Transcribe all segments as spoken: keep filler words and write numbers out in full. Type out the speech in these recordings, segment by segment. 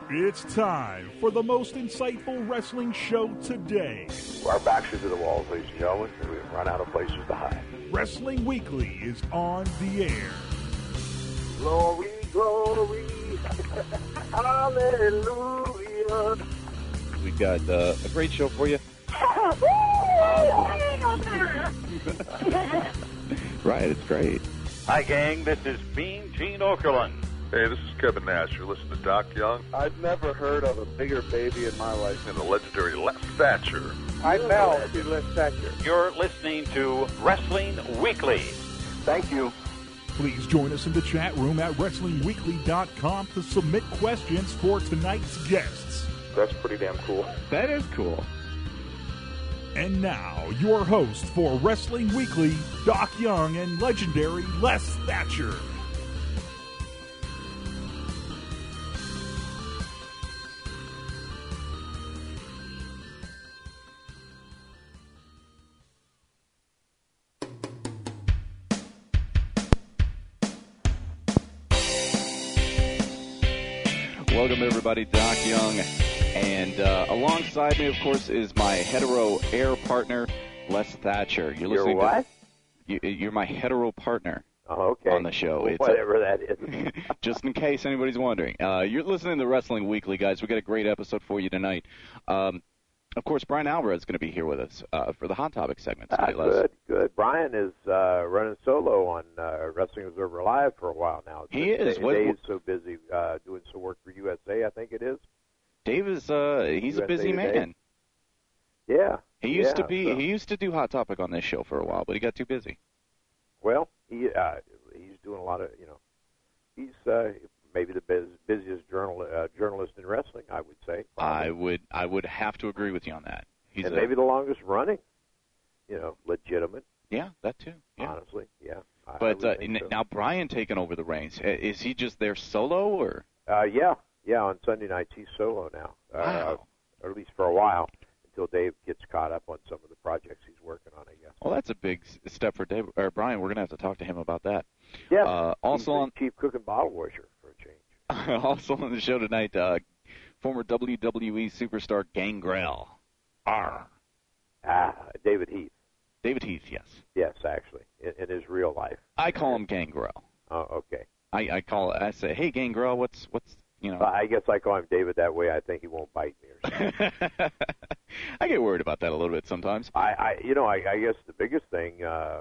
It's time for the most insightful wrestling show today. Our backs are to the walls, ladies and gentlemen, and we've run out of places to hide. Wrestling Weekly is on the air. Glory, glory, hallelujah. We've got uh, a great show for you. Right, it's great. Hi, gang. This is Mean Gene Okerlund. Hey, this is Kevin Nash. You're listening to Doc Young. I've never heard of a bigger baby in my life. And the legendary Les Thatcher. I know to Les Thatcher. You're listening to Wrestling Weekly. Thank you. Please join us in the chat room at wrestling weekly dot com to submit questions for tonight's guests. That's pretty damn cool. That is cool. And now, your host for Wrestling Weekly, Doc Young and legendary Les Thatcher. Welcome, everybody. Doc Young. And uh, alongside me, of course, is my hetero air partner, Les Thatcher. You're listening You're what? To, you, you're my hetero partner Oh, okay. on the show. It's Whatever that is. a, just in case anybody's wondering. Uh, you're listening to Wrestling Weekly, guys. we got a great episode for you tonight. Um, of course, Brian Alvarez is going to be here with us uh, for the Hot Topic segment Ah, tonight, Les. good, good. Brian is uh, running solo on uh, Wrestling Observer Live for a while now. He is. Dave, What- Dave's so busy uh, doing some work for U S A, I think it is. Dave is uh, he's U S A a busy Today. man. Yeah. He used yeah, to be so- he used to do Hot Topic on this show for a while, but he got too busy. Well, he uh, he's doing a lot of, you know, he's uh, maybe the biz, busiest journal, uh, journalist in wrestling, I would say. I would I would have to agree with you on that. He's and a, maybe the longest running, you know, legitimate, yeah, that too. Yeah. honestly. Yeah. I- I But would uh, think n- so. now Brian taking over the reins. I- Is he just there solo or? Uh, yeah, yeah, on Sunday nights he's solo now. Uh, Wow. or at least for a while, until Dave gets caught up on some of the projects he's working on, I guess. Well, that's a big s- step for Dave or Brian. We're gonna have to talk to him about that. Yeah. Uh, also he's on the chief cook and bottle washer for a change. also on the show tonight, uh, former W W E superstar Gangrel. R. Ah, David Heath. David Heath, yes. Yes, actually, in, in his real life. I call him Gangrel. Oh, okay. I, I call I say, hey Gangrel, what's what's you know? Uh, I guess I call him David that way. I think he won't bite me or something. I get worried about that a little bit sometimes. I, I, you know, I, I guess the biggest thing uh,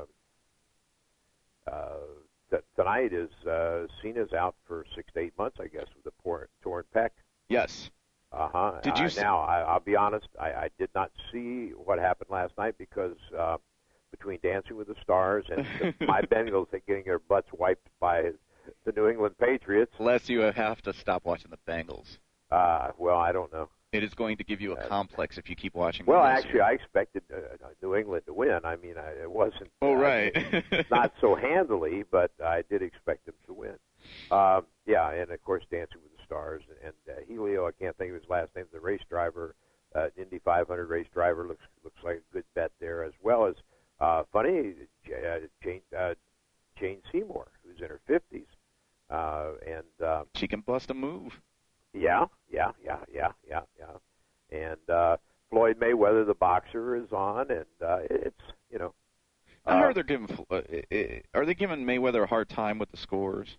uh, that tonight is uh, Cena's out for six to eight months, I guess, with a por- torn pec. Yes. Uh huh. Did you uh, see- now? I, I'll be honest. I, I did not see what happened last night because uh, between Dancing with the Stars and the, my Bengals getting their butts wiped by the New England Patriots. Unless you have to stop watching the Bengals. Uh, well, I don't know. It is going to give you a Uh, complex if you keep watching. Well, them this actually, year. I expected uh, New England to win. I mean, I, it wasn't. Oh, uh, right. not so handily, but I did expect them to win. Um, yeah, and of course, Dancing with the Stars and uh, Helio. I can't think of his last name. The race driver, uh, Indy five hundred race driver, looks looks like a good bet there, as well as uh, funny uh, Jane uh, Jane Seymour, who's in her fifties, uh, and uh, She can bust a move. yeah, yeah, yeah, yeah, yeah, yeah, and uh, Floyd Mayweather, the boxer, is on, and uh, it's you know. I uh, heard they're giving. Uh, uh, are they giving Mayweather a hard time with the scores?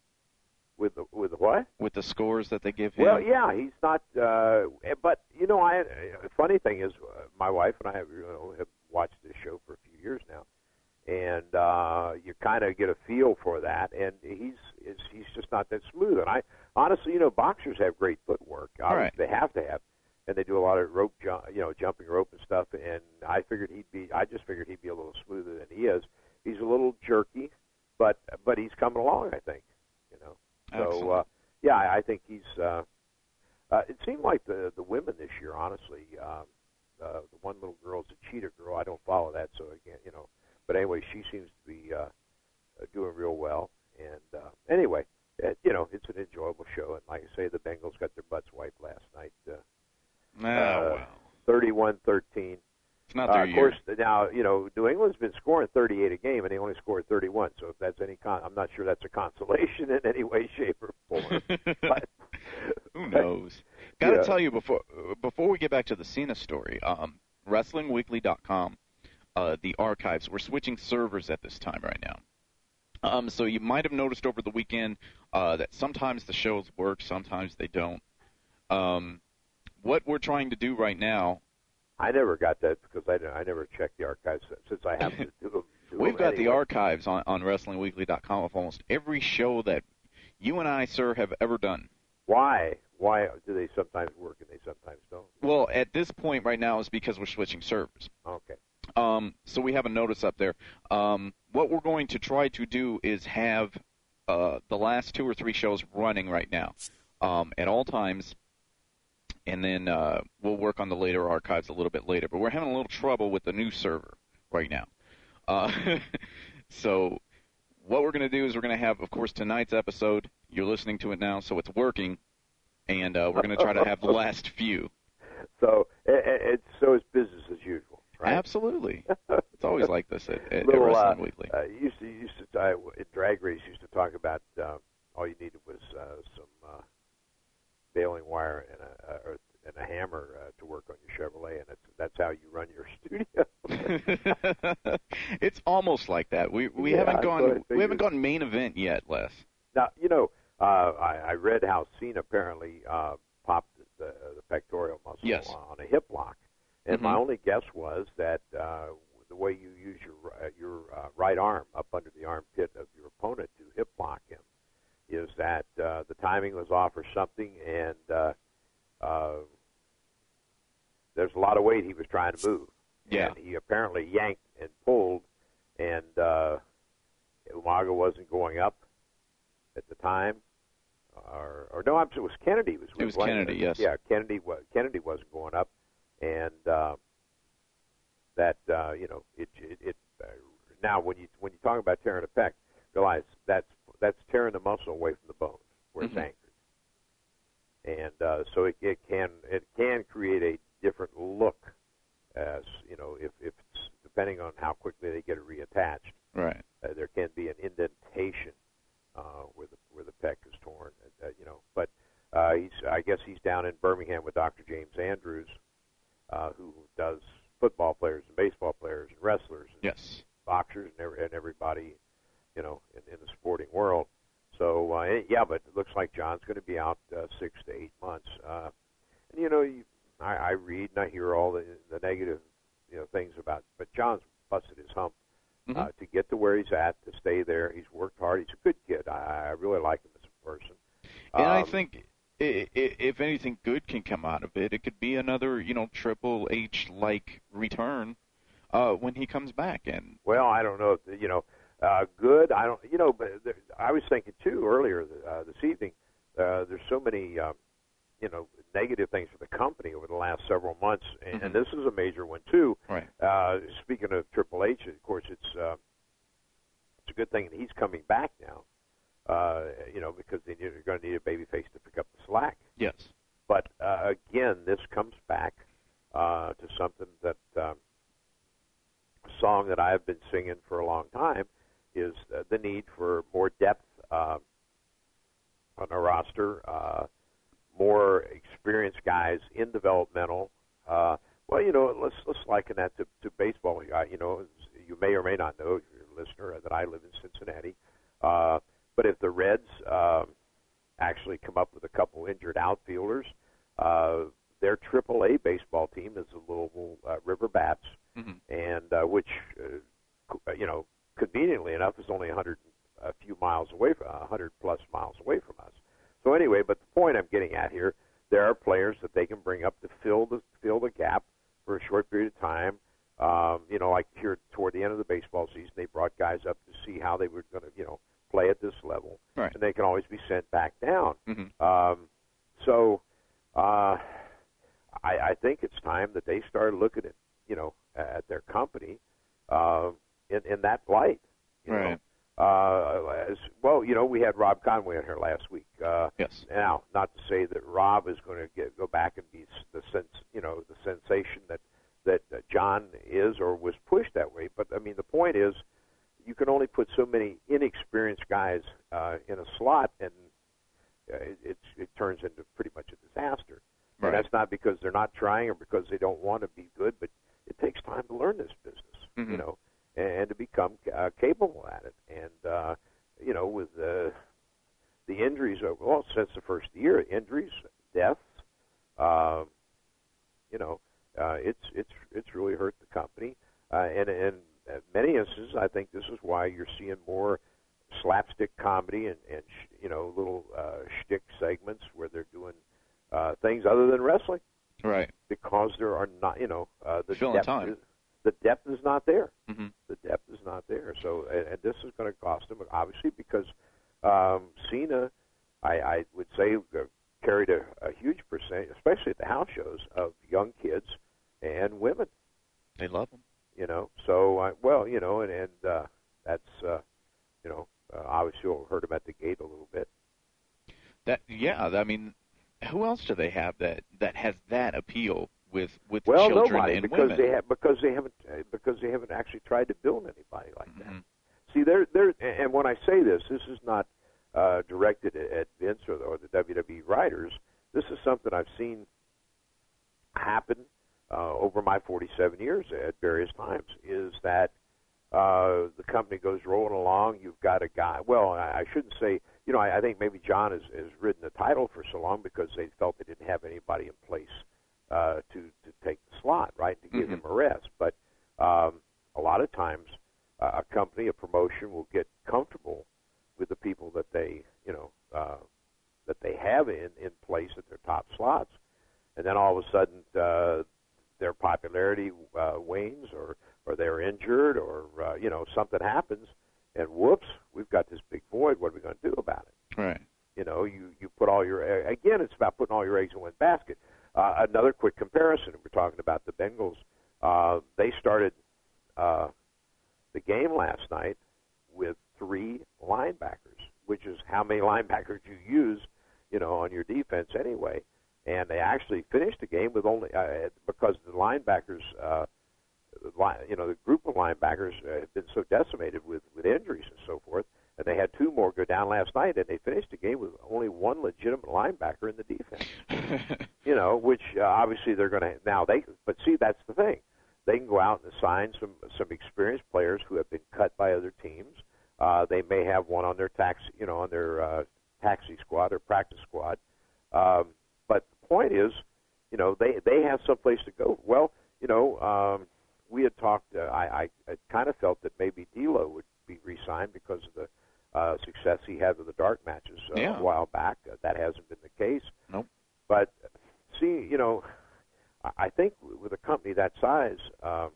with the, with the what? With the scores that they give him? Well, yeah, he's not. Uh, but you know, I. The funny thing is, uh, my wife and I have, you know, have watched this show for a few years now, and uh, you kind of get a feel for that. And he's is he's just not that smooth. And I honestly, you know, boxers have great footwork. All right. They have to have, and they do a lot of rope, jump, you know, jumping rope and stuff. And I figured he'd be. I just figured he'd be a little smoother than he is. He's a little jerky, but but he's coming along. I think, you know. So, Excellent. uh, yeah, I, I think he's. Uh, uh, it seemed like the the women this year, honestly. Um, uh, the one little girl's a cheetah girl. I don't follow that, so again, you know. But anyway, she seems to be uh, uh, doing real well. And uh, anyway, it, you know, it's an enjoyable show. And like I say, the Bengals got their butts wiped last night, uh, Oh, uh, well. thirty-one thirteen. It's not Uh, their of year. course, now you know New England's been scoring thirty-eight a game, and they only scored thirty-one. So if that's any, con- I'm not sure that's a consolation in any way, shape, or form. but Who knows? Got to Yeah. tell you before before we get back to the Cena story, um, Wrestling Weekly dot com, uh, the archives. We're switching servers at this time right now. Um, so you might have noticed over the weekend uh, that sometimes the shows work, sometimes they don't. Um, what we're trying to do right now, I never got that because I, I never checked the archives since I have to do them. Do we've them got the anyway. archives on, on Wrestling Weekly dot com of almost every show that you and I, sir, have ever done. Why? Why do they sometimes work and they sometimes don't? Well, at this point right now is because we're switching servers. Okay. Um, so we have a notice up there. Um, what we're going to try to do is have uh, the last two or three shows running right now um, at all times, and then uh, we'll work on the later archives a little bit later. But we're having a little trouble with the new server right now. Uh, so what we're going to do is we're going to have, of course, tonight's episode. You're listening to it now, so it's working, and uh, we're going to try to have the last few. So it, it's so it's business as usual, right? Absolutely. It's always like this at, at, Little, at Wrestling uh, Weekly. Uh, used to used to uh, in drag race used to talk about uh, all you needed was uh, some uh, baling wire and a uh, or, and a hammer uh, to work on your Chevrolet, and that's that's how you run your studio. It's almost like that. We we Yeah, haven't that's what I gone we figured. haven't gone main event yet, Les. Now you know uh, I, I read how Cena apparently uh, popped the, the pectoral muscle Yes. on a hip lock, and Mhm. my only guess was that uh, the way you use your uh, your uh, right arm up under the armpit of your opponent to hip lock him is that uh, the timing was off or something, and uh, uh, there's a lot of weight he was trying to move. Yeah. And he apparently yanked and pulled, and uh, Umaga wasn't going up at the time. Or, or no, I'm sorry, it was Kennedy. Was It was playing. Kennedy, yes. Yeah, Kennedy was Kennedy wasn't going up, and uh, that uh, you know it it, it uh, now when you when you talk about tearing a pec, realize that's that's tearing the muscle away from the bones where Mhm. it's anchored, and uh, so it, it can it can create a different look, as you know, if if it's depending on how quickly they get it reattached. Right. Uh, there can be an indentation uh, where the where the pec is torn, uh, you know. But uh, he's I guess he's down in Birmingham with Doctor James Andrews, uh, who does football players and baseball players and wrestlers and Yes. boxers and, every, and everybody, you know, in, in the sporting world. So uh, yeah, but it looks like John's going to be out uh, six to eight months. Uh, and you know, you, I, I read and I hear all the, the negative, you know, things about, but John's busted his hump. Mhm. Uh, to get to where he's at, to stay there. He's worked hard. He's a good kid. I, I really like him as a person. And I Um, think i- i- if anything good can come out of it, it could be another, you know, Triple H like return uh, when he comes back. And Well, I don't know. If, you know, uh, good. I don't. You know, but there, I was thinking too earlier uh, this evening. Uh, there's so many, um, you know, negative things for the company over the last several months, and, Mhm. and this is a major one too. right. Uh, speaking of Triple H, of course, it's uh, it's a good thing that he's coming back now. Uh, you know, because they need, they're going to need a babyface to pick up the slack. Yes. But uh, again, this comes back uh, to something that um, a song that I've been singing for a long time is uh, the need for more depth uh, on a roster, uh, more experienced guys in developmental. Uh, well, you know, let's let's liken that to, to baseball. Uh, you know, you may or may not know, if you're a listener, that I live in Cincinnati. Uh, but if the Reds uh, actually come up with a couple injured outfielders, uh, their triple A baseball team is the Louisville uh, River Bats, Mhm. and uh, which, uh, co- you know, conveniently enough, is only a hundred, a few miles away, from a hundred plus miles away from us. So anyway, but the point I'm getting at here, there are players that they can bring up to fill the fill the gap for a short period of time. Um, you know, like here toward the end of the baseball season, they brought guys up to see how they were going to, you know, play at this level, Right. and they can always be sent back down. Mhm. Um, so uh, I, I think it's time that they start looking at, you know, at their company uh, in, in that light. You Right. know? Uh, as, well, you know, we had Rob Conway on here last week. Uh, Yes. Now, not to say that Rob is going to get, go back and be s- the sense, you know, the sensation that that uh, John is or was pushed that way. But I mean, the point is, you can only put so many inexperienced guys uh, in a slot, and uh, it, it's, it turns into pretty much a disaster. Right. And that's not because they're not trying or because they don't want to be good, but it takes time to learn this business, mm-hmm. you know, and, and to become uh, capable at it. And, uh, you know, with uh, the injuries, well, since the first year, injuries, deaths, uh, you know, uh, it's it's it's really hurt the company. Uh, and in many instances, I think this is why you're seeing more slapstick comedy and, and sh- you know, little uh, shtick segments where they're doing uh, things other than wrestling. Right. Because there are not, you know, uh, the Filling depth time. Is, the depth is not there. Mm-hmm. The depth is not there. So, and, and this is going to cost them, obviously, because um, Cena, I, I would say, uh, carried a, a huge percentage, especially at the house shows, of young kids and women. They love them. You know, so, uh, well, you know, and, and uh, that's, uh, you know, uh, obviously you'll heard him at the gate a little bit. That, yeah, I mean, who else do they have that, that has that appeal with with well, children nobody, and because women? they have because they haven't uh, because they haven't actually tried to build anybody like mm-hmm. that. See, they're they're and when I say this, this is not uh, directed at Vince or the, or the W W E writers. This is something I've seen happen uh, over my forty-seven years at various times. Is that uh, the company goes rolling along? You've got a guy. Well, I, I shouldn't say. You know, I, I think maybe John has, has ridden the title for so long because they felt they didn't have anybody in place uh, to to take the slot, right, to give mm-hmm. him a rest. But um, a lot of times, uh, a company, a promotion, will get comfortable with the people that they, you know, uh, that they have in, in place at their top slots, and then all of a sudden uh, their popularity uh, wanes, or or they're injured, or uh, you know, something happens, and whoops, we've got this big void. What are we going to do about it? Right. You know, you you put all your again, it's about putting all your eggs in one basket. Uh, another quick comparison. We're talking about the Bengals. Uh, they started uh, the game last night with three linebackers, which is how many linebackers you use, you know, on your defense anyway. And they actually finished the game with only uh, because the linebackers, uh, you know, the group of linebackers uh, have been so decimated with, with injuries and so forth, and they had two more go down last night, and they finished the game with only one legitimate linebacker in the defense. You know, which uh, obviously they're going to now they. But see, that's the thing. They can go out and assign some some experienced players who have been cut by other teams. Uh, they may have one on their tax, you know, on their uh, taxi squad or practice squad. Um, but the point is, you know, they they have some place to go. Well, you know, um, we had talked. Uh, I, I, I kind of felt that maybe D'Lo would be re-signed because of the uh, success he had with the dark matches uh, yeah. a while back. Uh, that hasn't been the case. Nope. But see, you know, I think with a company that size, um,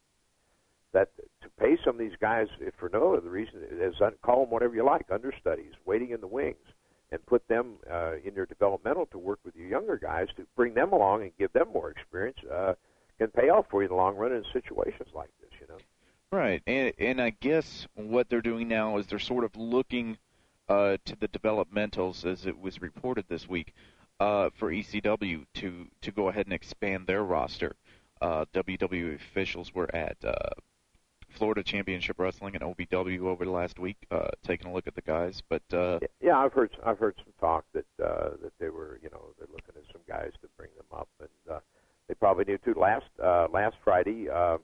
that to pay some of these guys, if for no other reason, is un- call them whatever you like, understudies, waiting in the wings, and put them uh, in your developmental to work with your younger guys to bring them along and give them more experience, uh, can pay off for you in the long run in situations like this, you know. Right, and and I guess what they're doing now is they're sort of looking uh, to the developmentals, as it was reported this week, uh, for E C W to, to go ahead and expand their roster. Uh, W W E officials were at uh, Florida Championship Wrestling and O V W over the last week, uh, taking a look at the guys. But uh, yeah, I've heard I've heard some talk that uh, that they were, you know, they're looking at some guys to bring them up, and uh, they probably need to. Last uh, last Friday. Uh,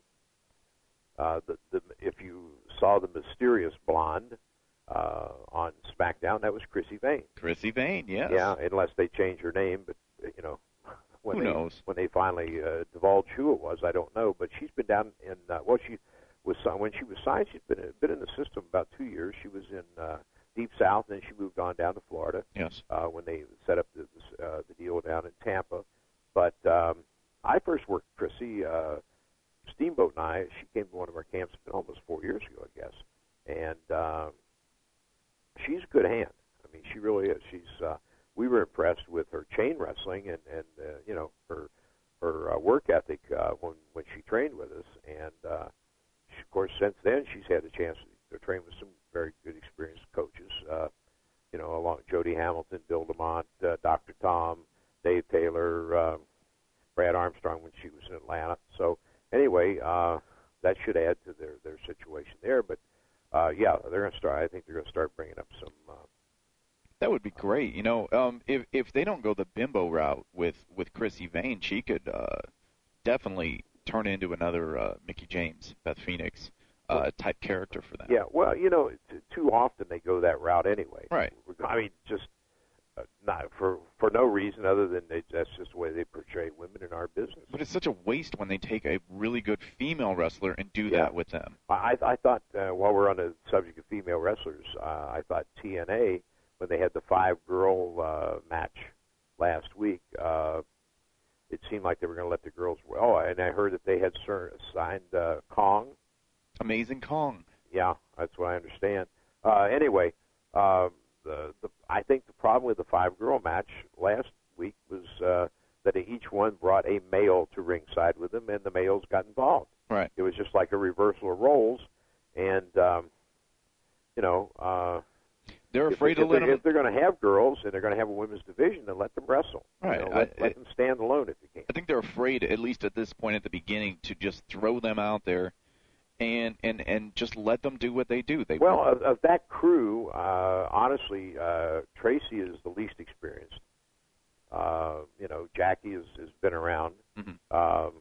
Uh, the, the, if you saw the mysterious blonde uh, on SmackDown, that was Chrissy Vane. Chrissy Vane, yes. Yeah, unless they change her name, but you know, when who they knows? when they finally uh, divulged who it was, I don't know. But she's been down in uh, well, she was when she was signed. She's been been in the system about two years. She was in uh, Deep South, and then she moved on down to Florida. Yes. Uh, when they set up the uh, the deal down in Tampa, but um, I first worked with Chrissy. Uh, Steamboat and I, she came to one of our camps almost four years ago, I guess, and uh, she's a good hand. I mean, she really is. She's. Uh, we were impressed with her chain wrestling and and uh, you know her her uh, work ethic uh, when when she trained with us, and uh, she, of course since then she's had a chance to train with some very good experienced coaches. Uh, you know, along Jody Hamilton, Bill DeMont, uh, Doctor Tom, Dave Taylor, uh, Brad Armstrong when she was in Atlanta. So. Anyway, uh, that should add to their, their situation there. But, uh, yeah, they're going to start. I think they're going to start bringing up some uh, That would be great. You know, um, if if they don't go the bimbo route with with Chrissy Vane, she could uh, definitely turn into another uh, Mickey James, Beth Phoenix uh, type character for them. Yeah, well, you know, t- too often they go that route anyway. Right. I mean, just uh, not for for no reason other than they, that's just the way they portray women in our business. But it's such a waste when they take a really good female wrestler and do Yeah. that with them. I I thought uh, while we're on the subject of female wrestlers, uh, I thought T N A when they had the five girl uh, match last week, uh, it seemed like they were going to let the girls. Oh, and I heard that they had cer- signed uh, Kong. Amazing Kong. Yeah, that's what I understand. Uh, anyway, uh, the, the I think the problem with the five girl match last week was uh, that each one brought a male to ringside with them, and the males got involved. Right. It was just like a reversal of roles, and um, you know, uh, They're if, afraid if to let they're, them. if they're going to have girls and they're going to have a women's division, then let them wrestle. Right. You know, let, I- let them stand alone if you can. I think they're afraid, at least at this point at the beginning, to just throw them out there and and, and just let them do what they do. They Well, of, of that crew, uh, honestly, uh, Tracy is the least experienced. Uh, you know, Jackie has, has been around. Mhm. Um,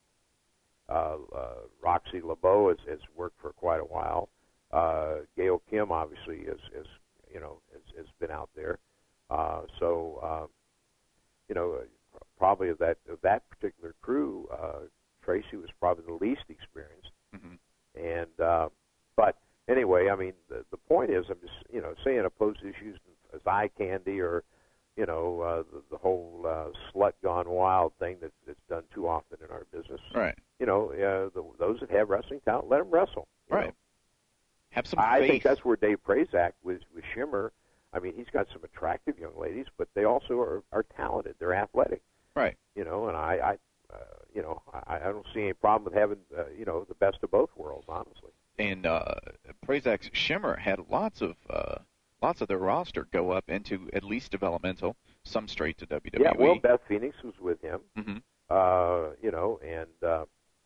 uh, uh, Roxy LeBeau has, has worked for quite a while. Uh, Gail Kim, obviously, is, is you know has, has been out there. Uh, so, uh, you know, probably of that of that particular crew, uh, Tracy was probably the least experienced. Mhm. And uh, but anyway, I mean, the, the point is, I'm just you know saying opposed issues as eye candy or you know uh, the, the whole uh, slut gone wild thing that, that's done too often in our business. Right. You know, uh, the, those that have wrestling talent, let them wrestle. you Right. know. Have some I faith. think that's where Dave Prazak with with Shimmer. I mean, he's got some attractive young ladies, but they also are, are talented. They're athletic. Right. You know, and I, I uh, you know, I, I don't see any problem with having uh, you know the best of both worlds, honestly. And uh, Prazak's Shimmer had lots of uh, lots of their roster go up into at least developmental, some straight to W W E. Yeah, well, Beth Phoenix was with him. hmm Uh, you know, and uh,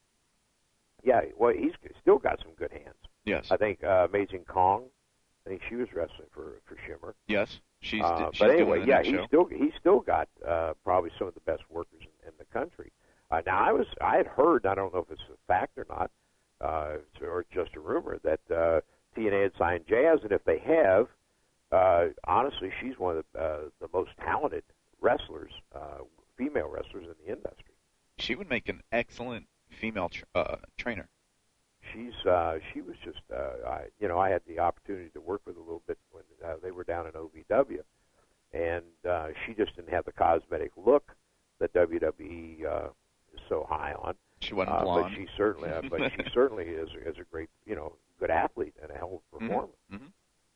yeah, well, he's still got some good hands. Yes. I think uh, Amazing Kong. I think she was wrestling for for Shimmer. Yes. She's. Uh, she's but anyway, doing the yeah, next he's show. still he's still got uh, probably some of the best workers in, in the country. Uh, now, I was I had heard, I don't know if it's a fact or not, uh, or just a rumor that uh, T N A had signed Jazz, and if they have, uh, honestly, she's one of the uh, the most talented wrestlers, uh, female wrestlers in the industry. She would make an excellent female tr- uh, trainer. She's uh, she was just uh, I you know I had the opportunity to work with her a little bit when uh, they were down in O V W, and uh, she just didn't have the cosmetic look that W W E uh, is so high on. She wasn't Uh, blonde. but she certainly uh, but she certainly is is a great you know good athlete and a hell of a performer. hmm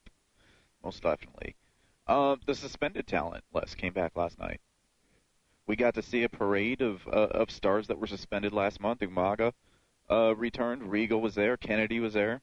Most definitely. Uh, the suspended talent list came back last night. We got to see a parade of uh, of stars that were suspended last month. Umaga uh, returned. Regal was there. Kennedy was there.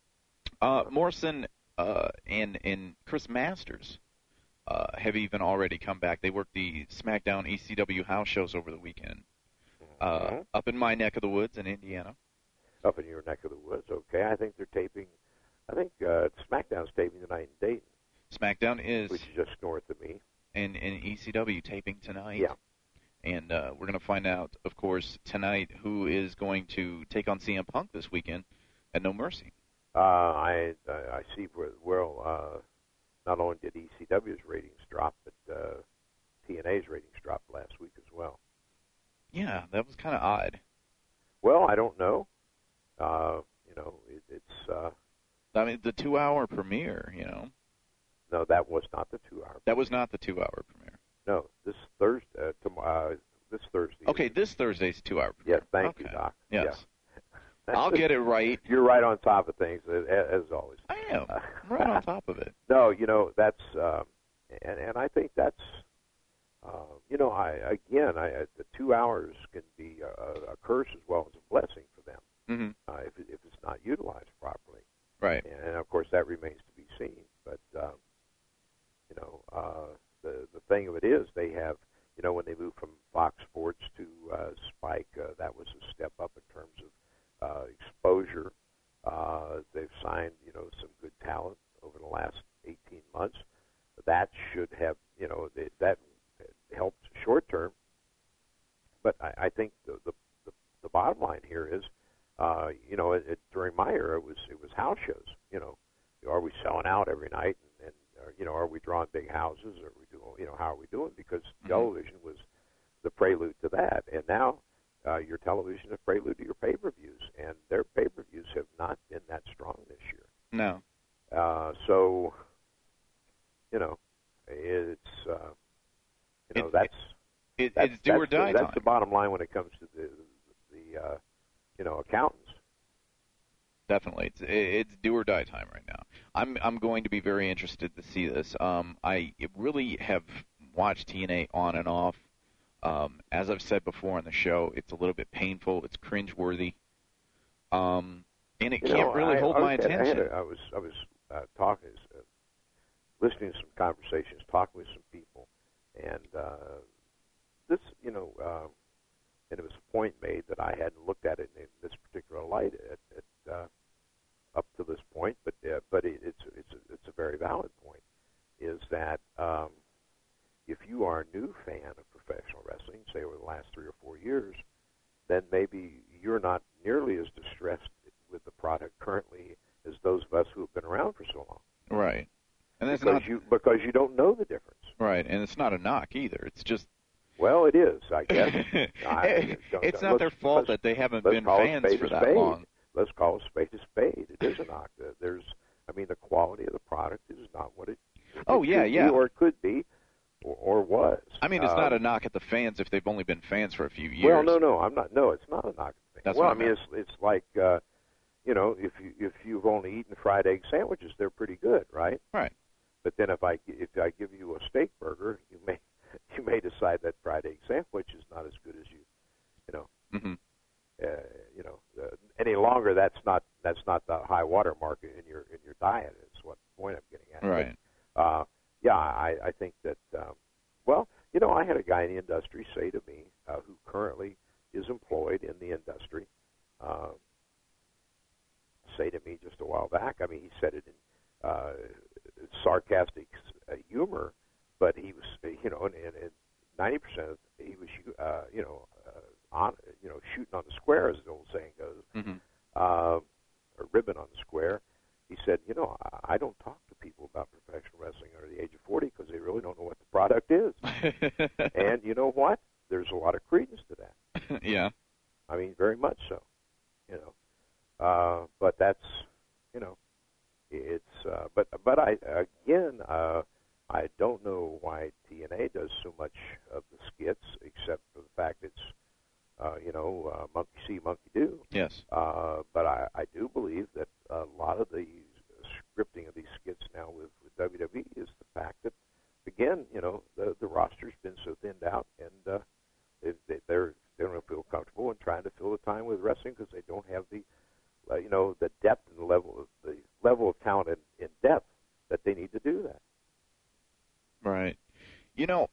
Uh, Morrison uh, and and Chris Masters uh, have even already come back. They worked the SmackDown E C W house shows over the weekend uh, Mhm. up in my neck of the woods in Indiana. Up in your neck of the woods, okay. I think they're taping. I think uh, SmackDown's taping tonight in Dayton, SmackDown is which is just north of me. in, in E C W taping tonight. Yeah. And uh, we're going to find out, of course, tonight who is going to take on C M Punk this weekend at No Mercy. Uh, I I I see where well, uh, not only did E C W's ratings drop, but uh, T N A's ratings dropped last week as well. Yeah, that was kind of odd. Well, I don't know. Uh, you know, it, it's uh, I mean, the two-hour premiere, you know, no, that was not the two-hour. that was not the two-hour premiere. No, this Thursday, uh, tomorrow, uh, this Thursday. Okay, is- this Thursday's two-hour premiere. Yes, thank okay. you, Doc. Yes. Yeah. I'll get it right. You're right on top of things as, as always. I am. I'm right on top of it. No, you know that's, um, and and I think that's, uh, you know, I again, I uh, the two hours can be a, a curse as well as a blessing for them hmm uh, if it, if it's not utilized properly. Right. And of course that remains to be seen. But um, you know, uh, the the thing of it is they have, you know, when they moved from Fox Sports to uh, Spike, uh, that was a step up in terms of uh, exposure. Uh, they've signed, you know, some good talent over the last eighteen months. That should have, you know, that, that helps short term. But I, I think the, the the the bottom line here is, uh, you know, it, it, during my era, it was it was house shows. You know, are we selling out every night, and, and or, you know, are we drawing big houses? Are we doing, you know, how are we doing? Because mm-hmm. television was the prelude to that, and now uh, your television is prelude to your pay-per-views, and their pay-per-views have not been that strong this year. No. Uh, so, you know, it's uh, you know it, that's. It, That's, it's do that's or die the, time. That's the bottom line when it comes to the, the uh, you know, accountants. Definitely, it's it's do or die time right now. I'm I'm going to be very interested to see this. Um, I really have watched T N A on and off. Um, as I've said before on the show, it's a little bit painful. It's cringeworthy, um, and it you can't know, really I, hold I my was, attention. I, had a, I was I was uh, talking, uh, listening to some conversations, talking with some people, and. Uh, This, you know, uh, and it was a point made that I hadn't looked at it in this particular light at, at, uh, up to this point, but uh, but it, it's it's a, it's a very valid point. Is that um, if you are a new fan of professional wrestling, say over the last three or four years, then maybe you're not nearly as distressed with the product currently as those of us who have been around for so long. Right, and that's because not you because you don't know the difference. Right, and it's not a knock either. It's just. Well, it is, I guess. I, it's not their fault that they haven't been fans for that spade. long. Let's call a spade a spade. It is a knock. There's, I mean, the quality of the product is not what it. it oh yeah, yeah. Be, or it could be, or, or was. I mean, it's um, not a knock at the fans if they've only been fans for a few years. Well, no, no, I'm not. No, it's not a knock at the fans. That's well, what I mean, it's it's like, uh, you know, if you if you've only eaten fried egg sandwiches, they're pretty good, right? Right. But then if I if I give you a steak burger, you may. You may decide that fried egg sandwich is not as good as you, you know, mm-hmm. uh, you know. Uh, any longer, that's not that's not the high water mark in your in your diet. Is what point I'm getting at. Right. But, uh, yeah, I, I think that. Um, well, you know, I had a guy in the industry say to me, uh, who currently is employed in the industry, uh, say to me just a while back. I mean, he said it in uh, sarcastic uh, humor. But he was, you know, and, and ninety percent of he was, uh, you know, uh, on, you know, shooting on the square, as the old saying goes, mm-hmm. uh, or ribbon on the square. He said, you know, I, I don't talk to people about professional wrestling under the age of forty because they really don't know what the product is. And you know what? There's a lot of credence to that. Yeah. I mean, very much so. You know, uh, but that's, you know, it's, uh, but but I again. Uh, I don't know why T N A does so much of the skits, except for the fact it's, uh, you know, uh, monkey see, monkey do. Yes. Uh, but I, I do believe that a lot of the scripting of these skits now with, with W W E is the fact that, again, you know, the, the roster's been so thinned out, and uh, they, they, they're, they don't feel comfortable in trying to fill the time with wrestling because they don't have the, uh, you know, the depth and the level of the level of talent in, in depth that they need to do that. Right. You know,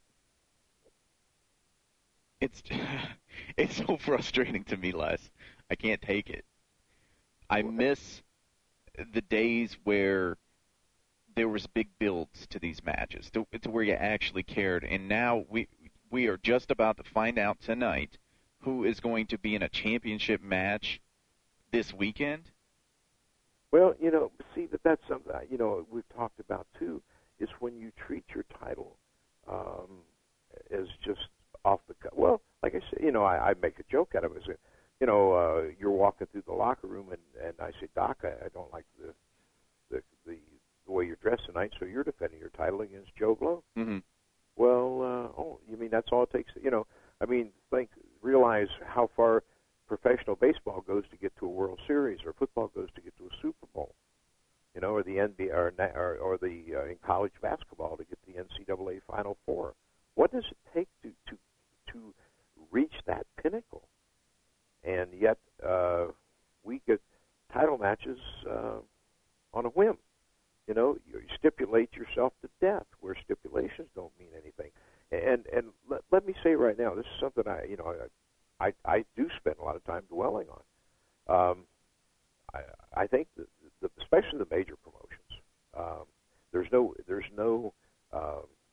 it's it's so frustrating to me, Les. I can't take it. I miss the days where there was big builds to these matches, to, to where you actually cared. And now we we are just about to find out tonight who is going to be in a championship match this weekend. Well, you know, see, that that's something, you know, we've talked about, too, is when you treat your title um, as just off the cut. Well, like I said, you know, I, I make a joke out of it. You know, uh, you're walking through the locker room, and, and I say, Doc, I, I don't like the, the the the way you're dressed tonight, so you're defending your title against Joe Blow. Mm-hmm. Well, uh, oh, you mean that's all it takes? To, you know, I mean, think, realize how far professional baseball goes to get to a World Series, or football goes to get to a Super Bowl. You know, or the N B A, or, or, or the uh, in college basketball to get the N C double A Final Four. What does it take to to to reach that pinnacle? And yet, uh, we get title matches uh, on a whim. You know, you stipulate yourself to death, where stipulations don't mean anything. And and let, let me say right now, this is something I, you know, I I, I do spend a lot of time dwelling on. Um, I I think that the, especially the major promotions, um, there's no there's no uh,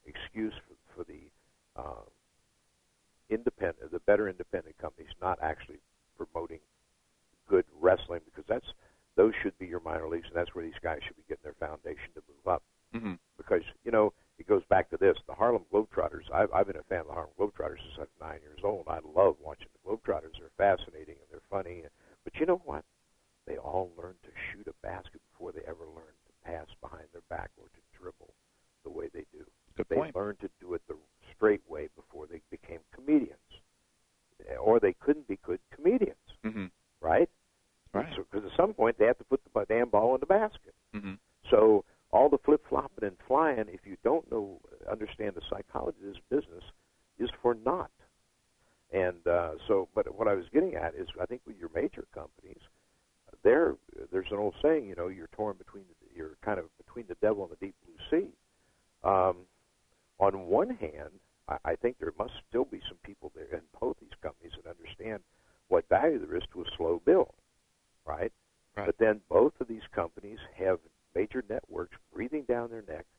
excuse for, for the uh, independent, the better independent companies not actually promoting good wrestling, because that's those should be your minor leagues, and that's where these guys should be getting their foundation to move up. Mm-hmm. Because, you know, it goes back to this. The Harlem Globetrotters, I've, I've been a fan of the Harlem Globetrotters since I was nine years old. I love watching the Globetrotters. They're fascinating and they're funny. But you know what? They all learned to shoot a basket before they ever learned to pass behind their back or to dribble the way they do. Good they point. learned to do it the straight way before they became comedians. Or they couldn't be good comedians, Mm-hmm. right? Right. Because at some point they have to put the damn ball in the basket. Mm-hmm. So all the flip-flopping and flying, if you don't know, understand the psychology of this business, is for naught. And uh, so, but what I was getting at is, I think with your major companies, there, there's an old saying, you know, you're torn between, the, you're kind of between the devil and the deep blue sea. Um, on one hand, I, I think there must still be some people there in both these companies that understand what value there is to a slow build, right? Right. But then both of these companies have major networks breathing down their neck.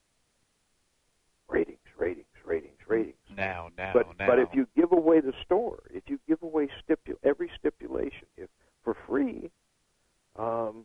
Ratings, ratings, ratings, ratings. Now, now, but now. but if you give away the store, if you give away stipu- every stipulation, if for free, um,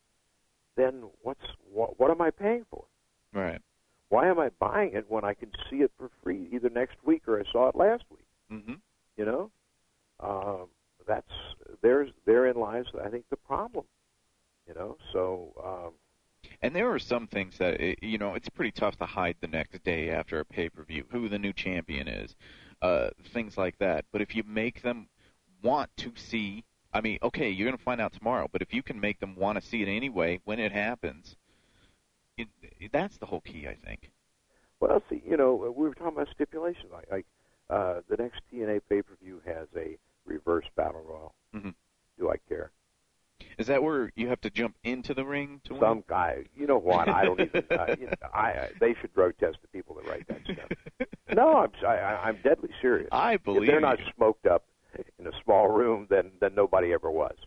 then what's what, what am I paying for? Right. Why am I buying it when I can see it for free either next week or I saw it last week? Mm-hmm. You know, um, that's there's therein lies, I think, the problem. You know, so. Um, And there are some things that, it, you know, it's pretty tough to hide the next day after a pay-per-view, who the new champion is, uh, things like that. But if you make them want to see, I mean, okay, you're going to find out tomorrow, but if you can make them want to see it anyway when it happens, it, it, that's the whole key, I think. Well, see, you know, we were talking about stipulations. Like, like uh, the next T N A pay-per-view has a reverse battle royal. Mm-hmm. Do I care? Is that where you have to jump into the ring to Some win? guy, you know what? I don't even. Uh, you know, I, I they should drug test the people that write that stuff. No, I'm I, I'm deadly serious. I believe if they're not you. smoked up in a small room, then then nobody ever was.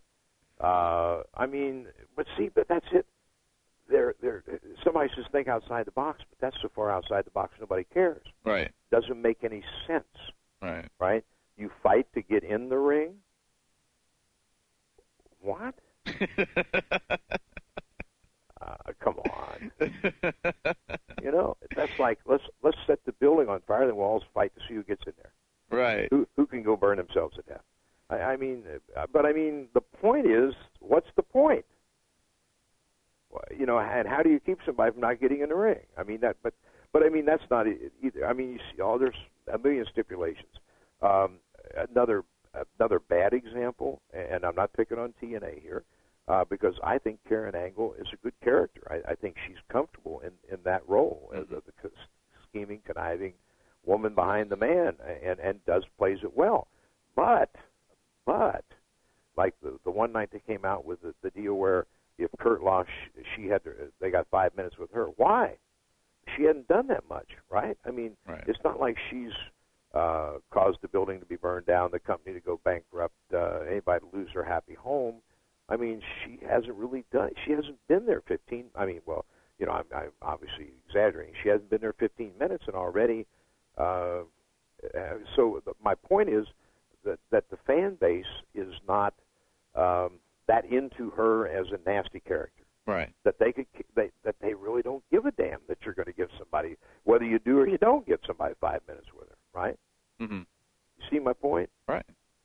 Uh, I mean, but see, but that's it. They're they're somebody says think outside the box, but that's so far outside the box nobody cares. Right. Doesn't make any sense. Right. Right? You fight to get in the ring. What? uh, come on. You know, that's like let's let's set the building on fire, then we'll all fight to see who gets in there. Right. Who who can go burn themselves to death? I, I mean, uh, but I mean, the point is, what's the point? Well, you know, and how do you keep somebody from not getting in the ring? I mean that, but but I mean that's not it either. I mean, you see, oh, there's a million stipulations. Um, another. Another bad example, and I'm not picking on T N A here, uh, because I think Karen Angle is a good character. I, I think she's comfortable in, in that role as a the scheming, conniving woman behind the man, and, and does plays it well. But, but, like the the one night they came out with the, the deal where if Kurt lost, she had to, they got five minutes with her. Why? She hadn't done that much, right? I mean, right. It's not like she's Uh, caused the building to be burned down, the company to go bankrupt, uh, anybody to lose their happy home. I mean, she hasn't really done. She hasn't been there fifteen. I mean, well, you know, I'm, I'm obviously exaggerating. She hasn't been there fifteen minutes, and already. Uh, uh, so the, my point is that that the fan base is not um, that into her as a nasty character. Right. That they could, they, that they really don't give a damn that you're going to give somebody, whether you do or you don't give somebody five minutes with her, right? Mm-hmm. You see my point? Right.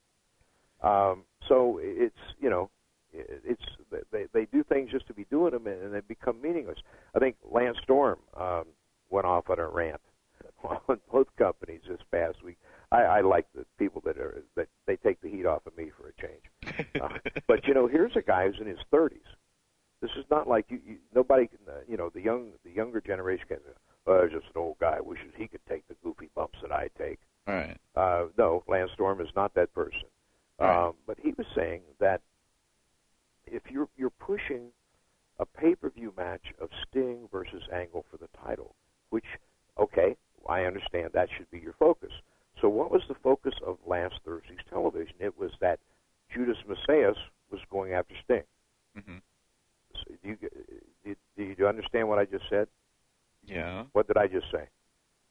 Um, so it's, you know, it's they they do things just to be doing them, and they become meaningless. I think Lance Storm um, went off on a rant on both companies this past week. I, I like the people that are that they take the heat off of me for a change. Uh, but you know, here's a guy who's in his thirties. This is not like you, you nobody can, uh, you know, the young, the younger generation can. Oh, there's just an old guy wishes he could take the goofy bumps that I take. All right. Uh, no, Lance Storm is not that person. Right. Um, but he was saying that if you're you're pushing a pay-per-view match of Sting versus Angle for the title, which, okay, I understand that should be your focus. So what was the focus of last Thursday's television? It was that Judas Messias was going after Sting. Mm-hmm. So do you, do, you, do you understand what I just said? Yeah. What did I just say?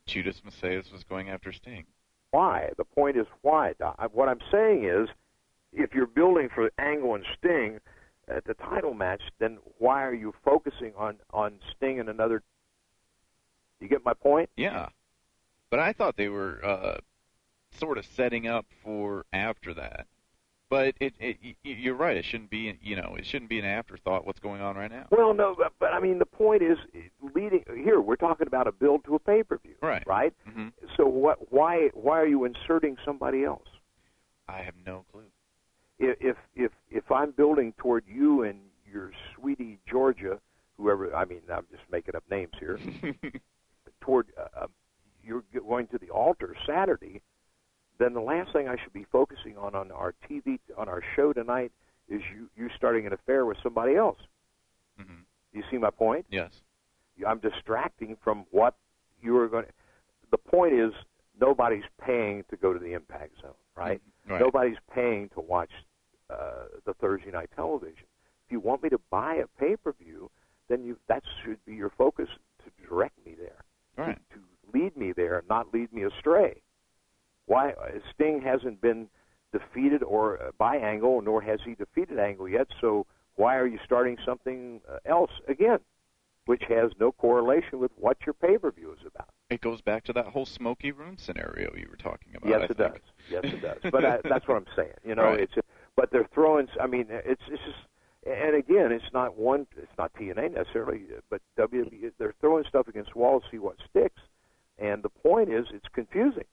Judas Macias was going after Sting. Why? The point is why. Doc. What I'm saying is, if you're building for Angle and Sting at the title match, then why are you focusing on, on Sting and another? You get my point? Yeah. But I thought they were uh, sort of setting up for after that. But it, it, you're right. It shouldn't be, you know, it shouldn't be an afterthought. What's going on right now? Well, no, but, but I mean, the point is, leading here. We're talking about a build to a pay-per-view, right? Right. Mm-hmm. So what? Why? Why are you inserting somebody else? I have no clue. If if if, if I'm building toward you and your sweetie Georgia, whoever. I mean, I'm just making up names here. toward uh, you're going to the altar Saturday. Then the last thing I should be focusing on on our T V, on our show tonight, is you, you starting an affair with somebody else. Mm-hmm. You see my point? Yes. I'm distracting from what you are going to... The point is, nobody's paying to go to the Impact Zone, right? Right. Nobody's paying to watch uh, the Thursday night television. If you want me to buy a pay-per-view, then you that should be your focus, to direct me there. Right. To, to lead me there, not lead me astray. Why Sting hasn't been defeated or uh, by Angle, nor has he defeated Angle yet. So why are you starting something uh, else again, which has no correlation with what your pay-per-view is about? It goes back to that whole smoky room scenario you were talking about. Yes, I it think. does. Yes, it does. But I, that's what I'm saying. You know, Right. it's but they're throwing. I mean, it's it's just. And again, it's not one. It's not T N A necessarily, but W W E. They're throwing stuff against the wall to see what sticks. And the point is, it's confusing.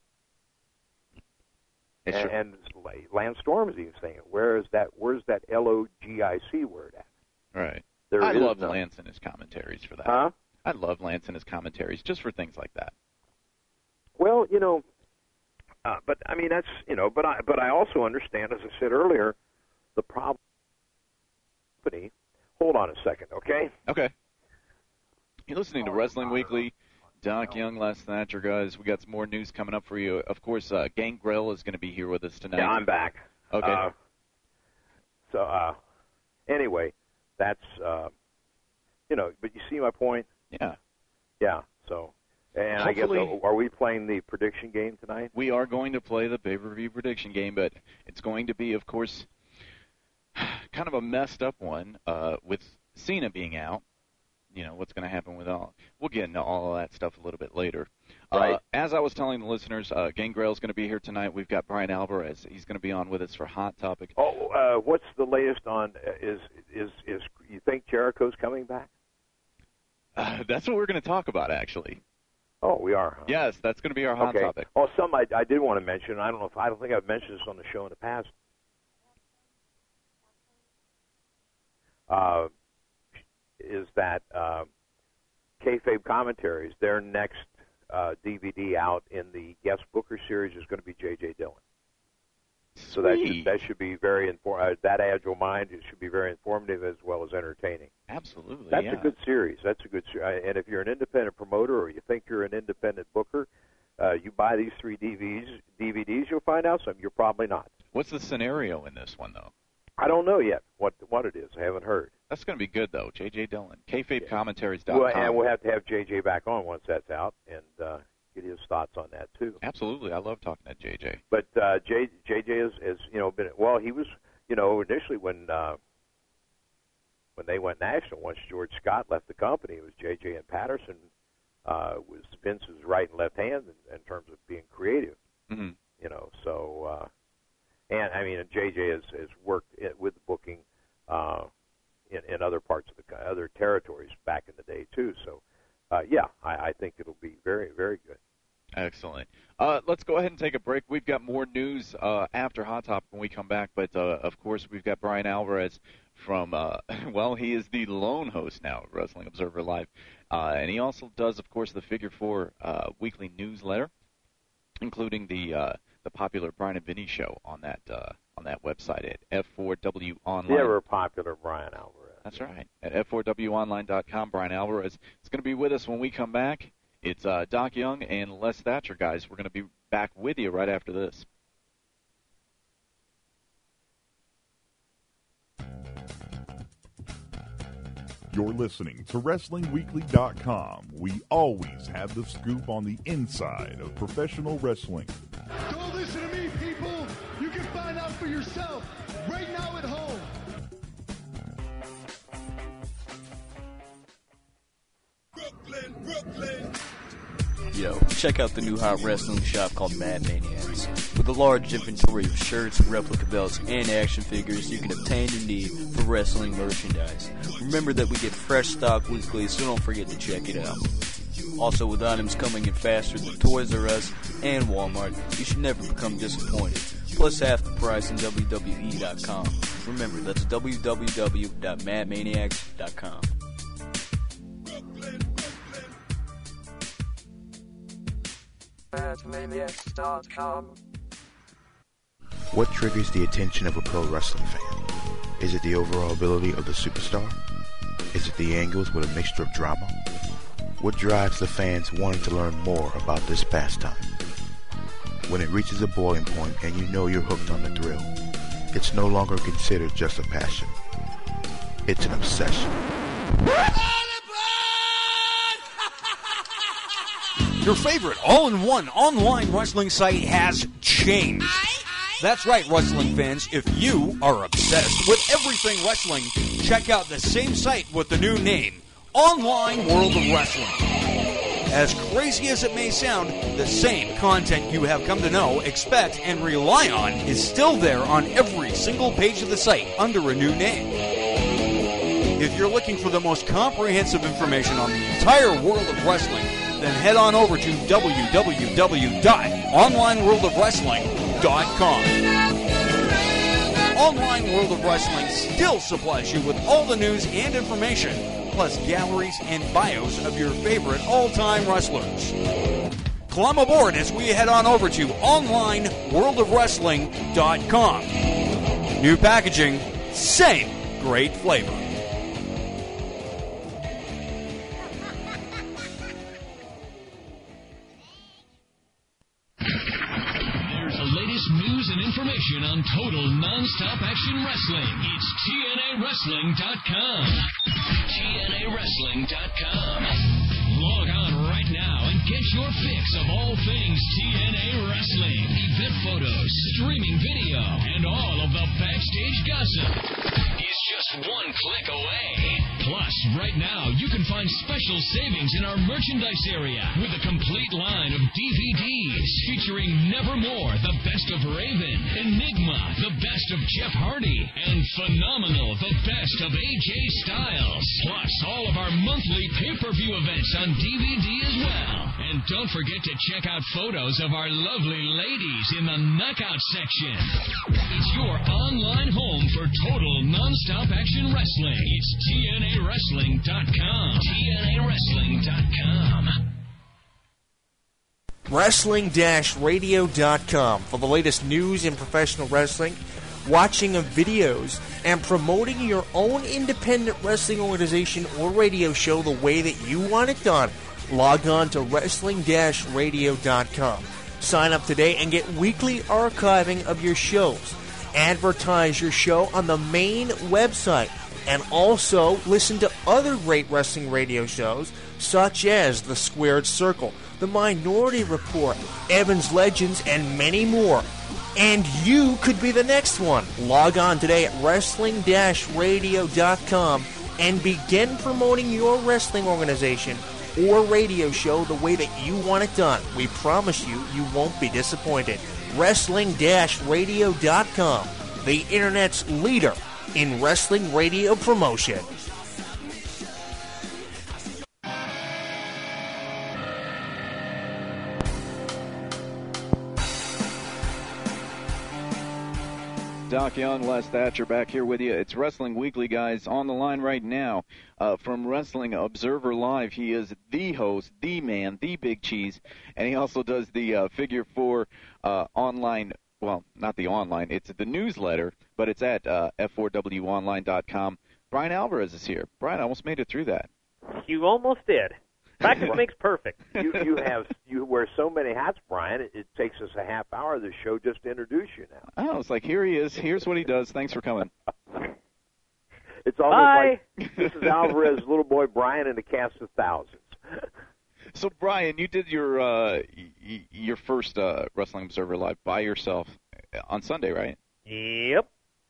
It's And, true. and Lance Storm is even saying it. Where is that? Where's that L O G I C word at? Right. There I is love none. Lance and his commentaries for that. Huh? I love Lance and his commentaries just for things like that. Well, you know, uh, but I mean that's you know, but I but I also understand, as I said earlier, the problem. Company. Hold on a second, okay? Okay. You're listening to Wrestling Weekly. Doc Young, Les Thatcher, guys. We got some more news coming up for you. Of course, uh, Gangrel is going to be here with us tonight. Yeah, I'm back. Okay. Uh, so, uh, anyway, that's uh, you know, but you see my point. Yeah. Yeah. So, and Hopefully- I guess uh, are we playing the prediction game tonight? We are going to play the pay-per-view prediction game, but it's going to be, of course, kind of a messed up one uh, with Cena being out. You know, what's going to happen with all. We'll get into all of that stuff a little bit later. Right. Uh, as I was telling the listeners, uh, Gangrel is going to be here tonight. We've got Brian Alvarez. He's going to be on with us for Hot Topic. Oh, uh, what's the latest on? Uh, is is is you think Jericho's coming back? Uh, that's what we're going to talk about, actually. Oh, we are. Huh? Yes, that's going to be our Hot okay. Topic. Oh, some I, I did want to mention. I don't know if I don't think I've mentioned this on the show in the past. Uh, is that uh, Kayfabe Commentaries? Their next uh, D V D out in the guest booker series is going to be J J Dillon. So that should, that should be very inform. Uh, that Agile Mind, it should be very informative as well as entertaining. Absolutely, That's yeah. a good series. That's a good series. And if you're an independent promoter or you think you're an independent booker, uh, you buy these three D V Ds. D V Ds, you'll find out something. You're probably not. What's the scenario in this one, though? I don't know yet what what it is. I haven't heard. That's going to be good, though. J J Dillon, Kayfabe Commentaries dot com. Well, and we'll have to have J J back on once that's out and uh, get his thoughts on that too. Absolutely, I love talking to J J. But uh, J J J has, has you know been well. He was you know initially when uh, when they went national. Once George Scott left the company, it was J J and Patterson uh, was Vince's right and left hand in, in terms of being creative. Mm-hmm. You know, so uh, and I mean J J has, has worked it with the booking uh, in, in other parts of the other territories back in the day too. So uh, yeah, I, I think it'll be very very good. Excellent. Uh, let's go ahead and take a break. We've got more news uh, after Hot Topic when we come back, but uh, of course we've got Brian Alvarez from, uh, well, he is the lone host now at Wrestling Observer Live, uh, and he also does, of course, the Figure Four uh, weekly newsletter, including the uh, the popular Brian and Vinny show on that uh, on that website at F four W Online. The ever popular Brian Alvarez. That's right. At F four W online dot com, Brian Alvarez is going to be with us when we come back. It's uh, Doc Young and Les Thatcher, guys. We're going to be back with you right after this. You're listening to Wrestling Weekly dot com. We always have the scoop on the inside of professional wrestling. Don't listen to me, people. You can find out for yourself right now at home. Brooklyn, Brooklyn. Yo, check out the new hot wrestling shop called Mad Maniacs. With a large inventory of shirts, replica belts, and action figures, you can obtain your need for wrestling merchandise. Remember that we get fresh stock weekly, so don't forget to check it out. Also, with items coming in faster than Toys R Us and Walmart, you should never become disappointed. Plus half the price on W W E dot com. Remember, that's w w w dot mad maniacs dot com. mad maniacs dot com. What triggers the attention of a pro wrestling fan? Is it the overall ability of the superstar? Is it the angles with a mixture of drama? What drives the fans wanting to learn more about this pastime? When it reaches a boiling point and you know you're hooked on the thrill, it's no longer considered just a passion. It's an obsession. Your favorite all-in-one online wrestling site has changed. That's right, wrestling fans. If you are obsessed with everything wrestling, check out the same site with the new name, Online World of Wrestling. As crazy as it may sound, the same content you have come to know, expect, and rely on is still there on every single page of the site under a new name. If you're looking for the most comprehensive information on the entire world of wrestling, then head on over to w w w dot online world of wrestling dot com. Online World of Wrestling still supplies you with all the news and information, plus galleries and bios of your favorite all-time wrestlers. Climb aboard as we head on over to online world of wrestling dot com. New packaging, same great flavor. News and information on total non-stop action wrestling. It's T N A wrestling dot com. T N A wrestling dot com. Log on right now and get your fix of all things T N A wrestling. Event photos, streaming video, and all of the backstage gossip is just one click away. Plus, right now, you can find special savings in our merchandise area with a complete line of D V Ds featuring Nevermore, the best of Raven, Enigma, the best of Jeff Hardy, and Phenomenal, the best of A J Styles. Plus, all of our monthly pay-per-view events on D V D as well. And don't forget to check out photos of our lovely ladies in the Knockout section. It's your online home for total non-stop action wrestling. It's T N A wrestling dot com. T N A wrestling dot com. wrestling radio dot com for the latest news in professional wrestling, watching of videos, and promoting your own independent wrestling organization or radio show the way that you want it done. Log on to wrestling radio dot com. Sign up today and get weekly archiving of your shows. Advertise your show on the main website. And also listen to other great wrestling radio shows such as The Squared Circle, The Minority Report, Evans Legends, and many more. And you could be the next one. Log on today at wrestling radio dot com and begin promoting your wrestling organization or radio show the way that you want it done. We promise you, you won't be disappointed. wrestling radio dot com, the Internet's leader in wrestling radio promotion. Doc Young, Les Thatcher back here with you. It's Wrestling Weekly, guys, on the line right now uh, from Wrestling Observer Live. He is the host, the man, the Big Cheese, and he also does the uh, Figure Four uh, online, well, not the online, it's the newsletter, but it's at uh, f four w online dot com. Brian Alvarez is here. Brian, I almost made it through that. You almost did. Practice makes perfect. You you have you wear so many hats, Brian. It, it takes us a half hour of the show just to introduce you now. Oh, it's like here he is. Here's what he does. Thanks for coming. It's almost Bye. like this is Alvarez's little boy Brian in a cast of thousands. So, Brian, you did your uh, y- your first uh, Wrestling Observer Live by yourself on Sunday, right? Yep.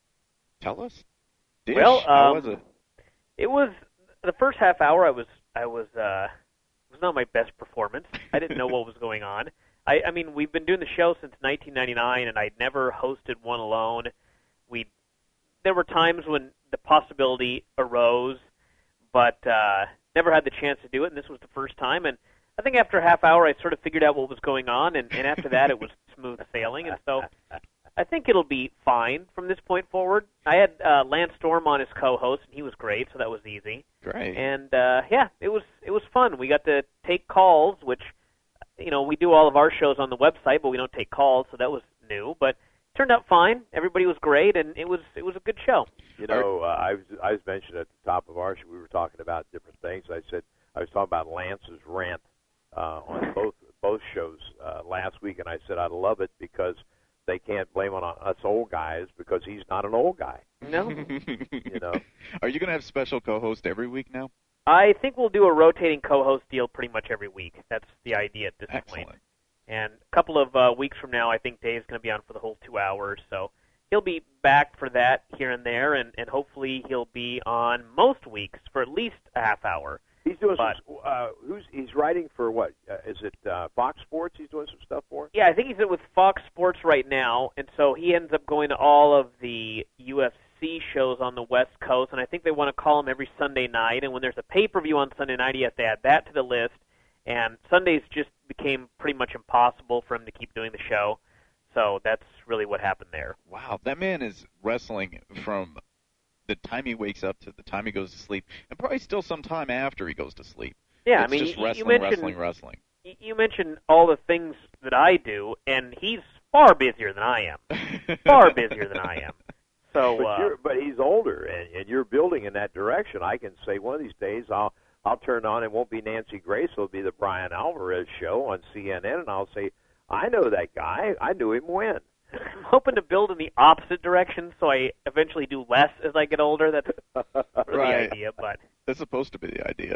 Tell us. Dish, Well, how um, was it? It was the first half hour. I was I was uh, it was not my best performance. I didn't know what was going on. I, I mean, we've been doing the show since nineteen ninety-nine, and I'd never hosted one alone. We there were times when the possibility arose, but uh, never had the chance to do it, and this was the first time. And I think after a half hour, I sort of figured out what was going on, and, and after that, it was smooth sailing. And so I think it'll be fine from this point forward. I had uh, Lance Storm on as co-host, and he was great, so that was easy. Great. And uh, yeah, it was it was fun. We got to take calls, which you know we do all of our shows on the website, but we don't take calls, so that was new. But it turned out fine. Everybody was great, and it was it was a good show. You know, uh, I was I was mentioned at the top of our show. We were talking about different things. I said I was talking about Lance's rant uh, on both both shows uh, last week, and I said I love it because they can't blame it on us old guys because he's not an old guy. No. You know. Are you going to have special co-host every week now? I think we'll do a rotating co-host deal pretty much every week. That's the idea at this Excellent. point. And a couple of uh, weeks from now, I think Dave's going to be on for the whole two hours. So he'll be back for that here and there, and, and hopefully he'll be on most weeks for at least a half hour. He's doing But- some. Uh, who's he's writing for? What uh, is it? Uh, Fox Sports. He's doing some stuff for. Yeah, I think he's with Fox Sports right now, and so he ends up going to all of the U F C shows on the West Coast, and I think they want to call him every Sunday night, and when there's a pay-per-view on Sunday night, he has to add that to the list, and Sundays just became pretty much impossible for him to keep doing the show, so that's really what happened there. Wow, that man is wrestling from the time he wakes up to the time he goes to sleep, and probably still some time after he goes to sleep. Yeah, it's I mean, just you, wrestling, you mentioned wrestling, wrestling. y- you mentioned all the things that I do, and he's far busier than I am. Far busier than I am. So, But, uh, you're, but he's older, and, and you're building in that direction. I can say one of these days I'll I'll turn on. It won't be Nancy Grace. It'll be the Brian Alvarez show on C N N, and I'll say, I know that guy. I knew him when. I'm hoping to build in the opposite direction, so I eventually do less as I get older. That's really Right. the idea, but That's supposed to be the idea.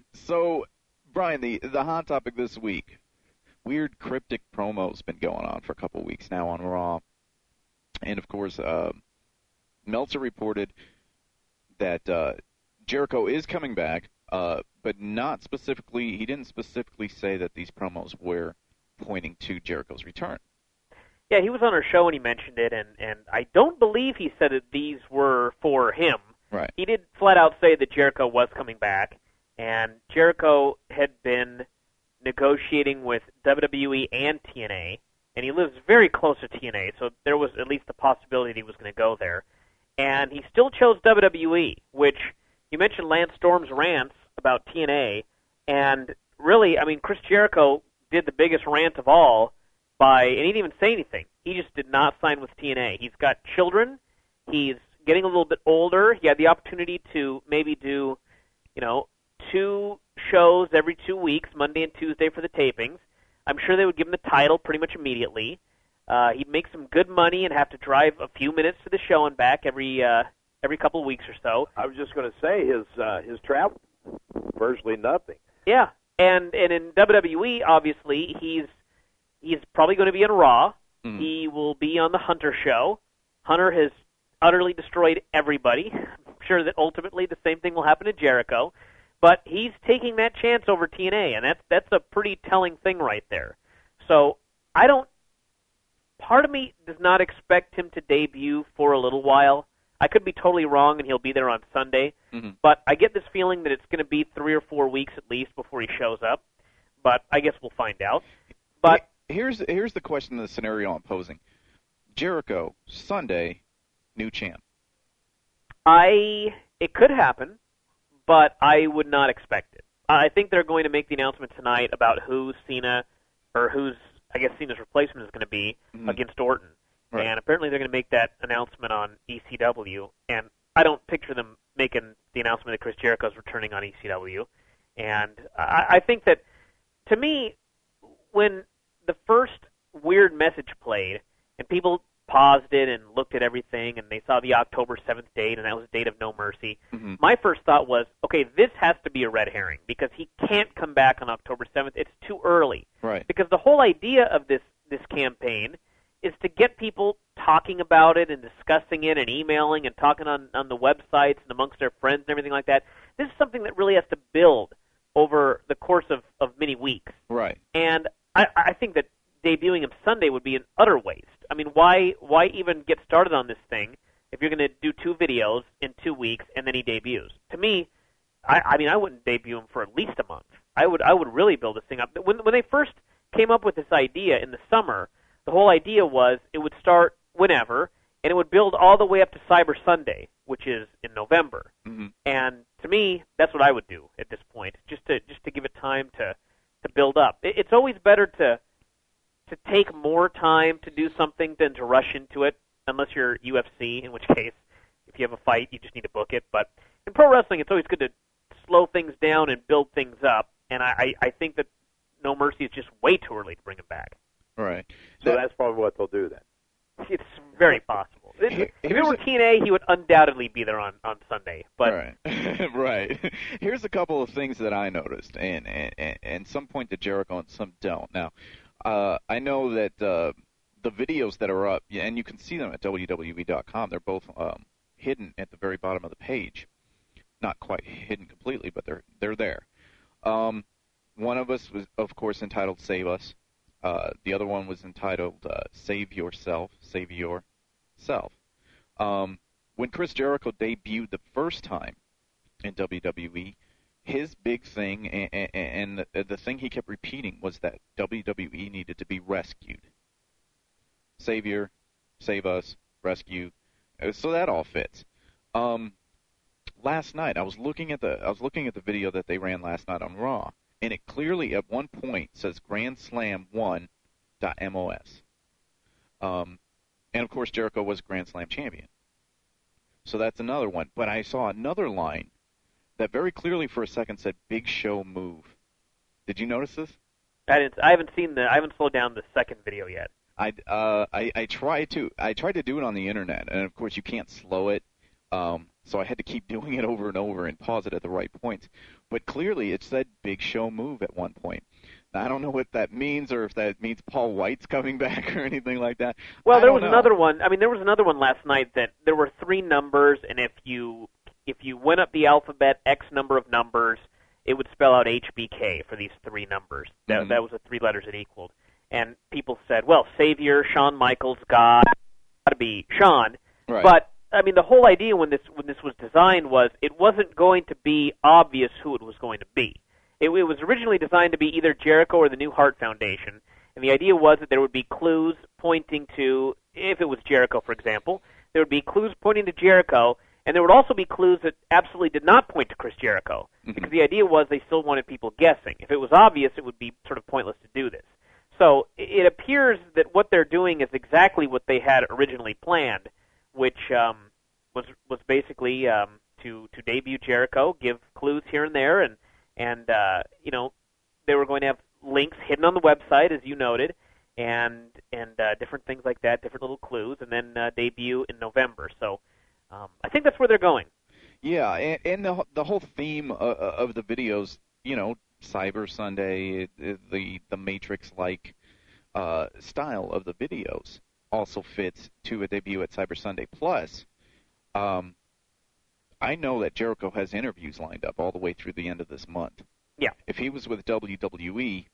So, Brian, the the hot topic this week, weird cryptic promos been going on for a couple weeks now on Raw. And, of course, uh, Meltzer reported that uh, Jericho is coming back, uh, but not specifically, he didn't specifically say that these promos were pointing to Jericho's return. yeah, he was on our show and he mentioned it, and, and I don't believe he said that these were for him. Right. He did flat out say that Jericho was coming back, and Jericho had been negotiating with W W E and T N A, and he lives very close to T N A, so there was at least the possibility that he was going to go there. And he still chose W W E, which you mentioned Lance Storm's rants about T N A, and really, I mean, Chris Jericho did the biggest rant of all by, and he didn't even say anything. He just did not sign with T N A. He's got children. He's getting a little bit older. He had the opportunity to maybe do, you know, two shows every two weeks, Monday and Tuesday for the tapings. I'm sure they would give him the title pretty much immediately. Uh, he'd make some good money and have to drive a few minutes to the show and back every uh, every couple of weeks or so. I was just going to say his uh, his travel virtually nothing. Yeah, and and in W W E, obviously, he's he's probably going to be in Raw. Mm. He will be on the Hunter show. Hunter has utterly destroyed everybody. I'm sure that ultimately the same thing will happen to Jericho. But he's taking that chance over T N A, and that's that's a pretty telling thing right there. So I don't. Part of me does not expect him to debut for a little while. I could be totally wrong, and he'll be there on Sunday. Mm-hmm. But I get this feeling that it's going to be three or four weeks at least before he shows up. But I guess we'll find out. But here's here's the question, the scenario I'm posing: Jericho Sunday, new champ. I it could happen, but I would not expect it. I think they're going to make the announcement tonight about who Cena, or who's, I guess Cena's replacement is going to be Mhm. against Orton. Right. And apparently they're going to make that announcement on E C W. And I don't picture them making the announcement that Chris Jericho's returning on E C W. And I, I think that, to me, when the first weird message played, and people paused it and looked at everything, and they saw the October seventh date, and that was the date of No Mercy. Mm-hmm. My first thought was, okay, this has to be a red herring because he can't come back on October seventh. It's too early. Right. Because the whole idea of this this campaign is to get people talking about it and discussing it and emailing and talking on, on the websites and amongst their friends and everything like that. This is something that really has to build over the course of, of many weeks. Right. And I, I think that debuting him Sunday would be an utter waste. I mean, why why even get started on this thing if you're going to do two videos in two weeks and then he debuts? To me, I, I mean, I wouldn't debut him for at least a month. I would I would really build this thing up. When when they first came up with this idea in the summer, the whole idea was it would start whenever, and it would build all the way up to Cyber Sunday, which is in November. Mm-hmm. And to me, that's what I would do at this point, just to just to give it time to, to build up. It, it's always better to to take more time to do something than to rush into it, unless you're U F C, in which case, if you have a fight, you just need to book it. But in pro wrestling, it's always good to slow things down and build things up, and I, I think that No Mercy is just way too early to bring him back. Right. So That- that's probably what they'll do then. It's very possible. If Here- if it here's were a- T N A, he would undoubtedly be there on, on Sunday. But right, right. Here's a couple of things that I noticed, and and, and some point to Jericho and some don't. Now, uh, I know that uh, the videos that are up, yeah, and you can see them at W W E dot com. They're both um, hidden at the very bottom of the page. Not quite hidden completely, but they're they're there. Um, one of us was, of course, entitled "Save Us." Uh, the other one was entitled uh, "Save Yourself." Save yourself. Um, when Chris Jericho debuted the first time in W W E, his big thing and, and, and the, the thing he kept repeating was that W W E needed to be rescued. Savior, save us, rescue. Uh, So that all fits. Um, last night, I was looking at the I was looking at the video that they ran last night on Raw, and it clearly at one point says Grand Slam one dot M O S. Um, and of course Jericho was Grand Slam champion. So that's another one. But I saw another line that very clearly for a second said Big Show move. Did you notice this? I didn't. I haven't seen the. I haven't slowed down the second video yet. I uh I, I tried to I tried to do it on the internet, and of course you can't slow it. Um, so I had to keep doing it over and over and pause it at the right points. But clearly it said Big Show move at one point. Now, I don't know what that means, or if that means Paul White's coming back or anything like that. Well, I there don't was know. another one. I mean, there was another one last night that there were three numbers, and if you if you went up the alphabet X number of numbers, it would spell out H B K for these three numbers. That Mhm. that was the three letters it equaled. And people said, well, Savior, Shawn Michaels, God, got to be Shawn. Right. But I mean, the whole idea when this when this was designed was it wasn't going to be obvious who it was going to be. It, it was originally designed to be either Jericho or the New Heart Foundation, and the idea was that there would be clues pointing to, if it was Jericho, for example, there would be clues pointing to Jericho, and there would also be clues that absolutely did not point to Chris Jericho, Mm-hmm. because the idea was they still wanted people guessing. If it was obvious, it would be sort of pointless to do this. So it appears that what they're doing is exactly what they had originally planned, which um, was was basically um, to to debut Jericho, give clues here and there, and and uh, you know they were going to have links hidden on the website, as you noted, and and uh, different things like that, different little clues, and then uh, debut in November. So um, I think that's where they're going. Yeah, and, and the the whole theme of, of the videos, you know, Cyber Sunday, the the Matrix-like uh, style of the videos also fits to a debut at Cyber Sunday. Plus, um, I know that Jericho has interviews lined up all the way through the end of this month. Yeah. If he was with W W E,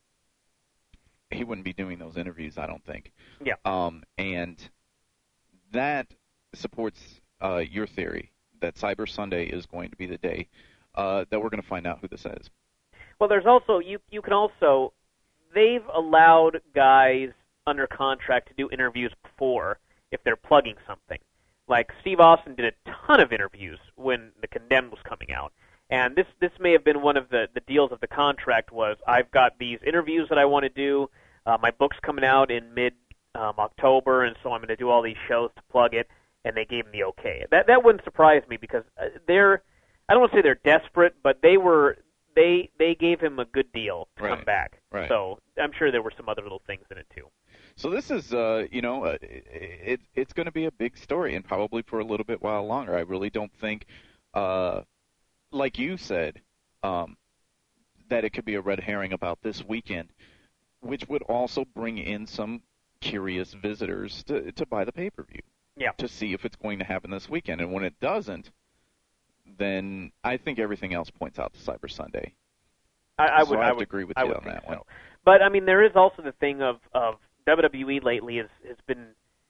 he wouldn't be doing those interviews, I don't think. Yeah. Um, and that supports uh, your theory that Cyber Sunday is going to be the day uh, that we're going to find out who this is. Well, there's also you you can also they've allowed guys under contract to do interviews before if they're plugging something. Like Steve Austin did a ton of interviews when The Condemned was coming out. And this this may have been one of the, the deals of the contract was I've got these interviews that I want to do. Uh, my book's coming out in mid um, October, and so I'm going to do all these shows to plug it. And they gave him the okay. That that wouldn't surprise me because they're I don't want to say they're desperate, but they were they they gave him a good deal to Right. come back. Right. So I'm sure there were some other little things in it too. So this is, uh, you know, uh, it, it's going to be a big story, and probably for a little bit while longer. I really don't think, uh, like you said, um, that it could be a red herring about this weekend, which would also bring in some curious visitors to to buy the pay-per-view. Yeah. To see if it's going to happen this weekend, and when it doesn't, then I think everything else points out to Cyber Sunday. I, I so would I I have would to agree with I you would on think that so. one. But I mean, there is also the thing of of W W E lately has has been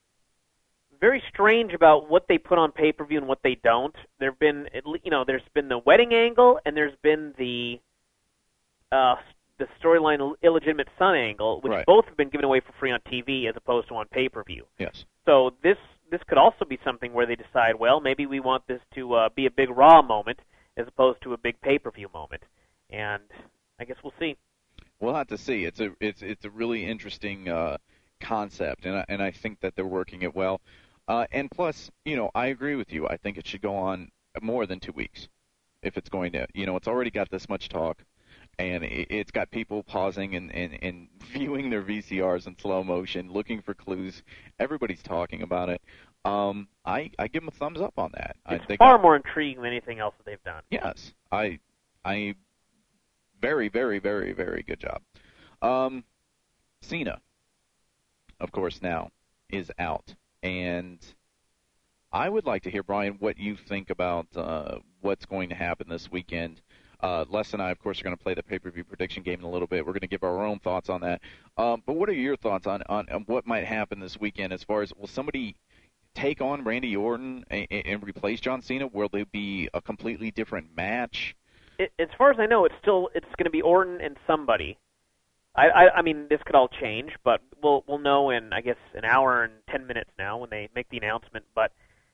very strange about what they put on pay per view and what they don't. There've been at le- you know there's been the wedding angle and there's been the uh, the storyline illegitimate son angle, which Right. both have been given away for free on T V as opposed to on pay per view. Yes. So this this could also be something where they decide, well, maybe we want this to uh, be a big Raw moment as opposed to a big pay per view moment, and I guess we'll see. We'll have to see. It's a it's it's a really interesting uh, concept, and I, and I think that they're working it well. Uh, and plus, you know, I agree with you. I think it should go on more than two weeks if it's going to. You know, it's already got this much talk, and it, it's got people pausing and, and, and viewing their V C Rs in slow motion, looking for clues. Everybody's talking about it. Um, I I give them a thumbs up on that. It's I think far I, more intriguing than anything else that they've done. Yes, I I very very very very good job. Um, Cena, of course, now is out, and I would like to hear, Brian, what you think about uh, what's going to happen this weekend. Uh, Les and I, of course, are going to play the pay-per-view prediction game in a little bit. We're going to give our own thoughts on that. Um, but what are your thoughts on, on, on what might happen this weekend as far as, will somebody take on Randy Orton and, and replace John Cena? Will there be a completely different match? It, as far as I know, it's still it's going to be Orton and somebody. I, I I mean, this could all change, but we'll we'll know in I guess an hour and ten minutes now when they make the announcement. But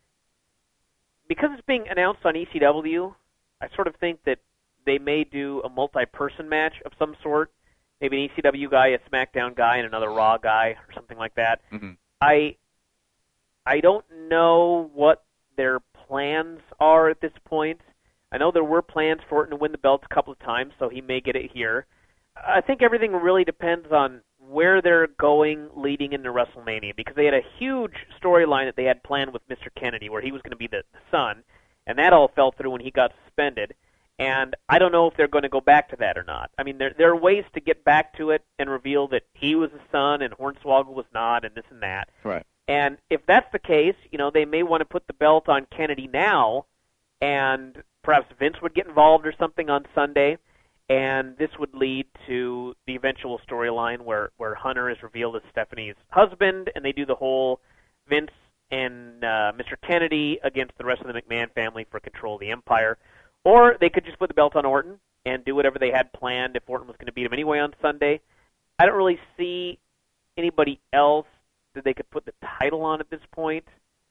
because it's being announced on E C W, I sort of think that they may do a multi-person match of some sort. Maybe an E C W guy, a SmackDown guy, and another Raw guy, or something like that. Mm-hmm. I I don't know what their plans are at this point. I know there were plans for Orton to win the belt a couple of times, so he may get it here. I think everything really depends on where they're going leading into WrestleMania, because they had a huge storyline that they had planned with Mister Kennedy, where he was going to be the, the son, and that all fell through when he got suspended. And I don't know if they're going to go back to that or not. I mean, there there are ways to get back to it and reveal that he was the son and Hornswoggle was not, and this and that. Right. And if that's the case, you know, they may want to put the belt on Kennedy now, and perhaps Vince would get involved or something on Sunday, and this would lead to the eventual storyline where, where Hunter is revealed as Stephanie's husband, and they do the whole Vince and uh, Mister Kennedy against the rest of the McMahon family for control of the Empire. Or they could just put the belt on Orton and do whatever they had planned if Orton was going to beat him anyway on Sunday. I don't really see anybody else that they could put the title on at this point.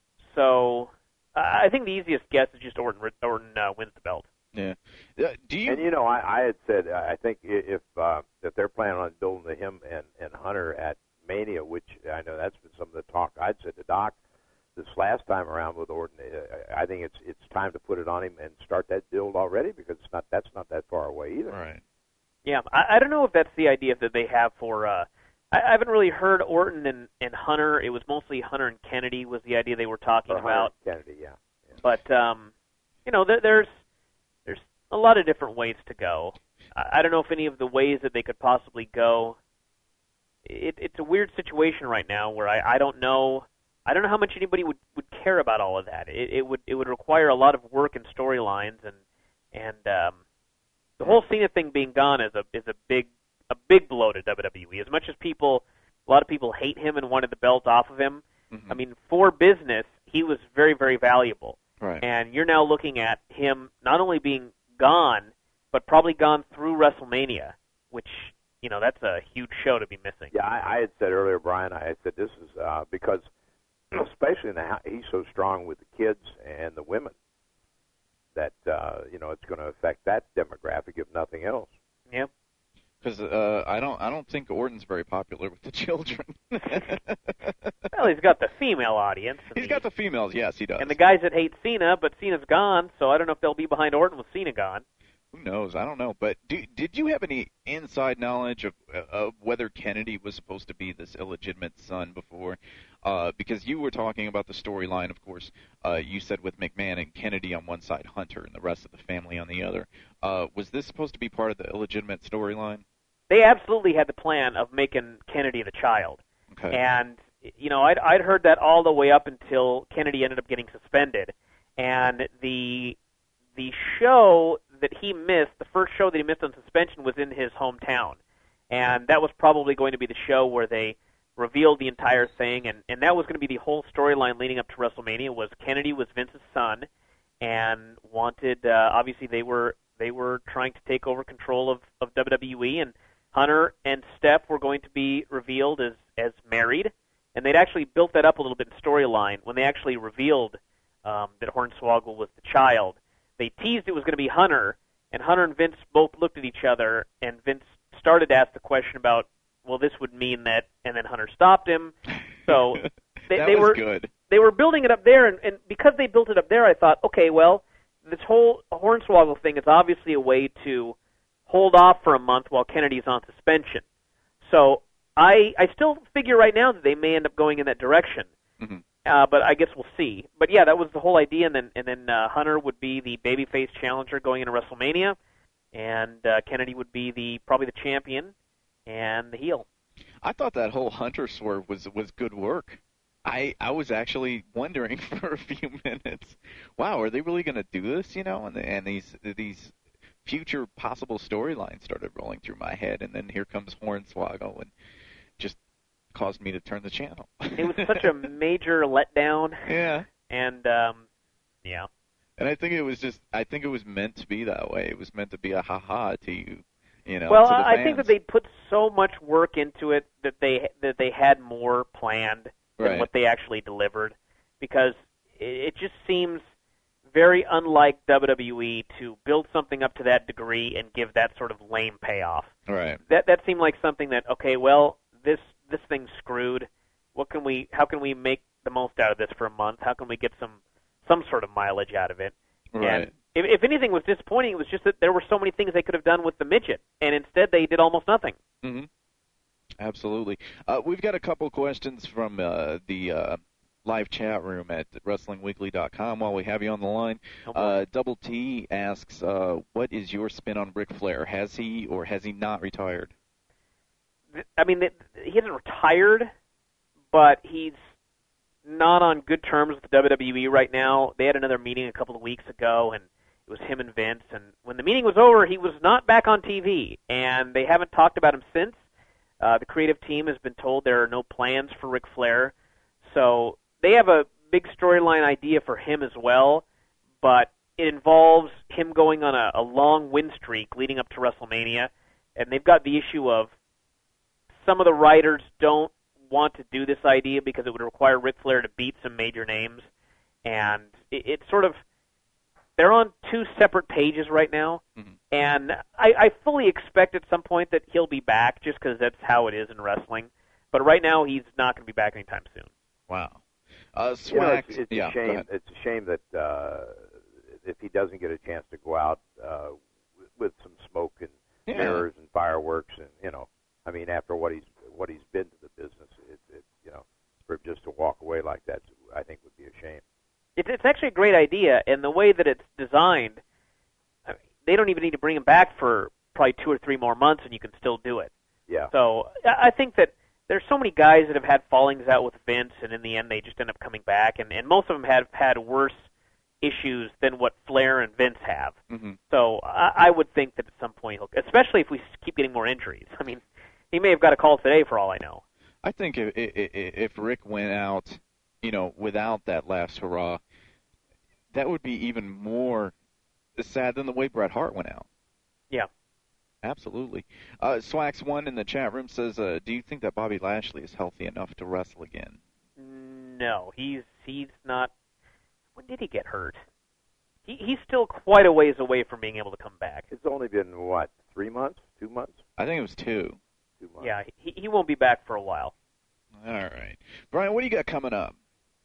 So uh, I think the easiest guess is just Orton, Orton uh, wins the belt. Yeah. Uh, do you? And you know, I, I had said uh, I think i- if uh, if they're planning on building him and and Hunter at Mania, which I know that's been some of the talk. I'd said to Doc this last time around with Orton, uh, I think it's it's time to put it on him and start that build already, because it's not that's not that far away either. Right. Yeah, I, I don't know if that's the idea that they have for. Uh, I, I haven't really heard Orton and, and Hunter. It was mostly Hunter and Kennedy was the idea they were talking Or Hunter about. and Kennedy, yeah. yeah. But um, you know, there, there's there's a lot of different ways to go. I, I don't know if any of the ways that they could possibly go. It, it's a weird situation right now where I, I don't know. I don't know how much anybody would, would care about all of that. It, it would it would require a lot of work and storylines, and and um, the whole Cena thing being gone is a is a big a big blow to W W E. As much as people, a lot of people hate him and wanted the belt off of him. Mm-hmm. I mean, for business, he was very very valuable. Right. And you're now looking at him not only being gone, but probably gone through WrestleMania, which you know that's a huge show to be missing. Yeah, I, I had said earlier, Brian. I had said this is uh, because. Especially now, he's so strong with the kids and the women that uh, you know it's going to affect that demographic, if nothing else. Yeah. Because uh, I don't, I don't think Orton's very popular with the children. Well, he's got the female audience. He's got the females, yes, he does. And the guys that hate Cena, but Cena's gone, so I don't know if they'll be behind Orton with Cena gone. who knows? I don't know. But do, did you have any inside knowledge of, of whether Kennedy was supposed to be this illegitimate son before? Uh, because you were talking about the storyline, of course. Uh, you said with McMahon and Kennedy on one side, Hunter, and the rest of the family on the other. Uh, was this supposed to be part of the illegitimate storyline? They absolutely had the plan of making Kennedy the child. Okay. And, you know, I'd, I'd heard that all the way up until Kennedy ended up getting suspended. And the the show that he missed, the first show that he missed on suspension, was in his hometown. And that was probably going to be the show where they revealed the entire thing. And, and that was going to be the whole storyline leading up to WrestleMania, was Kennedy was Vince's son and wanted, uh, obviously they were they were trying to take over control of, of W W E. And Hunter and Steph were going to be revealed as, as married. And they'd actually built that up a little bit in storyline when they actually revealed um, that Hornswoggle was the child. They teased it was going to be Hunter, and Hunter and Vince both looked at each other, and Vince started to ask the question about, well, this would mean that, and then Hunter stopped him. So they, that they was were good. They were building it up there, and, and because they built it up there, I thought, okay, well, this whole Hornswoggle thing is obviously a way to hold off for a month while Kennedy's on suspension. So I I still figure right now that they may end up going in that direction. Mm-hmm. Uh, but I guess we'll see. But yeah, that was the whole idea, and then and then uh, Hunter would be the babyface challenger going into WrestleMania, and uh, Kennedy would be the probably the champion and the heel. I thought that whole Hunter swerve was was good work. I I was actually wondering for a few minutes, wow, are they really going to do this? You know, and and these these future possible storylines started rolling through my head, and then here comes Hornswoggle and just caused me to turn the channel. It was such a major letdown. Yeah. And, um, yeah. And I think it was just, I think it was meant to be that way. It was meant to be a ha-ha to you, you know, well, to the I fans. think that they put so much work into it that they that they had more planned than Right. what they actually delivered, because it, it just seems very unlike W W E to build something up to that degree and give that sort of lame payoff. Right. That that seemed like something that, okay, well, this this thing's screwed. What can we? How can we make the most out of this for a month? How can we get some some sort of mileage out of it? Right. And if, if anything was disappointing, it was just that there were so many things they could have done with the midget, and instead they did almost nothing. Mm-hmm. Absolutely. Uh, we've got a couple questions from uh, the uh, live chat room at wrestling weekly dot com while we have you on the line. Uh, Double T asks, uh, what is your spin on Ric Flair? Has he or has he not retired? I mean, he hasn't retired, but he's not on good terms with the W W E right now. They had another meeting a couple of weeks ago, and it was him and Vince. And when the meeting was over, he was not back on T V, and they haven't talked about him since. Uh, the creative team has been told there are no plans for Ric Flair. So they have a big storyline idea for him as well, but it involves him going on a, a long win streak leading up to WrestleMania, and they've got the issue of some of the writers don't want to do this idea because it would require Ric Flair to beat some major names, and it, it's sort of, they're on two separate pages right now, mm-hmm. and I, I fully expect at some point that he'll be back just because that's how it is in wrestling, but right now he's not going to be back anytime soon. Wow. Uh, you know, Swax, it's, it's yeah, a shame. It's a shame that uh, if he doesn't get a chance to go out uh, with, with some smoke and yeah. mirrors and fireworks, and you know, I mean, after what he's what he's been to the business, it, it you know, for him just to walk away like that, I think would be a shame. It, it's actually a great idea, and the way that it's designed, I mean, they don't even need to bring him back for probably two or three more months, and you can still do it. Yeah. So I think that there's so many guys that have had fallings out with Vince, and in the end they just end up coming back, and, and most of them have had worse issues than what Flair and Vince have. Mm-hmm. So I, I would think that at some point he'll, especially if we keep getting more injuries. I mean, he may have got a call today for all I know. I think if, if, if Rick went out, you know, without that last hurrah, that would be even more sad than the way Bret Hart went out. Yeah. Absolutely. Uh, Swax one in the chat room says, uh, do you think that Bobby Lashley is healthy enough to wrestle again? No, he's he's not. When did he get hurt? He he's still quite a ways away from being able to come back. It's only been what, three months, two months? I think it was two. Two months. Yeah, he he won't be back for a while. All right, Brian, what do you got coming up?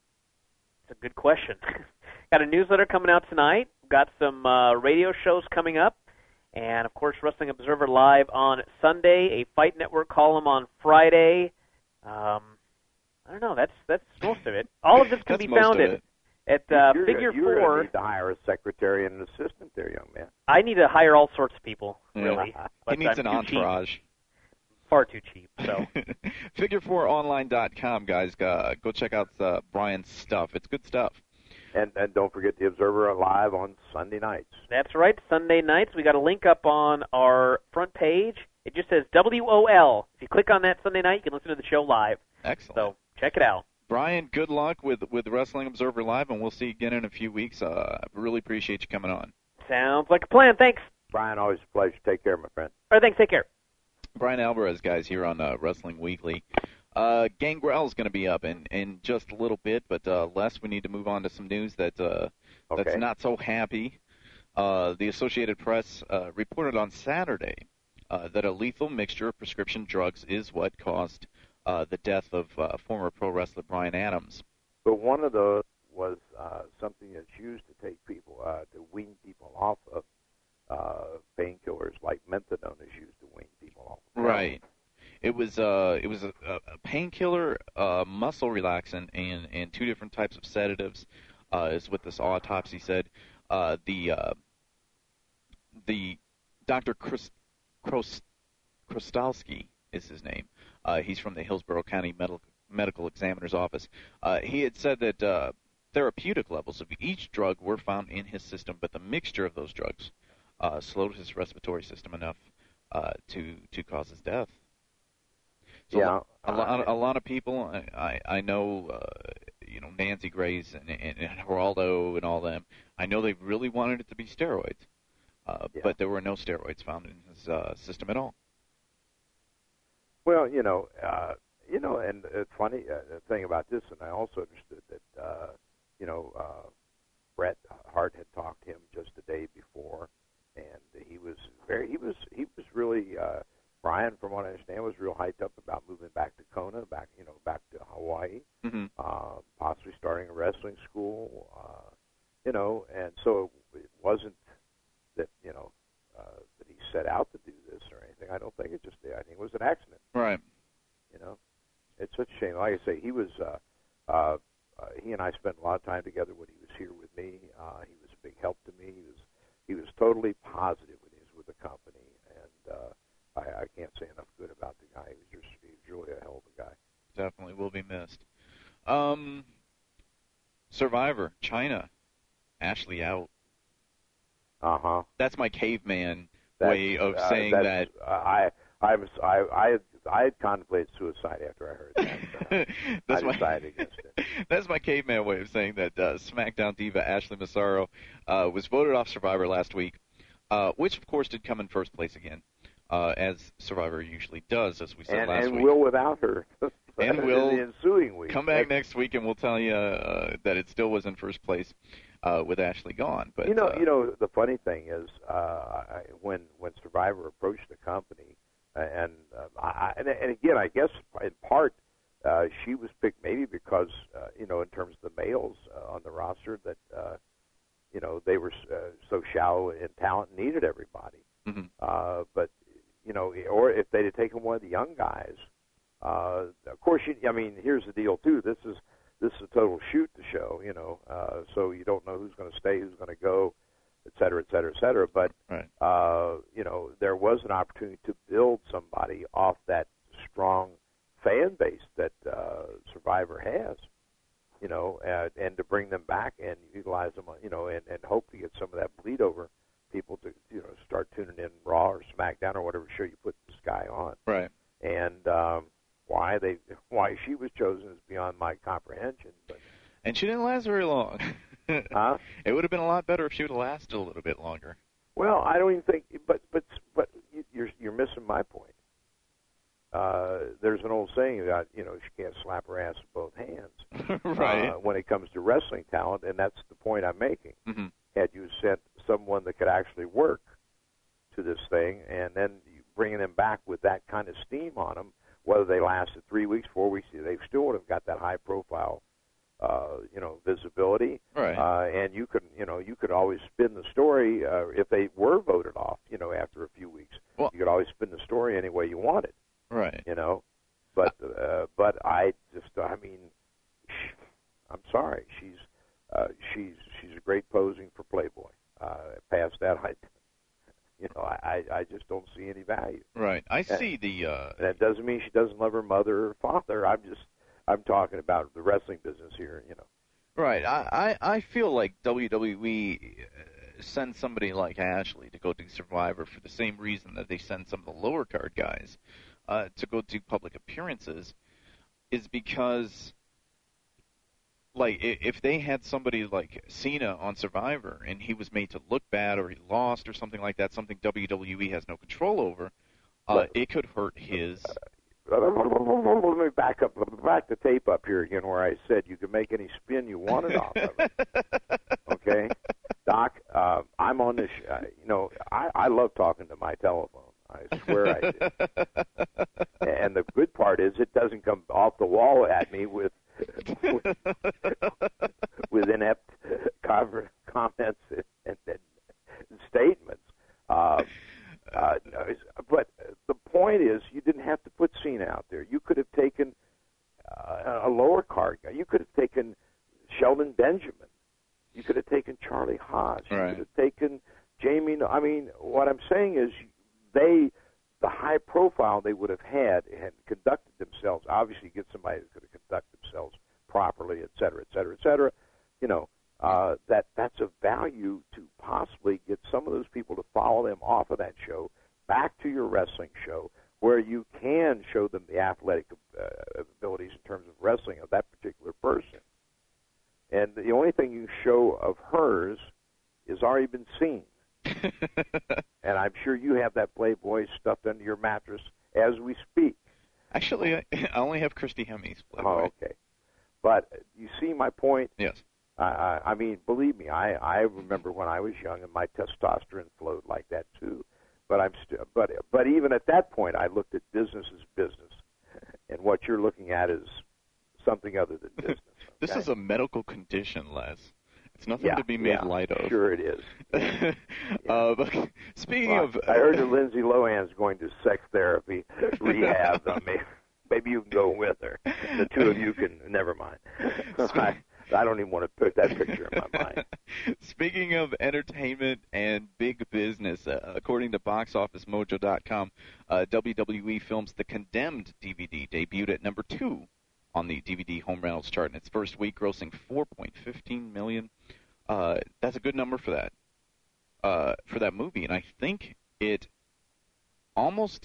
It's a good question. Got a newsletter coming out tonight. Got some uh, radio shows coming up. And, of course, Wrestling Observer Live on Sunday, a Fight Network column on Friday. Um, I don't know. That's that's most of it. All of this can be found at, at uh, you're, Figure you're four. You're need to hire a secretary and an assistant there, young man. I need to hire all sorts of people, Yeah. really. He needs I'm an too entourage. Cheap. Far too cheap. So, figure four online dot com, guys. Uh, go check out uh, Brian's stuff. It's good stuff. And and don't forget the Observer Live on Sunday nights. That's right, Sunday nights. We got a link up on our front page. It just says W O L. If you click on that Sunday night, you can listen to the show live. Excellent. So check it out. Brian, good luck with with Wrestling Observer Live, and we'll see you again in a few weeks. Uh, I really appreciate you coming on. Sounds like a plan. Thanks. Brian, always a pleasure. Take care, my friend. All right, thanks. Take care. Brian Alvarez, guys, here on uh, Wrestling Weekly. Uh, Gangrel is going to be up in, in just a little bit, but uh, Les, we need to move on to some news that uh, okay. that's not so happy. Uh, the Associated Press uh, reported on Saturday uh, that a lethal mixture of prescription drugs is what caused uh, the death of uh, former pro wrestler Brian Adams. But one of those was uh, something that's used to take people, uh, to wean people off of uh, painkillers, like methadone is used to wean people off of. Right. It was uh, it was a, a painkiller, uh, muscle relaxant, and, and two different types of sedatives, uh, is what this autopsy said. Uh, the uh, the Doctor Chris, Kros, Krostalski is his name. Uh, he's from the Hillsborough County Medical Medical Examiner's Office. Uh, he had said that uh, therapeutic levels of each drug were found in his system, but the mixture of those drugs uh, slowed his respiratory system enough uh, to to cause his death. So yeah, a, a lot, a lot of people. I, I know, uh, you know, Nancy Grace and, and, and Geraldo and all them. I know they really wanted it to be steroids, uh, yeah. but there were no steroids found in his uh, system at all. Well, you know, uh, you know, and it's funny uh, the thing about this, and I also understood that, uh, you know, uh, Bret Hart had talked to him just the day before, and he was very, he was, he was really. Uh, Brian, from what I understand, was real hyped up about moving back to Kona, back you know, back to Hawaii, mm-hmm. uh, possibly starting a wrestling school, uh, you know, and so it wasn't that you know uh, that he set out to do this or anything. I don't think it just I think it was an accident. Right. You know, it's such a shame. Like I say, he was uh, uh, uh, he and I spent a lot of time together when he was here with me. Uh, he was a big help to me. He was he was totally positive when he was with the company, and. Uh, I, I can't say enough good about the guy. He was just he was really a hell of a guy. Definitely will be missed. Um, Survivor, China, Ashley out. Uh huh. That's my caveman that's, way of uh, saying that. Uh, I I was I I had, I had contemplated suicide after I heard that. So that's I my, decided against it. That's my caveman way of saying that. Uh, SmackDown diva Ashley Massaro uh, was voted off Survivor last week, uh, which of course did come in first place again. Uh, as Survivor usually does, as we said and, last and week. And will without her. And will in the ensuing week. Come back next week, and we'll tell you uh, that it still was in first place uh, with Ashley gone. But you know, uh, you know, the funny thing is, uh, I, when when Survivor approached the company, uh, and uh, I, and, and again, I guess in part uh, she was picked maybe because uh, you know, in terms of the males uh, on the roster, that uh, you know they were uh, so shallow in talent, and needed everybody. Mm-hmm. Uh, but you know, or if they'd have taken one of the young guys, uh, of course, you, I mean, here's the deal too. This is this is a total shoot to show, you know, uh, so you don't know who's going to stay, who's going to go, et cetera, et cetera, et cetera. But right. uh, you know, there was an opportunity to build somebody off that strong fan base that uh, Survivor has, you know, uh, and to bring them back and utilize them, you know, and, and hope to get some of that bleed over. People to you know start tuning in Raw or SmackDown or whatever show you put this guy on. Right. And um, why they why she was chosen is beyond my comprehension. But and she didn't last very long. Huh? It would have been a lot better if she would have lasted a little bit longer. Well, I don't even think. But but but you're you're missing my point. Uh, there's an old saying about you know she can't slap her ass with both hands. Right. Uh, when it comes to wrestling talent, and that's the point I'm making. Mm-hmm. Had you sent someone that could actually work to this thing, and then you bringing them back with that kind of steam on them, whether they lasted three weeks, four weeks, they still would have got that high profile uh, you know, visibility. Right. Uh, and you could, you know, you could always spin the story uh, if they were voted off. You know, after a few weeks, well, you could always spin the story any way you wanted. Right. You know, but uh, but I just, I mean, she, I'm sorry, she's uh, she's she's a great posing for Playboy. Uh, past that, I, you know, I, I just don't see any value. Right. I and, see the. Uh... And that doesn't mean she doesn't love her mother or father. I'm just, I'm talking about the wrestling business here. You know. Right. I, I, I feel like W W E sends somebody like Ashley to go do Survivor for the same reason that they send some of the lower card guys uh, to go do public appearances, is because. Like, if they had somebody like Cena on Survivor and he was made to look bad or he lost or something like that, something W W E has no control over, uh, it could hurt his... Let me back up, back the tape up here again where I said you could make any spin you wanted off of it. Okay? Doc, uh, I'm on this... Uh, you know, I, I love talking to my telephone. I swear I do. And the good part is it doesn't come off the wall at me with... with, with inept cover, comments and, and, and statements. Uh, uh, but the point is, you didn't have to put Cena out there. You could have taken uh, a lower card guy. You could have taken Sheldon Benjamin. You could have taken Charlie Haas. You right. could have taken Jamie. I mean, what I'm saying is, they, the high profile they would have had and conducted themselves. Obviously, get somebody who could have conducted themselves properly, et cetera, et cetera, et cetera. You know, uh, that that's of value to possibly get some of those people to follow them off of that show back to your wrestling show, where you can show them the athletic uh, abilities in terms of wrestling of that particular person. And the only thing you show of hers has already been seen. And I'm sure you have that Playboy stuffed under your mattress as we speak. Actually, I, I only have Christy Hemi's Playboy. Oh, okay. But you see my point? Yes. I, I, I mean, believe me, I, I remember when I was young and my testosterone flowed like that too. But I'm still, but but even at that point, I looked at business as business, and what you're looking at is something other than business. Okay? This is a medical condition, Les. It's nothing yeah, to be made yeah, light of. Sure it is. Yeah. uh, but speaking well, of... I heard that Lindsay Lohan's going to sex therapy rehab. I mean, maybe you can go with her. The two of you can... Never mind. I, I don't even want to put that picture in my mind. Speaking of entertainment and big business, uh, according to box office mojo dot com, uh, W W E Films The Condemned D V D debuted at number two on the D V D home rentals chart in its first week, grossing four point one five million dollars. Uh, that's a good number for that uh, for that movie, and I think it almost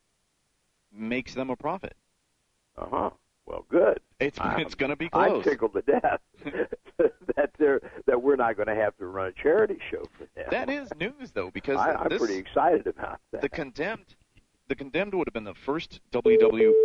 makes them a profit. Uh huh. Well, good. It's I'm, it's going to be close. I'm tickled to death that they're that we're not going to have to run a charity show for them. That is news, though, because I, I'm this, pretty excited about that. The Condemned, the Condemned would have been the first W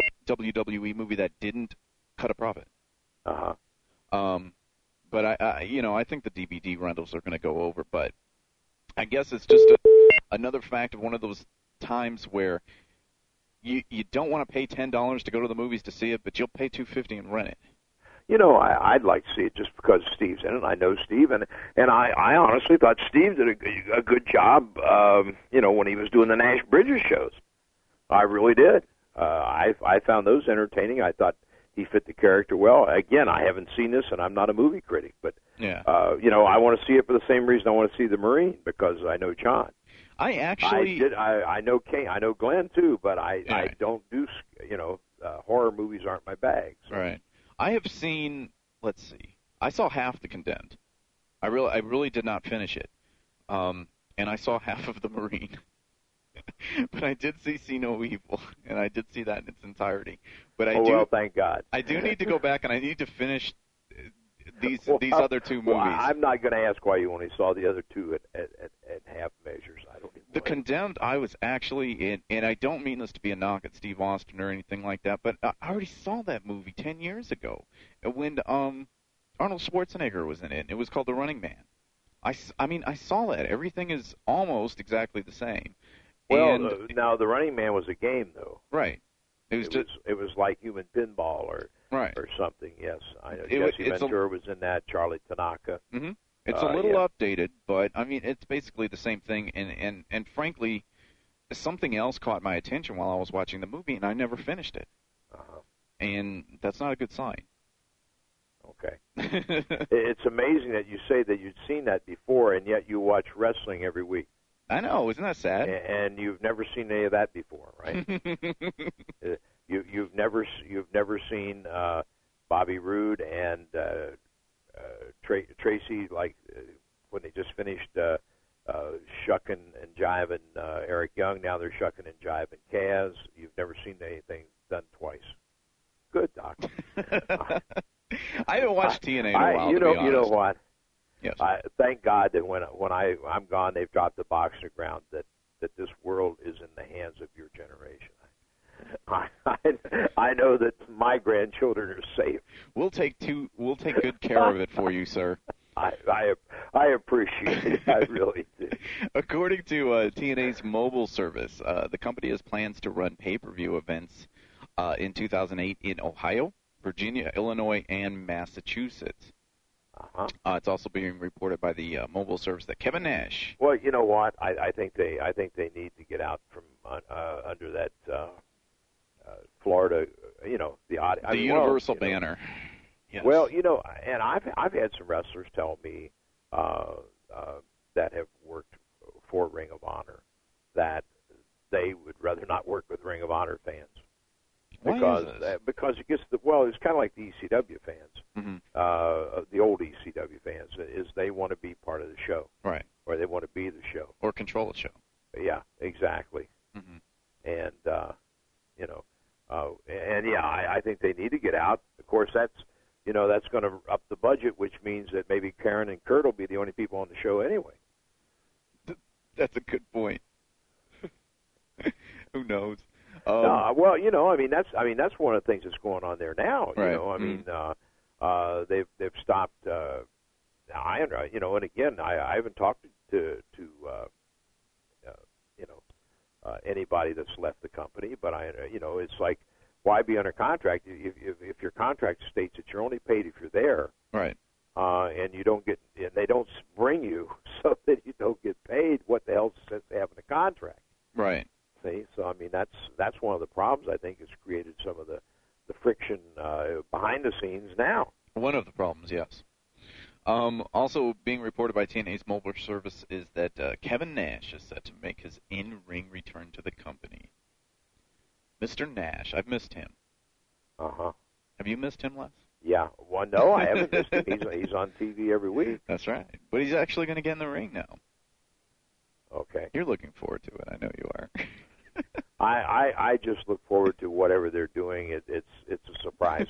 W E movie that didn't cut a profit. Uh huh. Um, but I, I, you know, I think the D V D rentals are going to go over. But I guess it's just a, another fact of one of those times where you you don't want to pay ten dollars to go to the movies to see it, but you'll pay two fifty and rent it. You know, I, I'd like to see it just because Steve's in it. I know Steve, and and I, I honestly thought Steve did a, a good job. Um, you know, when he was doing the Nash Bridges shows, I really did. Uh, I I found those entertaining. I thought he fit the character well. Again, I haven't seen this, and I'm not a movie critic, but yeah. uh, you know, I want to see it for the same reason I want to see The Marine, because I know John. I actually I did. I, I know Kane. I know Glenn too, but I yeah. I don't do. You know, uh, horror movies aren't my bag. So. Right. I have seen. Let's see. I saw half The Condemned. I really, I really did not finish it. Um, and I saw half of The Marine. But I did see See No Evil, and I did see that in its entirety. But I oh, do. well, thank God. I do need to go back, and I need to finish these well, these other two movies. Well, I'm not going to ask why you only saw the other two at at, at, at half measures. I don't. Even the Condemned, I was actually in, and I don't mean this to be a knock at Steve Austin or anything like that, but I already saw that movie ten years ago when um Arnold Schwarzenegger was in it. It was called The Running Man. I, I mean, I saw that. Everything is almost exactly the same. Well, and, uh, now The Running Man was a game, though. Right. It was it just was, it was like human pinball or right. or something. Yes, I know. It was- Jesse it's a- Ventura was in that. Charlie Tanaka. Mm-hmm. It's Uh, a little yeah. updated, but I mean, it's basically the same thing. And, and, and frankly, something else caught my attention while I was watching the movie, and I never finished it. Uh-huh. And that's not a good sign. Okay. It's amazing that you say that you'd seen that before, and yet you watch wrestling every week. I know, isn't that sad? A- And you've never seen any of that before, right? Uh, you you've never s- you've never seen uh, Bobby Roode and uh, uh, Tra- Tracy like uh, when they just finished uh, uh, shucking and jiving uh, Eric Young. Now they're shucking and jiving Kaz. You've never seen anything done twice. Good, Doc. I haven't watched T N A in a I, while. you to know, be you know honest. what? Yes. I thank God that when when I I'm gone, they've dropped the box to the ground. That that this world is in the hands of your generation. I I, I know that my grandchildren are safe. We'll take two. We'll take good care of it for you, sir. I I I appreciate it. I really do. According to uh, T N A's mobile service, uh, the company has plans to run pay-per-view events uh, in two thousand eight in Ohio, Virginia, Illinois, and Massachusetts. Uh-huh. Uh, it's also being reported by the uh, mobile service that Kevin Nash. Well, you know what? I, I think they I think they need to get out from uh, under that uh, uh, Florida. You know the odd, The I mean, universal well, you know, banner. Yes. Well, you know, and I've I've had some wrestlers tell me uh, uh, that have worked for Ring of Honor that they would rather not work with Ring of Honor fans Why is because this? uh, because it gets the well, it's kind of like the E C W fans, Mm-hmm. uh, the old E C W fans, is they want to be part of the show, Right. or they want to be the show. Or control the show. Yeah, exactly. Mm-hmm. And uh, you know, uh, and yeah, I, I think they need to get out. Of course, that's you know that's going to up the budget, which means that maybe Karen and Kurt will be the only people on the show anyway. That's a good point. Who knows? Um, no, well, you know, I mean that's I mean that's one of the things that's going on there now. You Right. know, I Mm. mean, uh, uh, they've they've stopped. Uh, I you know, and again, I, I haven't talked to to uh, uh, you know uh, anybody that's left the company, but I uh, you know it's like why be under contract if if, if your contract states that you're only paid if you're there, right? Uh, and you don't get and they don't bring you so that you don't get paid. What the hell does they have in the contract? Right. See, so I mean that's that's one of the problems I think has created some of the the friction uh, behind the scenes now. One of the problems, yes. Um, also being reported by T N A's mobile service is that uh, Kevin Nash is set to make his in-ring return to the company. Mister Nash, I've missed him. Uh huh. Have you missed him, Les? Yeah. Well, no, I haven't missed him. He's he's on T V every week. That's right. But he's actually going to get in the ring now. Okay. You're looking forward to it. I know you are. I, I I just look forward to whatever they're doing. It, it's it's a surprise.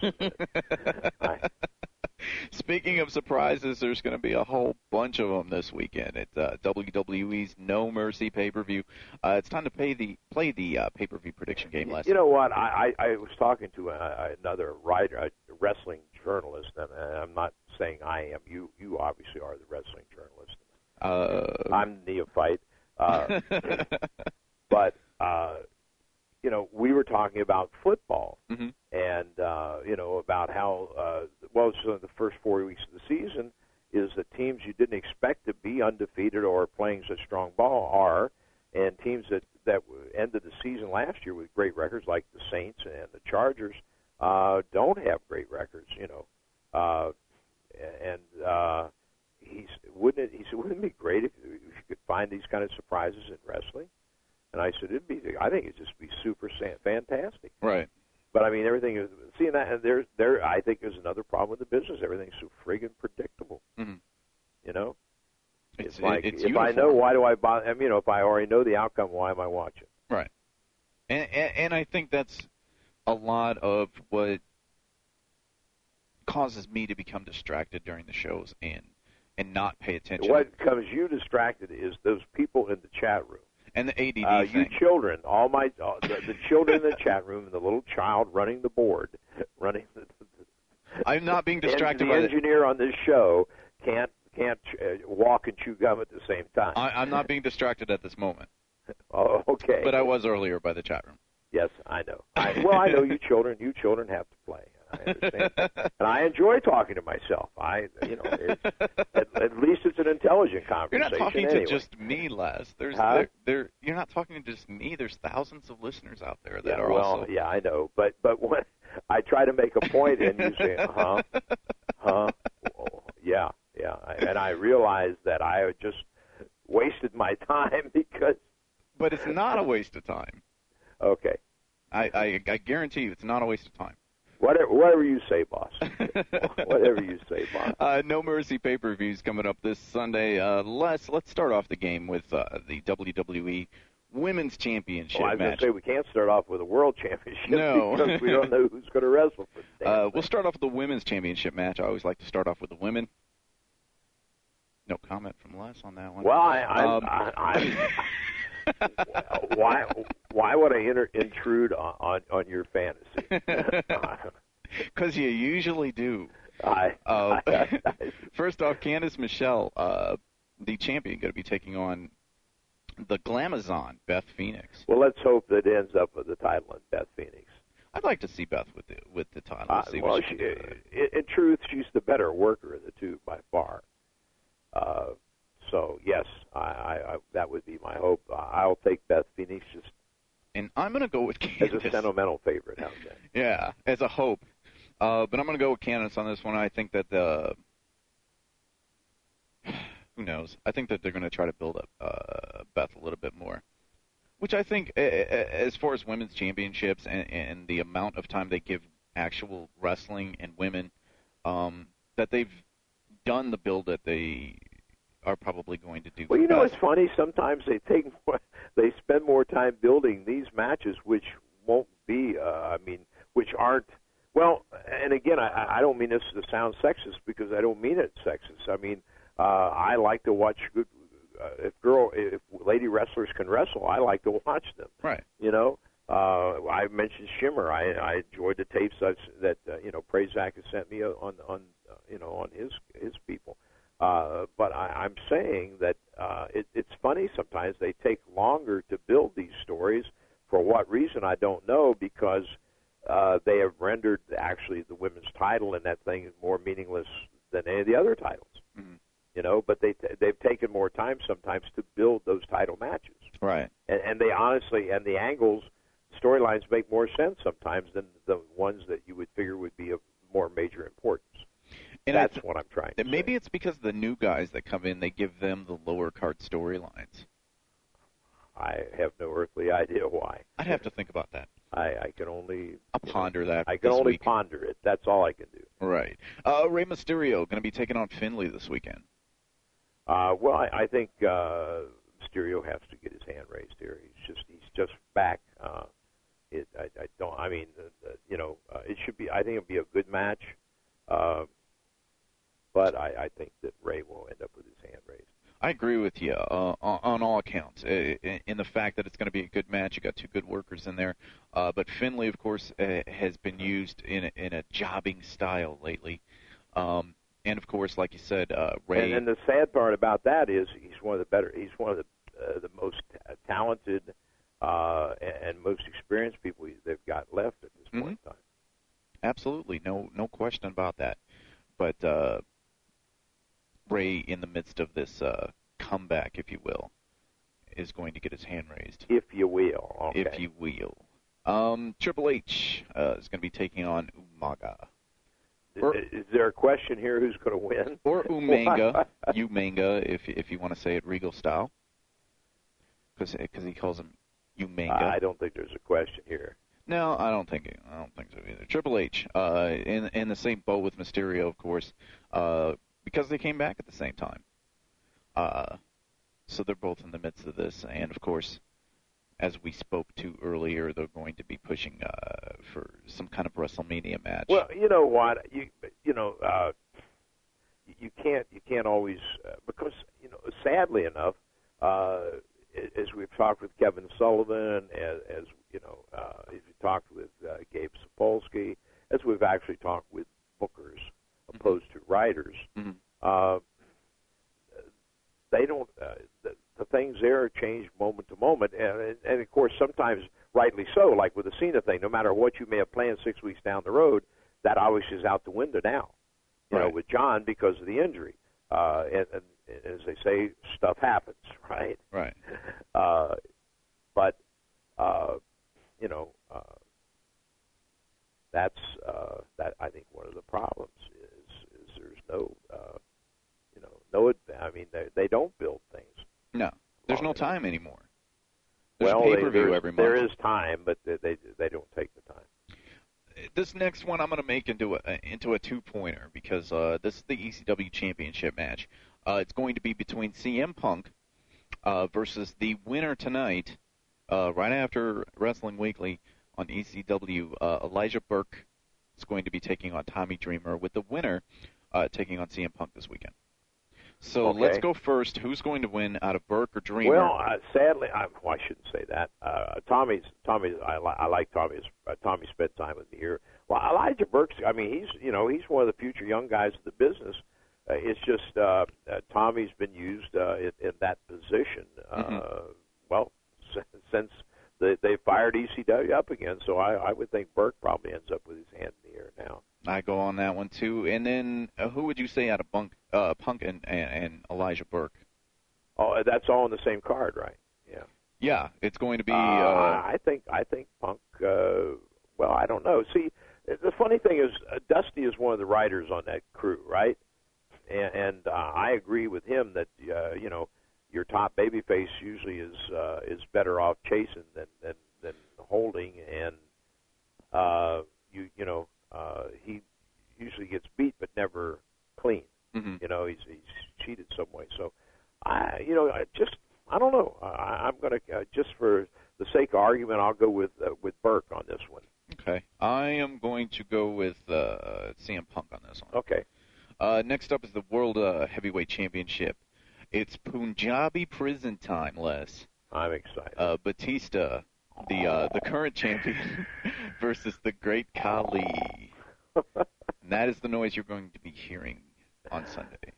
I, Speaking of surprises, there's going to be a whole bunch of them this weekend at uh, W W E's No Mercy pay-per-view. Uh, it's time to pay the play the uh, pay-per-view prediction game. Last you know what? I, I, I was talking to a, another writer, a wrestling journalist, and I'm not saying I am. You you obviously are the wrestling journalist. Uh, I'm neophyte. Uh, but, uh, you know, we were talking about football mm-hmm. and, uh, you know, about how, uh, well, so the first four weeks of the season is the teams you didn't expect to be undefeated or playing such strong ball are, and teams that, that ended the season last year with great records like the Saints and the Chargers uh, don't have great records, you know. Uh, and uh, he's, wouldn't it, he said, wouldn't it be great if, if you could find these kind of surprises in wrestling? And I said, it'd be. I think it'd just be super fantastic. Right. But I mean, everything is. Seeing that, and there's there. I think there's another problem with the business. Everything's so friggin' predictable. Mm-hmm. You know, it's, it's like it's if uniform. I know, why do I buy? I mean, you know, if I already know the outcome, why am I watching? Right. And and, and I think that's a lot of what causes me to become distracted during the shows and and not pay attention. What comes you distracted is those people in the chat room. And the A D D uh, thing. You children, all my uh, the, the children in the chat room, and the little child running the board, running. The, the, I'm not being distracted the by engineer the, on this show can't can't uh, walk and chew gum at the same time. I, I'm not being distracted at this moment. Oh, okay. But I was earlier by the chat room. Yes, I know. I, well, I know you children. You children have to play. I understand, and I enjoy talking to myself. I, you know, it's, at, at least it's an intelligent You're conversation. not talking anyway. to just me, Les. There's Huh? there, there. You're not talking to just me. There's thousands of listeners out there that yeah, are well, also. yeah, I know, but but when I try to make a point, and you say, huh, huh, oh, yeah, yeah, I, and I realize that I just wasted my time because. But it's not a waste of time. Okay. I, I, I guarantee you, it's not a waste of time. Whatever, whatever you say, boss. Whatever you say, boss. Uh, No Mercy pay-per-views coming up this Sunday. Uh, Les, let's start off the game with uh, the W W E Women's Championship Well, I was going match. to say we can't start off with a World Championship No. because we don't know who's going to wrestle for the damn Uh, thing. we'll start off with the Women's Championship match. I always like to start off with the women. No comment from Les on that one. Well, I, I, Um, I, I why why would I inter- intrude on, on, on your fantasy? Because you usually do. I, Uh, I, I first off, Candice Michelle, uh, the champion, going to be taking on the Glamazon, Beth Phoenix. well, let's hope that it ends up with the title in Beth Phoenix. I'd like to see Beth with the with the title. Uh, see well, what she, she can do. in, in truth, she's the better worker of the two by far. Uh, so yes, I, I, I that would be my hope. Uh, I'll take Beth Phoenix just And I'm going to go with as Candice. a sentimental favorite. How's that? Yeah, as a hope. Uh, but I'm going to go with Candice on this one. I think that the who knows? I think that they're going to try to build up uh, Beth a little bit more, which I think, uh, as far as women's championships and, and the amount of time they give actual wrestling and women, um, that they've done the build that they are probably going to do. Well, you know, best. it's funny. Sometimes they take more, they spend more time building these matches, which won't be. Uh, I mean, which aren't. Well, and again, I, I don't mean this to sound sexist because I don't mean it sexist. I mean, uh, I like to watch good. Uh, if girl, if lady wrestlers can wrestle, I like to watch them. Right. You know, uh, I mentioned Shimmer. I, I enjoyed the tapes that, that uh, you know Prazak has sent me on on uh, you know on his his people. Uh, but I, I'm saying that uh, it, it's funny sometimes they take longer to build these stories. For what reason, I don't know, because uh, they have rendered actually the women's title and that thing is more meaningless than any of the other titles. Mm-hmm. You know, but they they've taken more time sometimes to build those title matches. Right. And, and they honestly, and the angles, storylines make more sense sometimes than the ones that you would figure would be of more major importance. And That's th- what I'm trying to Maybe say. it's because the new guys that come in, they give them the lower card storylines. I have no earthly idea why. I'd have to think about that. I, I can only I'll ponder that. I can this only week. ponder it. That's all I can do. Right. Uh, Rey Mysterio going to be taking on Finlay this weekend. Uh, well, I, I think uh, Mysterio has to get his hand raised here. He's just he's just back. Uh, it, I, I don't. I mean, uh, uh, you know, uh, it should be. I think it'll be a good match. Uh, but I, I think that Ray will end up with his hand raised. I agree with you uh, on, on all accounts. Uh, in, in the fact that it's going to be a good match, you got two good workers in there. Uh, but Finlay, of course, uh, has been used in a, in a jobbing style lately. Um, and of course, like you said, uh, Ray. And, and the sad part about that is he's one of the better. He's one of the uh, the most talented uh, and, and most experienced people they've got left at this point Mm-hmm. in time. Absolutely, no no question about that. But uh, Ray, in the midst of this uh, comeback, if you will, is going to get his hand raised. If you will. Okay. If you will. Um, Triple H uh, is going to be taking on Umaga. Or, is there a question here who's going to win? Or Umanga, Umanga, if if you want to say it Regal style, because he calls him Umanga. I don't think there's a question here. No, I don't think I don't think so either. Triple H, uh, in in the same boat with Mysterio, of course, uh, because they came back at the same time. Uh, so they're both in the midst of this, and of course, as we spoke to earlier, they're going to be pushing uh, for some kind of WrestleMania match. Well, you know what? You you know uh, you can't you can't always uh, because you know sadly enough, uh, as we've talked with Kevin Sullivan, as, as you know, uh, as we talked with uh, Gabe Sapolsky, as we've actually talked with bookers opposed to writers, mm-hmm. uh, they don't. Uh, the, the things there change moment to moment, and, and of course sometimes rightly so. Like with the Cena thing, no matter what you may have planned six weeks down the road, that obviously is out the window now. You Right. know, with John because of the injury. Uh, and, and as they say, stuff happens, right? Right. Uh, but uh, you know, uh, that's uh, that. I think one of the problems is is there's no, uh, you know, no. adv- I mean, they they don't build things. No, there's no time anymore. There's well, pay-per-view there, every month. there is time, but they they, they don't take the time. This next one I'm going to make into a into a two-pointer because uh, this is the E C W Championship match. Uh, it's going to be between C M Punk uh, versus the winner tonight, uh, right after Wrestling Weekly on E C W. Uh, Elijah Burke is going to be taking on Tommy Dreamer, with the winner uh, taking on C M Punk this weekend. So Okay. let's go first. Who's going to win out of Burke or Dreamer? Well, uh, sadly, I, well, I shouldn't say that. Uh, Tommy's, Tommy's, I, li- I like Tommy's. Uh, Tommy spent time with me here. Well, Elijah Burke's. I mean, he's, you know, he's one of the future young guys of the business. Uh, it's just uh, uh, Tommy's been used uh, in, in that position. Uh, Mhm. Well, s- since they, they fired E C W up again, so I, I would think Burke probably ends up with his hand in the air now. I go on that one too. And then uh, who would you say out of Punk, uh, Punk and, and, and Elijah Burke? Oh, that's all on the same card, right? Yeah. Yeah, it's going to be. Uh, Uh, I think I think Punk. Uh, well, I don't know. See, the funny thing is, uh, Dusty is one of the writers on that crew, right? And, and uh, I agree with him that uh, you know your top babyface usually is uh, is better off chasing than than, than holding, and uh, you you know uh, he usually gets beat but never clean. Mhm. You know, he's he's cheated some way. So I you know I just I don't know. I, I'm going to uh, just for the sake of argument, I'll go with uh, with Burke on this one. okay. I am going to go with uh, C M Punk on this one. Okay. Uh, next up is the World uh, Heavyweight Championship. It's Punjabi prison time, Les. I'm excited. Uh, Batista, the uh, the current champion, versus the Great Khali. And that is the noise you're going to be hearing on Sunday.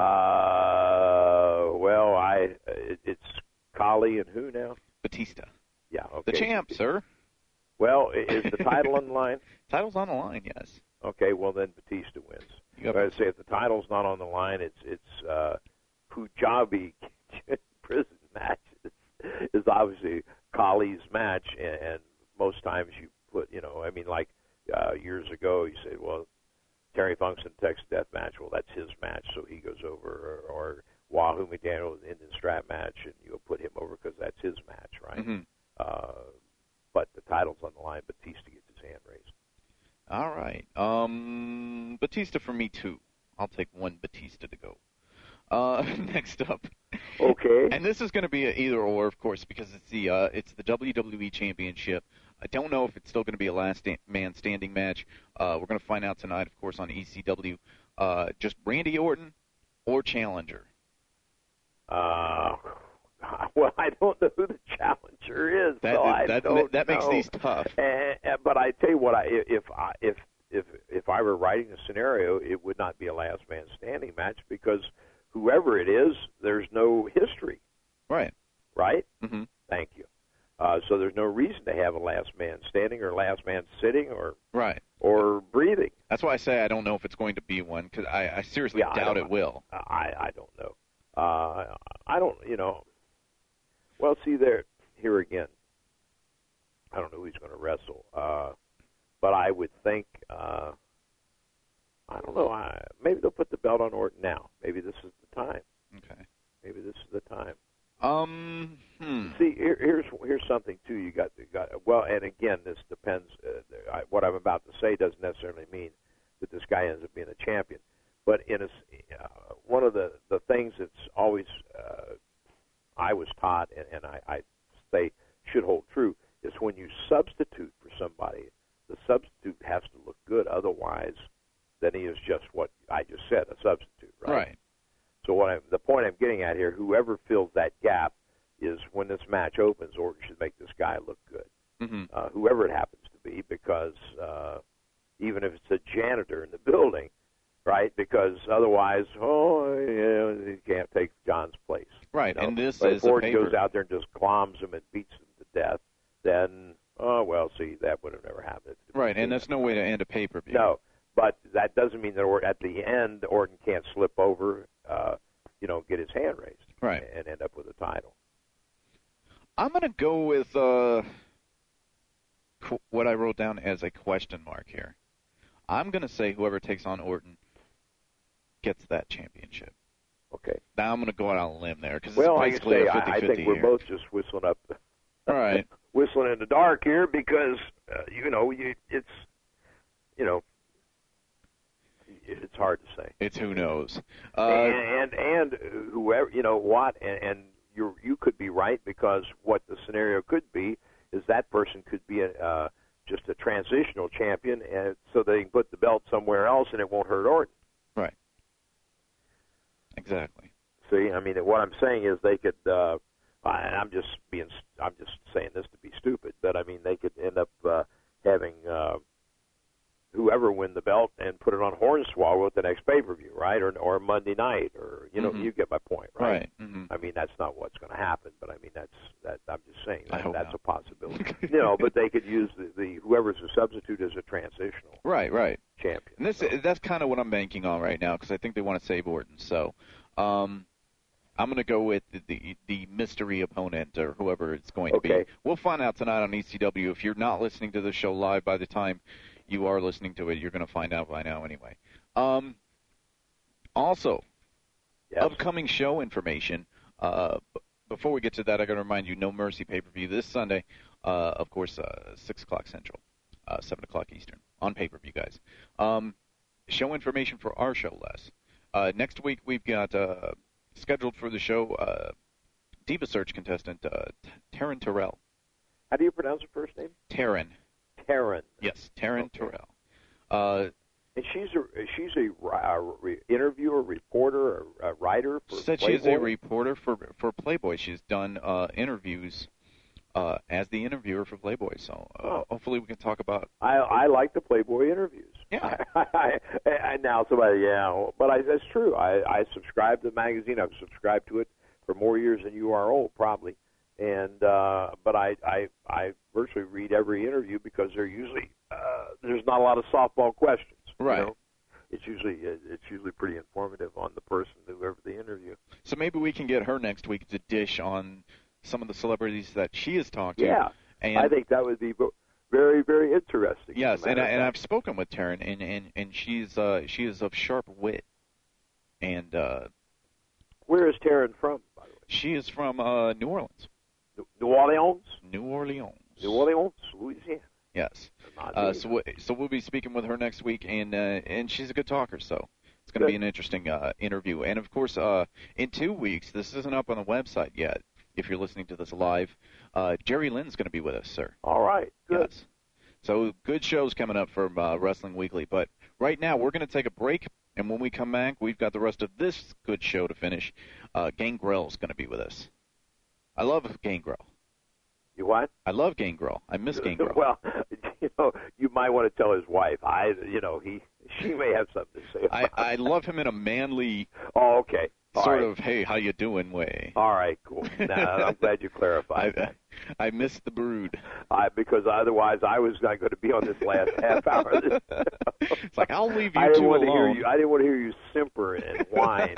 Uh, well, I it, it's Kali and who now? Batista. Yeah. Okay. The champ, sir. Well, i- is the title on the line? Title's on the line, yes. Okay. Well, then Batista wins. You got- I say if the title's not on the line, it's it's uh, Punjabi prison match. It's, it's obviously Kali's match, and, and most times you put, you know, I mean, like uh, years ago, you say, well, Terry Funk's in Texas Death Match. Well, that's his match, so he goes over. Or, or Wahoo McDaniel in the strap match, and you'll put him over because that's his match, right? Mm-hmm. Uh, but the title's on the line. Batista gets his hand raised. All right. Um, Batista for me, too. I'll take one Batista to go. Uh, next up. Okay. And this is going to be an either or, of course, because it's the uh, it's the W W E Championship. I don't know if it's still going to be a last sta- man standing match. Uh, we're going to find out tonight, of course, on E C W. Uh, just Randy Orton or Challenger. Uh, well, I don't know who the challenger is, That so I that, don't that makes know. these tough. And, and, but I tell you what, I if I if if if I were writing a scenario, it would not be a last man standing match because whoever it is, there's no history. Right. Right. Mm-hmm. Thank you. Uh, so there's no reason to have a last man standing or last man sitting or Right. or breathing. That's why I say I don't know if it's going to be one because I, I seriously Yeah, I doubt don't- it will. I I don't know. Uh, I don't. You know. Well, see there here again. I don't know who he's going to wrestle, uh, but I would think. Uh, I don't know. I, maybe they'll put the belt on Orton now. Maybe this is the time. Okay. Maybe this is the time. Um. Hmm. See, here, here's here's something too. You got you got well, and again, this depends. Uh, I, what I'm about to say doesn't necessarily mean that this guy ends up being a champion. But in a, uh, one of the, the things that's always uh, I was taught, and, and I, I say should hold true, is when you substitute for somebody, the substitute has to look good. Otherwise, then he is just what I just said, a substitute, right? Right. So what I'm, the point I'm getting at here, whoever fills that gap is when this match opens, Orton should make this guy look good, Mm-hmm. uh, whoever it happens to be, because uh, even if it's a janitor in the building, right? Because otherwise, oh, yeah, he can't take John's place. Right, you know? and this but is if a Orton paper. goes out there and just cloms him and beats him to death, then Oh, well, see, that would have never happened. Right, and that's no way to end a pay-per-view. No, but that doesn't mean that or- at the end Orton can't slip over, uh, you know, get his hand raised. Right. And end up with a title. I'm going to go with uh, qu- what I wrote down as a question mark here. I'm going to say whoever takes on Orton gets that championship. Okay. Now I'm going to go out on a limb there because well, it's basically like I, say, a fifty fifty I think we're here. both just whistling up. All right. Whistling in the dark here because uh, you know you, it's you know it's hard to say. It's who knows. Uh, and, and and whoever you know what and, and you you could be right because what the scenario could be is that person could be a, uh, just a transitional champion, and so they can put the belt somewhere else and it won't hurt Orton. Right. Exactly. See, I mean, what I'm saying is they could. Uh, and I'm just being. I'm just saying this to be stupid, but I mean they could end up uh, having uh, whoever win the belt and put it on Hornswoggle at the next pay-per-view, right? Or or Monday night, or you know, mm-hmm. you get my point, right? Right. Mm-hmm. I mean, that's not what's going to happen, but I mean that's that. I'm just saying I that, hope that's not. a possibility. You know, but they could use the, the whoever's a substitute as a transitional. Right. Right. Champion. And this so. that's kind of what I'm banking on right now because I think they want to save Orton. So. Um, I'm going to go with the, the the mystery opponent or whoever it's going to okay. be. We'll find out tonight on E C W. If you're not listening to the show live by the time you are listening to it, you're going to find out by now anyway. Um, also, yes. upcoming show information. Uh, b- before we get to that, I got to remind you, No Mercy pay-per-view this Sunday, uh, of course, uh, six o'clock Central, uh, seven o'clock Eastern, on pay-per-view, guys. Um, show information for our show, Les. Uh, next week, we've got... Uh, scheduled for the show, uh, Diva Search contestant uh, Taryn Terrell. How do you pronounce her first name? Taryn. Taryn. Yes, Taryn okay. Terrell. Uh, and she's a she's a, a re- interviewer, reporter, a, a writer for said Playboy? She's a reporter for for Playboy. She's done uh, interviews uh, as the interviewer for Playboy. So uh, oh. hopefully we can talk about. I I like the Playboy interviews. Yeah. I, I, I, now somebody, yeah, but I, that's true. I, I subscribe to the magazine. I've subscribed to it for more years than you are old, probably. And uh, but I, I I virtually read every interview because they're usually uh, there's not a lot of softball questions. Right. You know? It's usually it's usually pretty informative on the person, whoever the interview. So maybe we can get her next week to dish on some of the celebrities that she has talked to. Yeah. And I think that would be very, very interesting. Yes, and, I, and I've spoken with Taryn, and, and, and she's uh, she is of sharp wit. And uh, where is Taryn from, by the way? She is from uh, New Orleans. New Orleans? New Orleans. New Orleans, Louisiana. Yes. Uh, so we, so we'll be speaking with her next week, and uh, and she's a good talker, so it's going to be an interesting uh, interview. And of course, uh, in two weeks, this isn't up on the website yet. If you're listening to this live, uh, Jerry Lynn's going to be with us, sir. All right, good. Yes. So good shows coming up from uh, Wrestling Weekly. But right now, we're going to take a break, and when we come back, we've got the rest of this good show to finish. Uh, Gangrel's going to be with us. I love Gangrel. You what? I love Gangrel. I miss Gangrel. Well, you know, you might want to tell his wife. I, you know, he, she may have something to say. I, I love him in a manly. Oh, okay. All sort right. of, hey, how you doing way. All right, cool. Now, I'm glad you clarified I, that. I missed the brood. I, because otherwise I was not going to be on this last half hour. It's like, I'll leave you I didn't two want alone. To hear you, I didn't want to hear you simper and whine.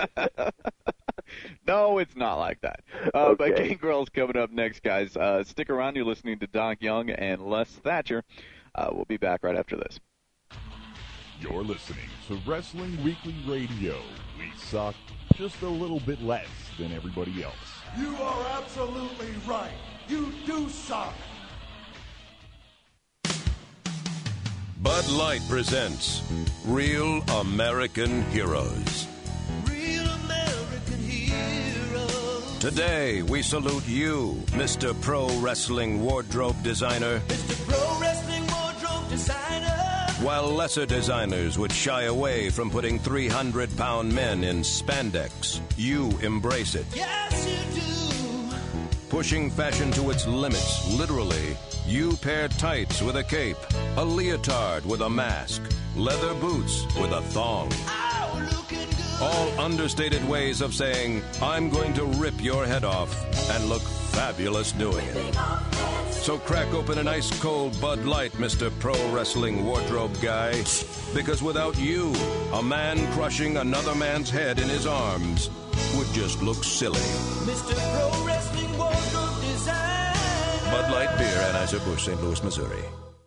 No, it's not like that. Uh, Okay. But Gangrel's coming up next, guys. Uh, stick around. You're listening to Doc Young and Les Thatcher. Uh, we'll be back right after this. You're listening to Wrestling Weekly Radio. We suck just a little bit less than everybody else. You are absolutely right. You do suck. Bud Light presents Real American Heroes. Real American heroes. Today, we salute you, Mister Pro Wrestling Wardrobe Designer. Mister Pro Wrestling Wardrobe Designer. While lesser designers would shy away from putting three hundred pound men in spandex, you embrace it. Yes, you do. Pushing fashion to its limits, literally. You pair tights with a cape, a leotard with a mask, leather boots with a thong. Oh, looking good. All understated ways of saying, I'm going to rip your head off and look fabulous doing it. So crack open an ice cold Bud Light, Mister Pro Wrestling Wardrobe Guy, because without you, a man crushing another man's head in his arms would just look silly. Mister Pro Wrestling Wardrobe Design. Bud Light Beer, Anheuser-Busch, Saint Louis, Missouri.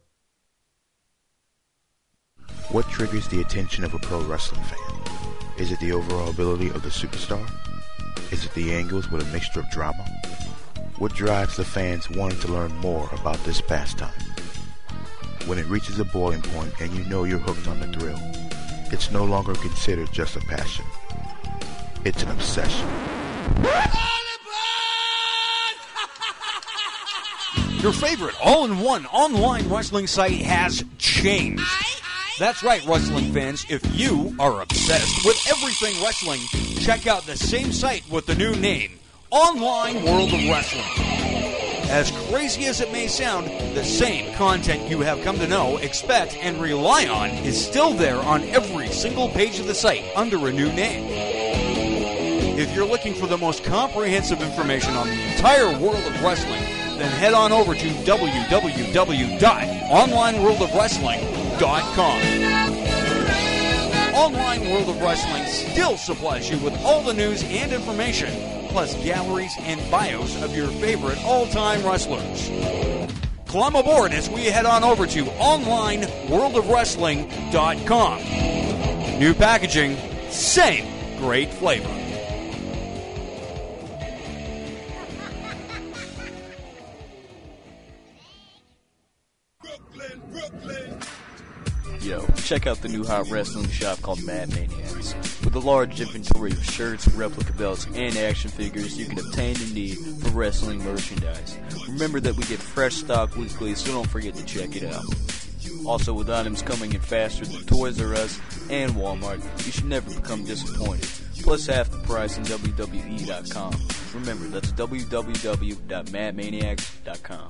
What triggers the attention of a pro wrestling fan? Is it the overall ability of the superstar? Is it the angles with a mixture of drama? What drives the fans wanting to learn more about this pastime? When it reaches a boiling point and you know you're hooked on the thrill, it's no longer considered just a passion. It's an obsession. Your favorite all-in-one online wrestling site has changed. That's right, wrestling fans. If you are obsessed with everything wrestling, check out the same site with the new name, Online World of Wrestling. As crazy as it may sound, the same content you have come to know, expect, and rely on is still there on every single page of the site under a new name. If you're looking for the most comprehensive information on the entire world of wrestling, then head on over to w w w dot online world of wrestling dot com. Online World of Wrestling still supplies you with all the news and information, plus galleries and bios of your favorite all-time wrestlers. Climb aboard as we head on over to online world of wrestling dot com. New packaging, same great flavor. Yo, check out the new hot wrestling shop called Mad Maniacs. With a large inventory of shirts, replica belts, and action figures you can obtain and need for wrestling merchandise. Remember that we get fresh stock weekly, so don't forget to check it out. Also, with items coming in faster than Toys R Us and Walmart, you should never become disappointed. Plus half the price in w w e dot com. Remember, that's w w w dot mad maniacs dot com.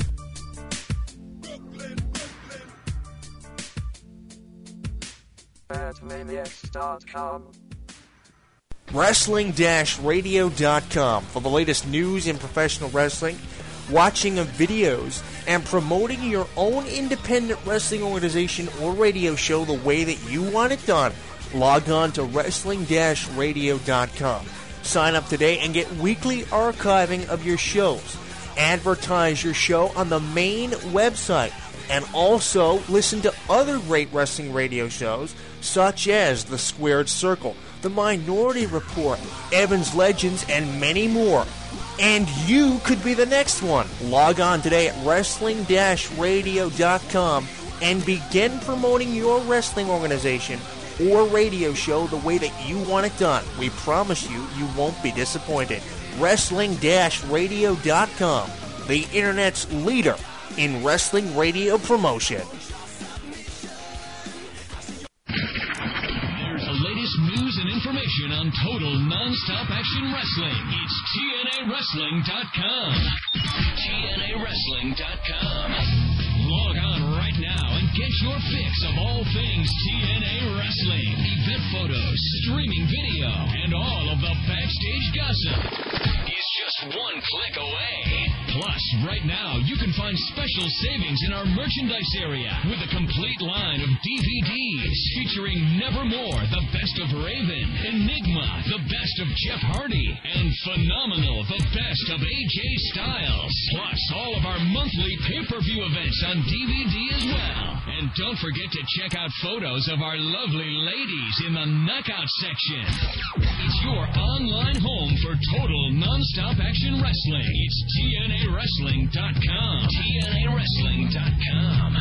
mad maniacs dot com. wrestling radio dot com for the latest news in professional wrestling, watching of videos, and promoting your own independent wrestling organization or radio show the way that you want it done. Log on to wrestling radio dot com. Sign up today and get weekly archiving of your shows. Advertise your show on the main website. And also listen to other great wrestling radio shows such as The Squared Circle, The Minority Report, Evans Legends, and many more. And you could be the next one. Log on today at wrestling radio dot com and begin promoting your wrestling organization or radio show the way that you want it done. We promise you, you won't be disappointed. wrestling radio dot com, the internet's leader in wrestling radio promotion. There's the latest news and information on total non-stop action wrestling. It's T N A wrestling dot com. T N A wrestling dot com. Log on right now and get your fix of all things T N A Wrestling. Event photos, streaming video, and all of the backstage gossip is just one click away. Plus, right now, you can find special savings in our merchandise area with a complete line of D V Ds featuring Nevermore, the best of Raven, Enigma, the best of Jeff Hardy, and Phenomenal, the best of A J Styles. Plus, all of our monthly pay-per-view events on D V D as well. And don't forget to check out photos of our lovely ladies in the Knockout section. It's your online home for total non-stop action wrestling. It's T N A wrestling dot com. T N A wrestling dot com.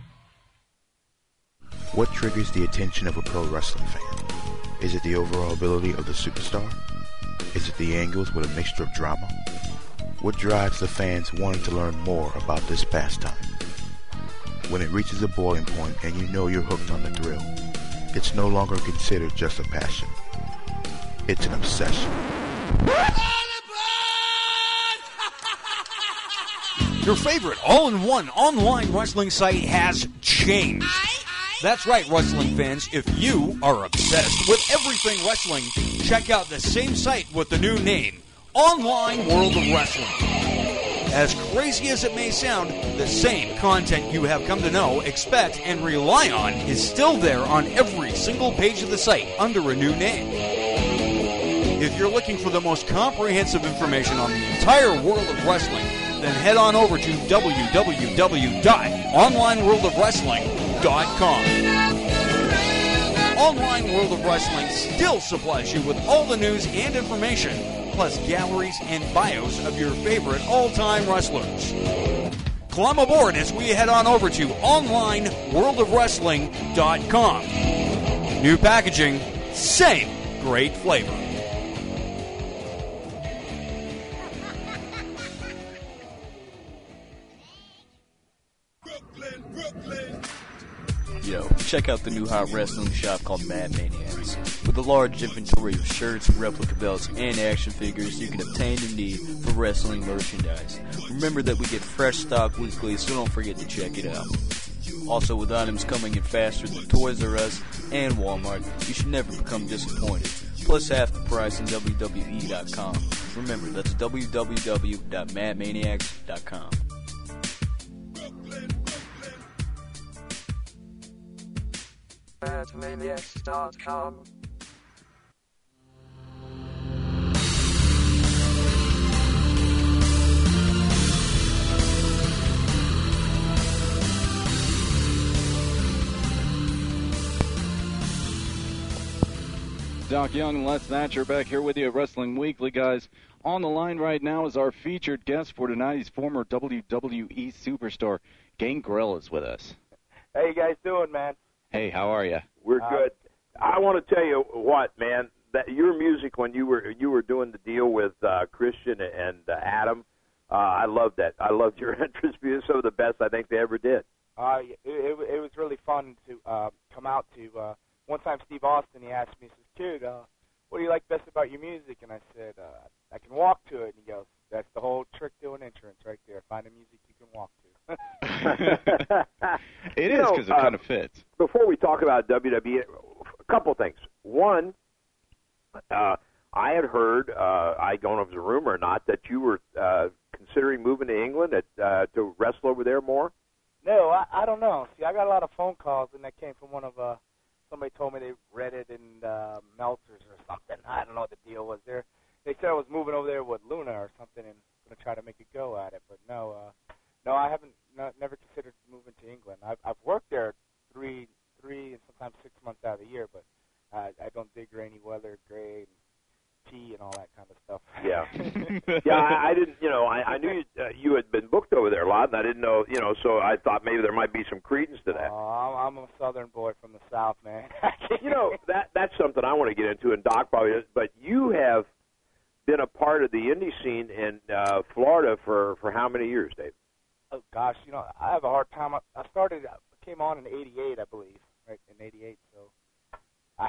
What triggers the attention of a pro wrestling fan? Is it the overall ability of the superstar? Is it the angles with a mixture of drama? What drives the fans wanting to learn more about this pastime? When it reaches a boiling point and you know you're hooked on the thrill, it's no longer considered just a passion. It's an obsession. Your favorite all-in-one online wrestling site has changed. That's right, wrestling fans. If you are obsessed with everything wrestling, check out the same site with the new name, Online World of Wrestling. As crazy as it may sound, the same content you have come to know, expect, and rely on is still there on every single page of the site under a new name. If you're looking for the most comprehensive information on the entire world of wrestling, then head on over to w w w dot online world of wrestling dot com. Online World of Wrestling still supplies you with all the news and information, plus galleries and bios of your favorite all-time wrestlers. Climb aboard as we head on over to online world of wrestling dot com. New packaging, same great flavor. Yo, check out the new hot wrestling shop called Mad Maniacs. With a large inventory of shirts, replica belts, and action figures you can obtain and need for wrestling merchandise. Remember that we get fresh stock weekly, so don't forget to check it out. Also, with items coming in faster than Toys R Us and Walmart, you should never become disappointed. Plus half the price in w w e dot com. Remember, that's w w w dot mad maniacs dot com. mad maniacs dot com. Doc Young and Les Thatcher back here with you at Wrestling Weekly, guys. On the line right now is our featured guest for tonight. He's former W W E superstar. Gangrel is with us. How you guys doing, man? Hey, how are you? We're good. I want to tell you what, man. That your music when you were you were doing the deal with uh, Christian and uh, Adam, uh, I loved that. I loved your entrance music. Some of the best I think they ever did. Uh, it, it, it was really fun to uh, come out to. Uh, one time, Steve Austin, he asked me, he says, "Kid, uh, what do you like best about your music?" And I said, uh, "I can walk to it." And he goes, "That's the whole trick to an entrance right there. Find a music you can walk to." It You is know, because it uh, kind of fits. Before we talk about W W E, a couple things. One, uh, I had heard, uh, I don't know if it was a rumor or not, that you were uh, considering moving to England at, uh, to wrestle over there more. No, I, I don't know. See, I got a lot of phone calls, and that came from one of uh, somebody told me they read it in uh, Meltzer's or something. I don't know what the deal was there. They said I was moving over there with Luna or something and going to try to make a go at it. But no, uh, no, I haven't no, never considered moving to England. I've, I've worked there three, three and sometimes six months out of the year, but uh, I don't dig rainy weather, gray, and tea, and all that kind of stuff. Yeah, yeah. I, I didn't, you know, I, I knew you, uh, you had been booked over there a lot, and I didn't know, you know, so I thought maybe there might be some credence to that. Oh, I'm, I'm a Southern boy from the South, man. You know, that that's something I want to get into, and Doc probably does, but you have been a part of the indie scene in uh, Florida for, for how many years, Dave? Oh gosh, you know, I have a hard time. I, I started, I came on in eighty-eight, I believe, right in eighty-eight. So, I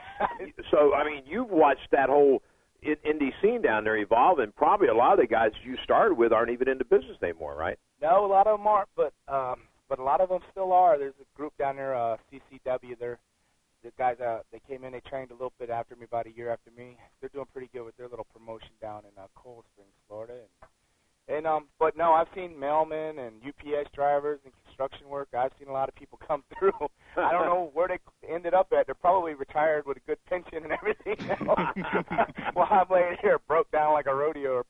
so I mean, you've watched that whole in- indie scene down there evolve, and probably a lot of the guys you started with aren't even in the business anymore, right? No, a lot of them aren't, but um, but a lot of them still are. There's a group down there, uh, C C W. They're the guys. Uh, they came in, they trained a little bit after me, about a year after me. They're doing pretty good with their little promotion down in uh, Coral Springs, Florida. And, And um, but no, I've seen mailmen and U P S drivers and construction work. I've seen a lot of people come through. I don't know where they ended up at. They're probably retired with a good pension and everything else. Well, I'm laying here broke down like a rodeo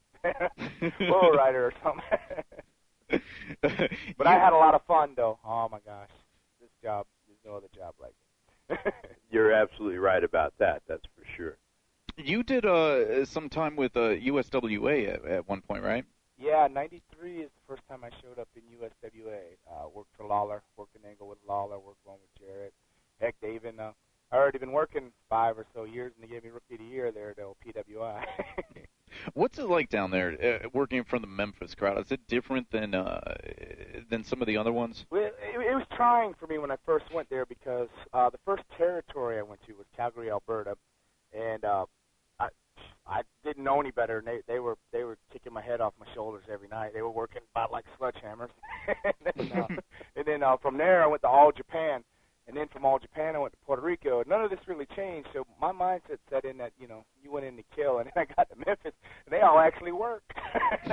bull rider or something. But I had a lot of fun, though. Oh my gosh, this job, there's no other job like it. You're absolutely right about that. That's for sure. You did uh, some time with uh, U S W A at, at one point, right? Yeah, ninety-three is the first time I showed up in U S W A. Uh, worked for Lawler, worked in Angle with Lawler, worked one with Jarrett. Heck, they even, uh, I already been working five or so years, and they gave me Rookie of the Year there at P W I. What's it like down there, uh, working from the Memphis crowd? Is it different than uh, than some of the other ones? Well, it, it was trying for me when I first went there because uh, the first territory I went to was Calgary, Alberta, and uh, I I didn't know any better, and they they were they were kicking my head off my shoulders every night. They were working about like sledgehammers, and then, uh, and then uh, from there I went to All Japan, And then from All Japan, I went to Puerto Rico. None of this really changed, so my mindset set in that, you know, you went in to kill, and then I got to Memphis, and they all actually work. They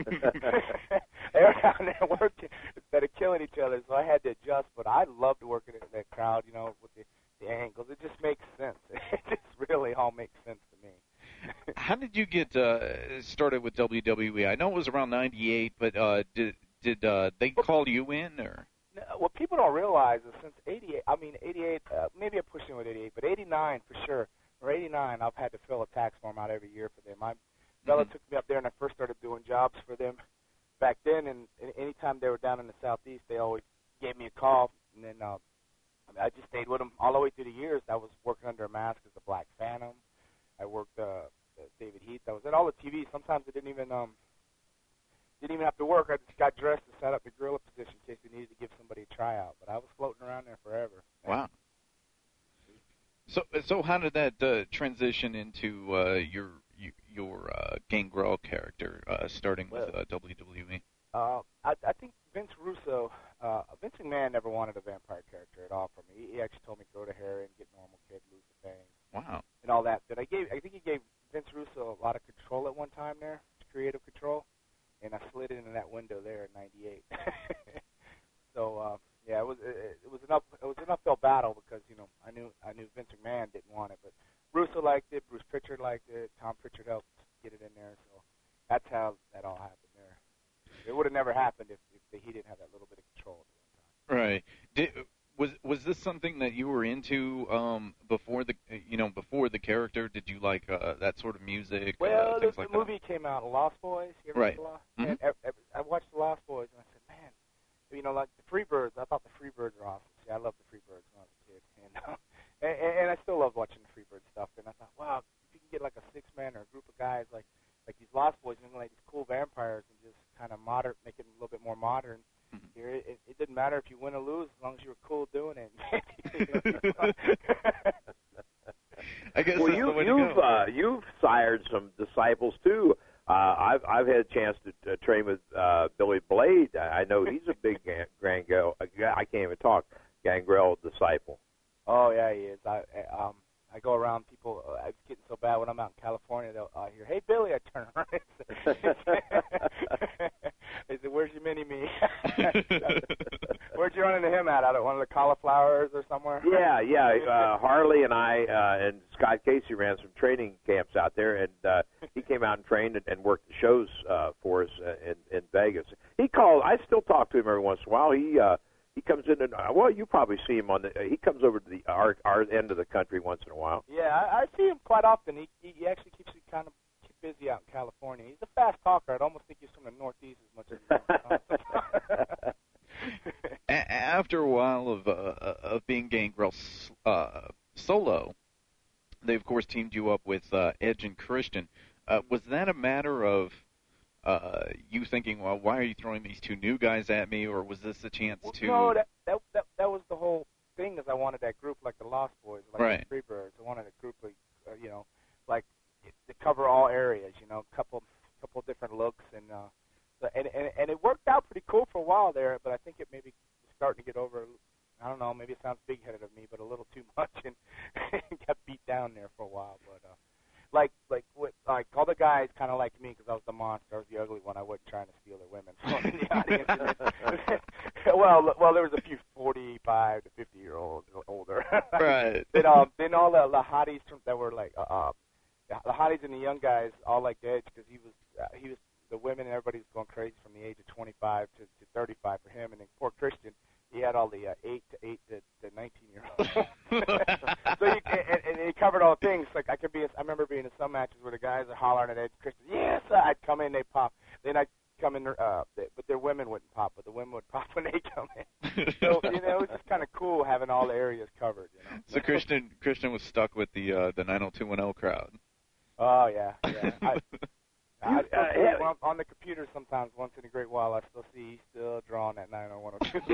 were down there working instead of killing each other, so I had to adjust. But I loved working in that crowd, you know, with the, the angles. It just makes sense. It just really all makes sense to me. How did you get uh, started with W W E? I know it was around ninety-eight, but uh, did did uh, they call you in, or? What people don't realize is since eighty-eight, I mean eighty-eight, uh, maybe I pushed in with eighty-eight, but eighty-nine for sure, or eighty-nine, I've had to fill a tax form out every year for them. My fella Mm-hmm. took me up there, and I first started doing jobs for them back then, and, and anytime they were down in the southeast, they always gave me a call, and then uh, I, mean, I just stayed with them all the way through the years. I was working under a mask as the Black Phantom. I worked uh, David Heath. I was at all the T V. Sometimes I didn't even um, didn't even have to work. I just got dressed and sat up the gorilla position in case they needed to give somebody a tryout. But I was floating around there forever. Wow. So, so how did that uh, transition into uh, your your uh, Gangrel character, uh, starting with uh, W W E? Uh, I, I think Vince Russo, uh, Vince McMahon never wanted a vampire character at all from me. He, he actually told me grow the hair and get normal kid, lose the fangs. Wow. And all that. But I gave, I think he gave Vince Russo a lot of control at one time there, creative control. And I slid into that window there in ninety-eight. So uh, yeah, it was it, it was an up it was an uphill battle because you know I knew I knew Vince McMahon didn't want it, but Russo liked it, Bruce Pritchard liked it, Tom Pritchard helped get it in there, so that's how that all happened there. It would have never happened if, if he didn't have that little bit of control at the one time. Right. Did, was was this something that you were into um, before the you know before the character? Did you like uh, that sort of music? Well, uh, the, things like the movie came out, Lost Boys. You ever Right. see Lost? Mhm. And ev- ev- I watched the Lost Boys, and I said, man, you know, like the Freebirds. I thought the Freebirds were awesome. See, I loved the Freebirds when I was a kid, and, uh, and, and I still love watching the Freebird stuff. And I thought, wow, if you can get like a six-man or a group of guys like like these Lost Boys, and like these cool vampires, and just kind of modern, make it a little bit more modern. Here, it, it, it didn't matter if you win or lose as long as you were cool doing it. I guess well, that's you, the way to you've go. uh, you've sired some disciples too. Uh, I've I've had a chance to uh, train with uh, Billy Blade. I I know he's a big gang- Gangrel. I can't even talk. Gangrel disciple. Oh yeah, he is. I I, um I go around people. Uh, it's getting so bad when I'm out in California. They'll uh, hear, "Hey Billy," I turn around. They say, "Where's your mini me?" Where'd you run into him at? Out at one of the cauliflowers or somewhere? Yeah, yeah. Uh, Harley and I uh, and Scott Casey ran some training camps out there, and uh, he came out and trained and, and worked the shows uh, for us uh, in, in Vegas. He called. I still talk to him every once in a while. He uh, he comes in and uh, well, you probably see him on the. Uh, he comes over to the our our end of the country once in a while. Yeah, I, I see him quite often. He he actually keeps me kind of busy out in California. He's a fast talker. I'd almost think he's from the Northeast as much as. A- after a while of uh, of being Gangrel uh, solo, they of course teamed you up with uh, Edge and Christian. Uh, was that a matter of uh, you thinking, well, why are you throwing these two new guys at me, or was this a chance to? No, that, that that that was the whole thing. Is I wanted that group like the Lost Boys, like right. the Freebirds. I wanted a group of, uh, you know, like to cover all areas. You know, couple couple different looks, and uh, so, and and and it worked out pretty cool for a while there. But I think it maybe was starting to get over. I don't know. Maybe it sounds big-headed of me, but a little too much, and got beat down there for a while. But uh, like like what like all the guys kind of liked me because I was the monster. I was the ugly one. I wasn't trying to steal their women from the audience. well, well, there was a few forty-five to fifty year olds older. Right. then um, then all the, the hotties from, that were like uh, uh, the hotties and the young guys all liked Edge because he was uh, he was the women and everybody was going crazy from the age of twenty-five to, to thirty-five for him, and then poor Christian. He had all the uh, eight to eight to, to nineteen year olds. So you, and, and he covered all things. Like I could be, I remember being in some matches where the guys are hollering at Edge Christian. Yes, I'd come in, they pop. Then I'd come in, uh, they, but their women wouldn't pop, but the women would pop when they come in. So you know, it was just kind of cool having all the areas covered. You know. So Christian Christian was stuck with the uh, the nine oh two one oh crowd. Oh yeah, yeah. I, I still uh, see yeah. it on, on the computer sometimes. Once in a great while, I still see he's still drawing that nine oh one oh two.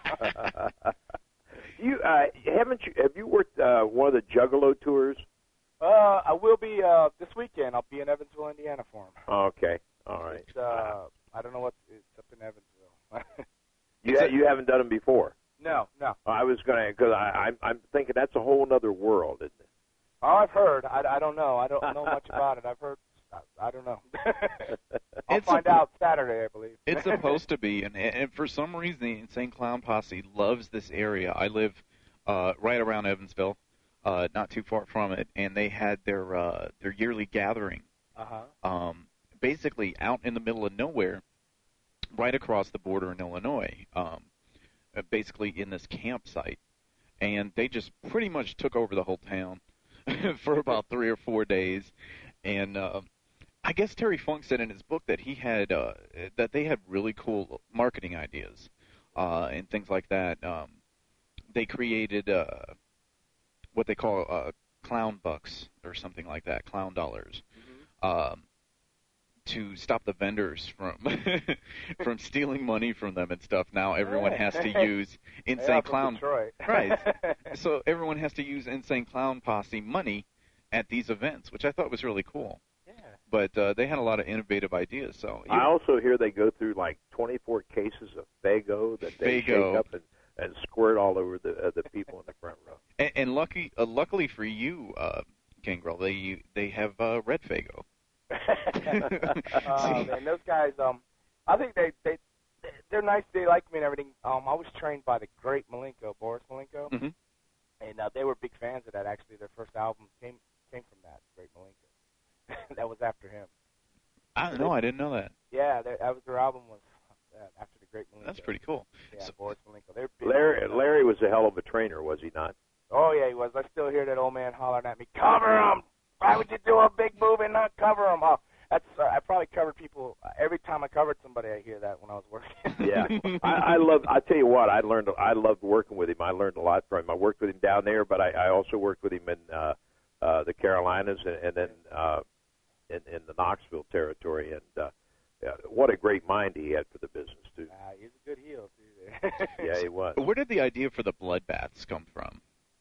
you uh, haven't you have you worked uh, one of the Juggalo tours? Uh, I will be uh, this weekend. I'll be in Evansville, Indiana for him. Okay, all right. It's, uh, I don't know what it's up in Evansville. You ha- you haven't done them before? No, no. I was going to, because I'm I'm thinking that's a whole other world, isn't it? Oh, I've heard. I, I don't know. I don't know much about it. I've heard. I, I don't know. I'll It's find a- out Saturday, I believe. It's supposed to be, and, and for some reason, the Insane Clown Posse loves this area. I live uh, right around Evansville, uh, not too far from it, and they had their uh, their yearly gathering, Uh-huh. um, basically out in the middle of nowhere, right across the border in Illinois, um, uh, basically in this campsite, and they just pretty much took over the whole town for about three or four days, and. Uh, I guess Terry Funk said in his book that he had uh, that they had really cool marketing ideas uh, and things like that. Um, they created uh, what they call uh, clown bucks or something like that, clown dollars, Mm-hmm. um, to stop the vendors from from stealing money from them and stuff. Now everyone has to use Insane Yeah, from Clown, Detroit. right? So everyone has to use Insane Clown Posse money at these events, which I thought was really cool. But uh, they had a lot of innovative ideas. So I also hear they go through like twenty-four cases of Faygo that they Faygo. shake up and, and squirt all over the uh, the people in the front row. And, and lucky, uh, luckily for you, uh, Gangrel, they they have uh, red Faygo. Oh man, those guys. Um, I think they they they're nice. They like me and everything. Um, I was trained by the great Malenko, Boris Malenko, Mm-hmm. and uh, they were big fans of that. Actually, their first album came came from that great Malenko. That was after him. I don't know. I didn't know that. Yeah, that that was their album was uh, after the great Malenko. That's pretty cool. Yeah, Boris Malenko. They're big. Larry Larry was a hell of a trainer, was he not? Oh yeah, he was. I still hear that old man hollering at me, "Cover him! Why would you do a big move and not cover him?" Oh, that's uh, I probably covered people uh, every time I covered somebody. I hear that when I was working. Yeah, I, I love. I tell you what, I learned. I loved working with him. I learned a lot from him. I worked with him down there, but I, I also worked with him in uh, uh, the Carolinas and, and then uh, in, in the Knoxville territory. And uh, yeah, what a great mind he had for the business too. Uh, he's a good heel too. Yeah, he was. Where did the idea for the bloodbaths come from?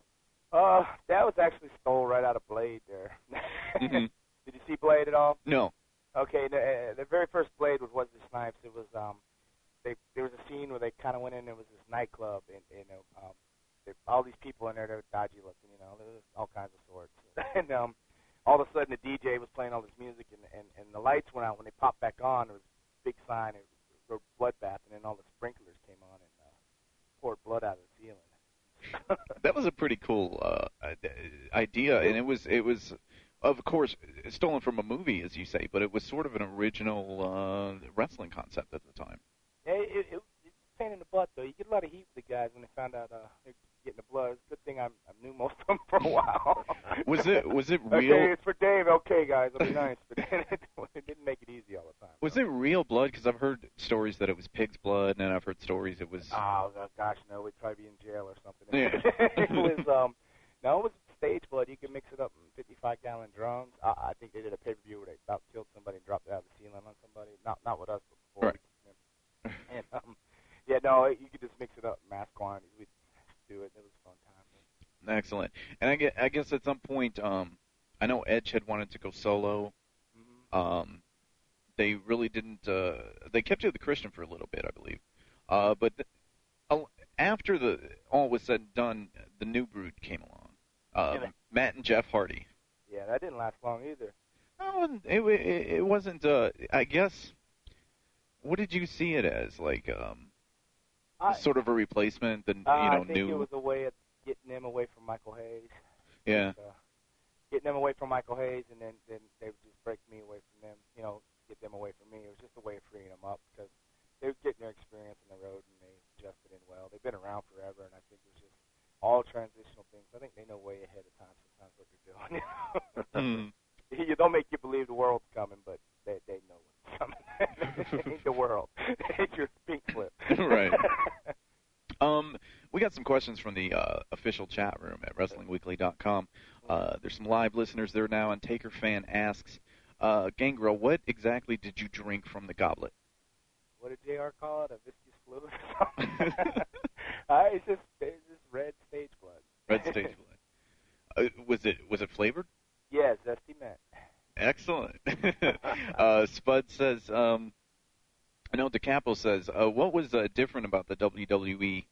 Uh, that was actually stole right out of Blade there. Mm-hmm. Did you see Blade at all? No. Okay, the, uh, the very first Blade was Wesley Snipes. It was um, they there was a scene where they kind of went in. There was this nightclub, and you know, um, they, all these people in there, they were dodgy looking, you know, there was all kinds of sorts. And um, all of a sudden, the D J was playing all this music, and and, and the lights went out. When they popped back on, there was a big sign, it was a bloodbath, and then all the sprinklers came on and uh, poured blood out of the ceiling. That was a pretty cool uh, idea, and it was it was, of course, stolen from a movie, as you say, but it was sort of an original uh, wrestling concept at the time. Yeah, it, it, it's a pain in the butt, though. You get a lot of heat with the guys when they found out uh, they're getting the blood. It's a good thing I, I knew most of them for a while. Was it was it real? Okay, it's for Dave. Okay, guys, I'll be nice, but it didn't make it easy all the time. Was it real blood? Because I've heard stories that it was pig's blood, and I've heard stories it was. Oh gosh, no, we'd probably be in jail or something. Yeah. It was um, no, it was stage blood. You could mix it up in fifty-five gallon drums. I, I think they did a pay per view where they about killed somebody and dropped it out of the ceiling on somebody. Not not with us, but before. Right. And um, yeah, no, you could just mix it up in mass quantities. We'd do it. It was a fun time. Excellent. And I guess, I guess at some point, um, I know Edge had wanted to go solo. Mm-hmm. Um, they really didn't. Uh, they kept it with Christian for a little bit, I believe. Uh, but th- after the all was said and done, the New Brood came along. Um, Yeah. Matt and Jeff Hardy. Yeah, that didn't last long either. No, it it, it wasn't. Uh, I guess. What did you see it as? Like, um, I, sort of a replacement? The you uh, know I think new. it was a way of getting them away from Michael Hayes. Yeah. Uh, getting them away from Michael Hayes, and then then they would just break me away from them. You know, get them away from me. It was just a way of freeing them up because they were getting their experience on the road and they adjusted in well. They've been around forever, and I think it's just all transitional things. I think they know way ahead of time sometimes what they're doing. mm. You don't make you believe the world's coming, but they they know what's coming. It ain't the world. It's your pink slip. Right. Um, we got some questions from the uh, official chat room at wrestling weekly dot com. Uh, there's some live listeners there now, and Taker Fan asks, uh, Gangrel, what exactly did you drink from the goblet? What did J R call it? A viscous fluid or something? uh, it's just it's just red stage blood. Red stage blood. Uh, was it was it flavored? Yes, zesty mint. Excellent. uh, Spud says, um, no, DeCapo says, uh, what was uh, different about the W W E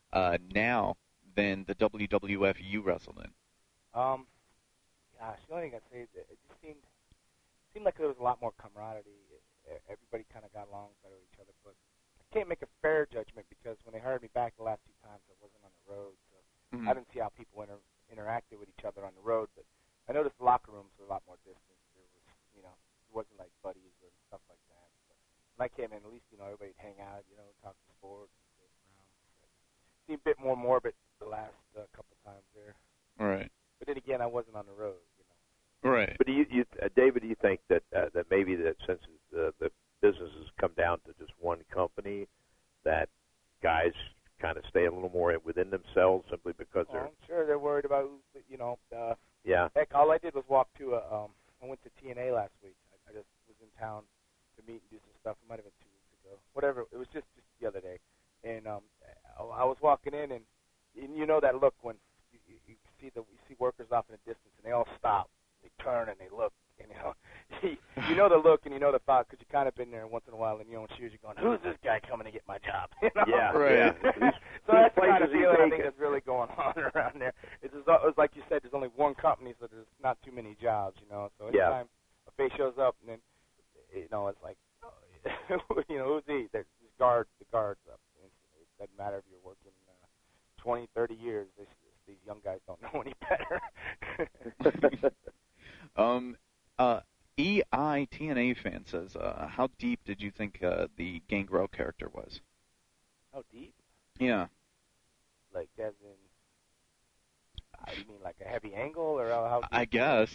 uh, now than the W W F you wrestled in? Um, gosh, the only thing I'd say is that it just seemed seemed like there was a lot more camaraderie. Everybody kind of got along better with each other, but I can't make a fair judgment because when they hired me back the last two times, I wasn't on the road, so mm-hmm. I didn't see how people inter- interacted with each other on the road. But I noticed the locker rooms were a lot more distant. There was, you know, it wasn't like buddies or stuff like that. But when I came in, at least you know everybody'd hang out, you know, talk sports, and go around. It seemed a bit more morbid the last uh, couple times there. Right. But then again, I wasn't on the road. Right. But do you, you uh, David, do you think that uh, that maybe that since uh, the business has come down to just one company, that guys kind of stay a little more within themselves simply because oh, they're? I'm sure they're worried about who's, you know. Uh, yeah. Heck, all I did was walk to a. Um, I went to T N A last week. I, I just was in town to meet and do some stuff. It might have been two weeks ago. Whatever. It was just just the other day, and um, I, I was walking in, and, and you know that look when you, you, you see the you see workers off in the distance, and they all stop. They turn and they look, and you know, you know the look and you know the thought because you kind of been there once in a while in your own shoes. You're going, "Who's this guy coming to get my job?" You know? Yeah, right. Yeah. So that's the kind of feeling I think that's really going on around there. It's, just, it's like you said, there's only one company, so there's not too many jobs, you know. So anytime yeah. a face shows up, and then you know it's like, you know, who's he? There's guard, the guards up. It doesn't matter if you're working uh, twenty, thirty years. This, these young guys don't know any better. Um, uh, E I T N A fan says, uh, how deep did you think uh, the Gangrel character was? How deep? Yeah. Like as in, uh, you mean like a heavy angle or how? how deep? I guess.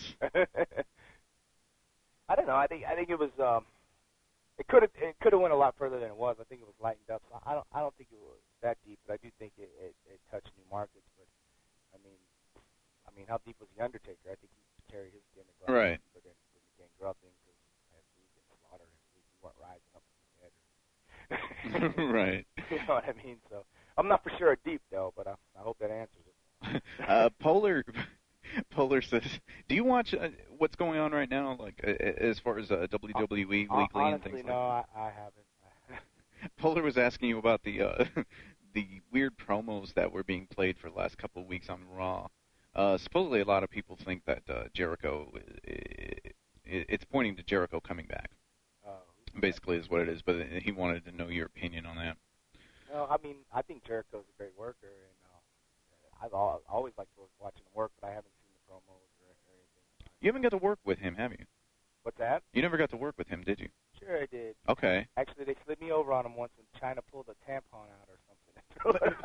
I don't know. I think I think it was. Um, it could have it could have went a lot further than it was. I think it was lightened up. So I don't I don't think it was that deep, but I do think it, it, it touched new markets. But I mean, I mean, how deep was the Undertaker? I think he carry his gimmick right. Right. But then with the Gangrel thing, because as we get slaughtered every week, we weren't rising up from the dead. Right. You know what I mean? So I'm not for sure deep though, but I, I hope that answers it. uh, Polar, Polar says, do you watch uh, what's going on right now, like uh, as far as uh, W W E uh, Weekly honestly, and things no, like that? I, I haven't. Polar was asking you about the uh, the weird promos that were being played for the last couple of weeks on Raw. Uh, supposedly, a lot of people think that uh, Jericho, it, it, it's pointing to Jericho coming back. Oh. Basically, is what it is. But he wanted to know your opinion on that. No, I mean, I think Jericho's a great worker, and uh, I've al- always liked watching him work, but I haven't seen the promos or, or anything. You haven't got to work with him, have you? What's that? You never got to work with him, did you? Sure, I did. Okay. Actually, they slid me over on him once when China pulled a tampon out or something.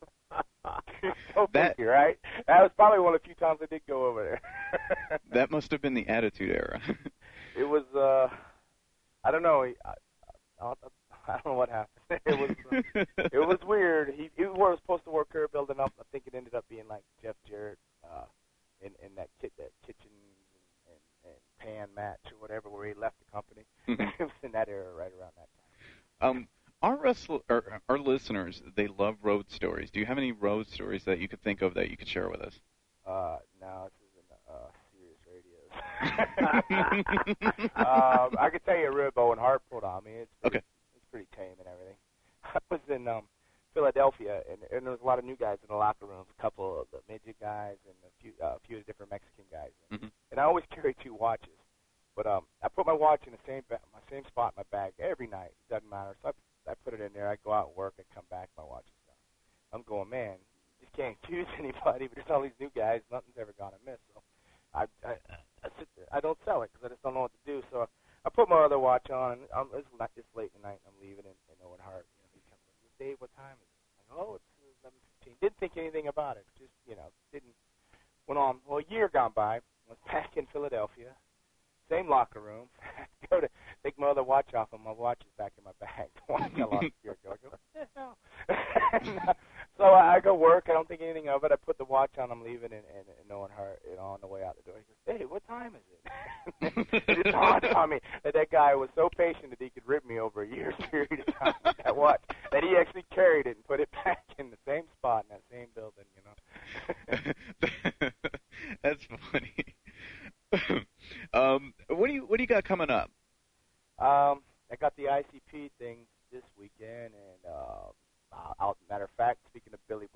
So that, freaky, right? That was probably one of the few times I did go over there. That must have been the Attitude Era. It was, uh, I don't know. I, I, I don't know what happened. It was, uh, it was weird. He, he was supposed to work her building up. I think it ended up being like Jeff Jarrett uh, in in that kit, that kitchen and, and pan match or whatever where he left the company. It was in that era, right around that time. Um. Our wrestler, our, our listeners, they love road stories. Do you have any road stories that you could think of that you could share with us? Uh, no, this isn't uh, serious radio. um, I could tell you a rib Owen Hart pulled on me. It's pretty, okay. It's pretty tame and everything. I was in um, Philadelphia, and, and there was a lot of new guys in the locker rooms, a couple of the midget guys and a few, uh, a few of the different Mexican guys. Mm-hmm. And I always carry two watches. But um, I put my watch in the same ba- my same spot in my bag every night. It doesn't matter. So I I put it in there. I go out and work. I come back. My watch is gone. I'm going, man, you just can't accuse anybody. But there's all these new guys. Nothing's ever gone amiss. So I, I, I sit there. I don't sell it because I just don't know what to do. So I put my other watch on. And I'm, it's, not, it's late at night. And I'm leaving in, in Owen Hart. You know, he comes in. Dave, what time is it? I go, oh, it's eleven fifteen. Didn't think anything about it. Just, you know, didn't. Went on. Well, a year gone by. I was back in Philadelphia. Same locker room. Go to take my other watch off, and my watch is back in my bag. The watch I lost a year ago. I go, what the hell? and, uh, so I, I go work. I don't think anything of it. I put the watch on. I'm leaving, and, and, and no one hurt. You know, on the way out the door, he goes, "Hey, what time is it?" It dawned on me that that guy was so patient that he could rip me over a year's period of time with that watch. That he actually carried it and put it back in the same spot in that same building. You know. That's funny. um, what do you what do you got coming up? Um, I got the I C P thing this weekend, and uh, uh, out matter of fact, speaking of Billy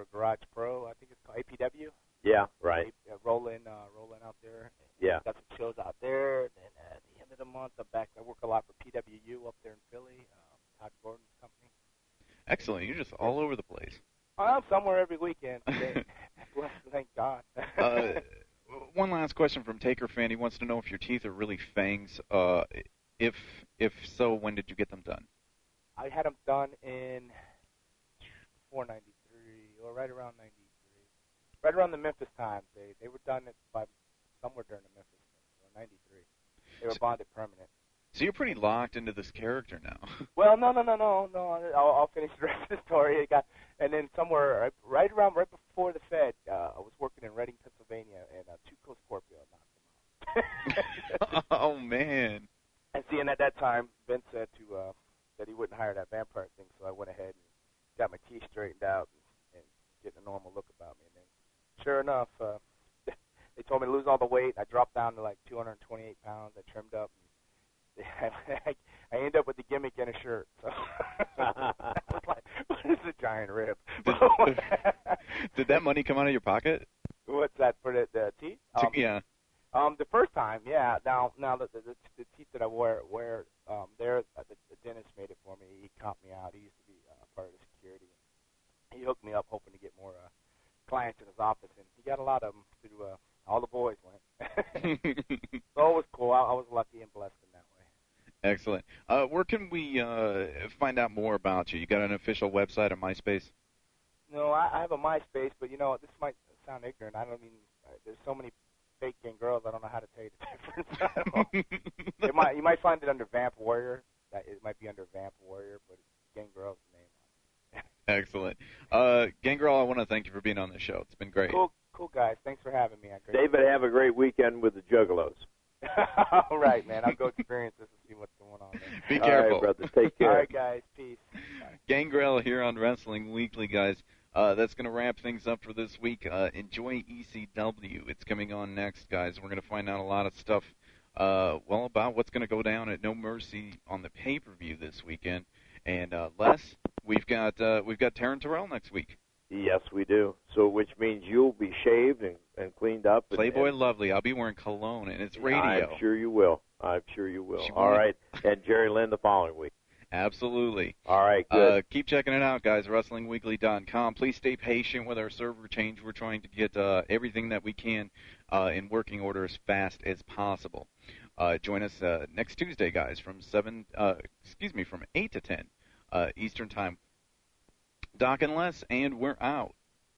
for Garage Pro. I think it's called A P W. Yeah, right. Uh, rolling, uh, rolling out there. Yeah. Got some shows out there. Then at the end of the month, I'm back. I work a lot for P W U up there in Philly. Um, Todd Gordon's company. Excellent. You're just all over the place. I'm somewhere every weekend. Bless, thank God. uh, one last question from Taker Fan. He wants to know if your teeth are really fangs. Uh, if if so, when did you get them done? I had them done in before ninety-three, or right around ninety-three. Right around the Memphis times. They they were done by somewhere during the Memphis times, or ninety-three. They were bonded permanent. So you're pretty locked into this character now. Well, no, no, no, no, no. I'll, I'll finish the rest of the story. It got, and then somewhere right, right around, right before the Fed, uh, I was working in Reading, Pennsylvania, and uh, Two-Coast Scorpio knocked him out. Oh man! And seeing at that time, Vince said to uh, that he wouldn't hire that vampire thing, so I went ahead and got my teeth straightened out and, and getting a normal look about me. And then, sure enough, uh, they told me to lose all the weight. I dropped down to like two hundred twenty-eight pounds. I trimmed up. I, I end up with the gimmick and a shirt. So I was like, what is a giant rib? Did, did that money come out of your pocket? What's that for the, the teeth? Um, yeah. Um, the first time, yeah. Now, now the the, the teeth that I wear, wear um, there, uh, the, the dentist made it for me. He comped me out. He used to be uh, part of the security. He hooked me up, hoping to get more uh, clients in his office, and he got a lot of them through. Uh, all the boys went. So it was cool. I, I was lucky and blessed in that way. Excellent. Uh, where can we uh, find out more about you? You got an official website or MySpace? No, I, I have a MySpace, but you know, this might sound ignorant. I don't mean uh, there's so many fake gang girls. I don't know how to tell you the difference. it might you might find it under Vamp Warrior. That it might be under Vamp Warrior, but Gang Girl's the name. Excellent. Uh, Gang Girl, I want to thank you for being on the show. It's been great. Cool, cool guys. Thanks for having me. David, have a great weekend with the Juggalos. All right, man. I'll go experience this and see what's going on there. Be careful. All right, brother. Take care. All right, guys. Peace. Bye. Gangrel here on Wrestling Weekly, guys. Uh, that's going to wrap things up for this week. Uh, enjoy E C W. It's coming on next, guys. We're going to find out a lot of stuff, uh, well, about what's going to go down at No Mercy on the pay-per-view this weekend. And uh, Les, we've got uh, we've got Taryn Terrell next week. Yes, we do. So, which means you'll be shaved and, and cleaned up. And, Playboy and, Lovely. I'll be wearing cologne, and it's radio. I'm sure you will. I'm sure you will. She All will. right. And Jerry Lynn the following week. Absolutely. All right, good. Uh, keep checking it out, guys. Wrestling Weekly dot com. Please stay patient with our server change. We're trying to get uh, everything that we can uh, in working order as fast as possible. Uh, join us uh, next Tuesday, guys, from seven. Uh, excuse me, from eight to ten uh, Eastern Time. Doc and Les, and we're out.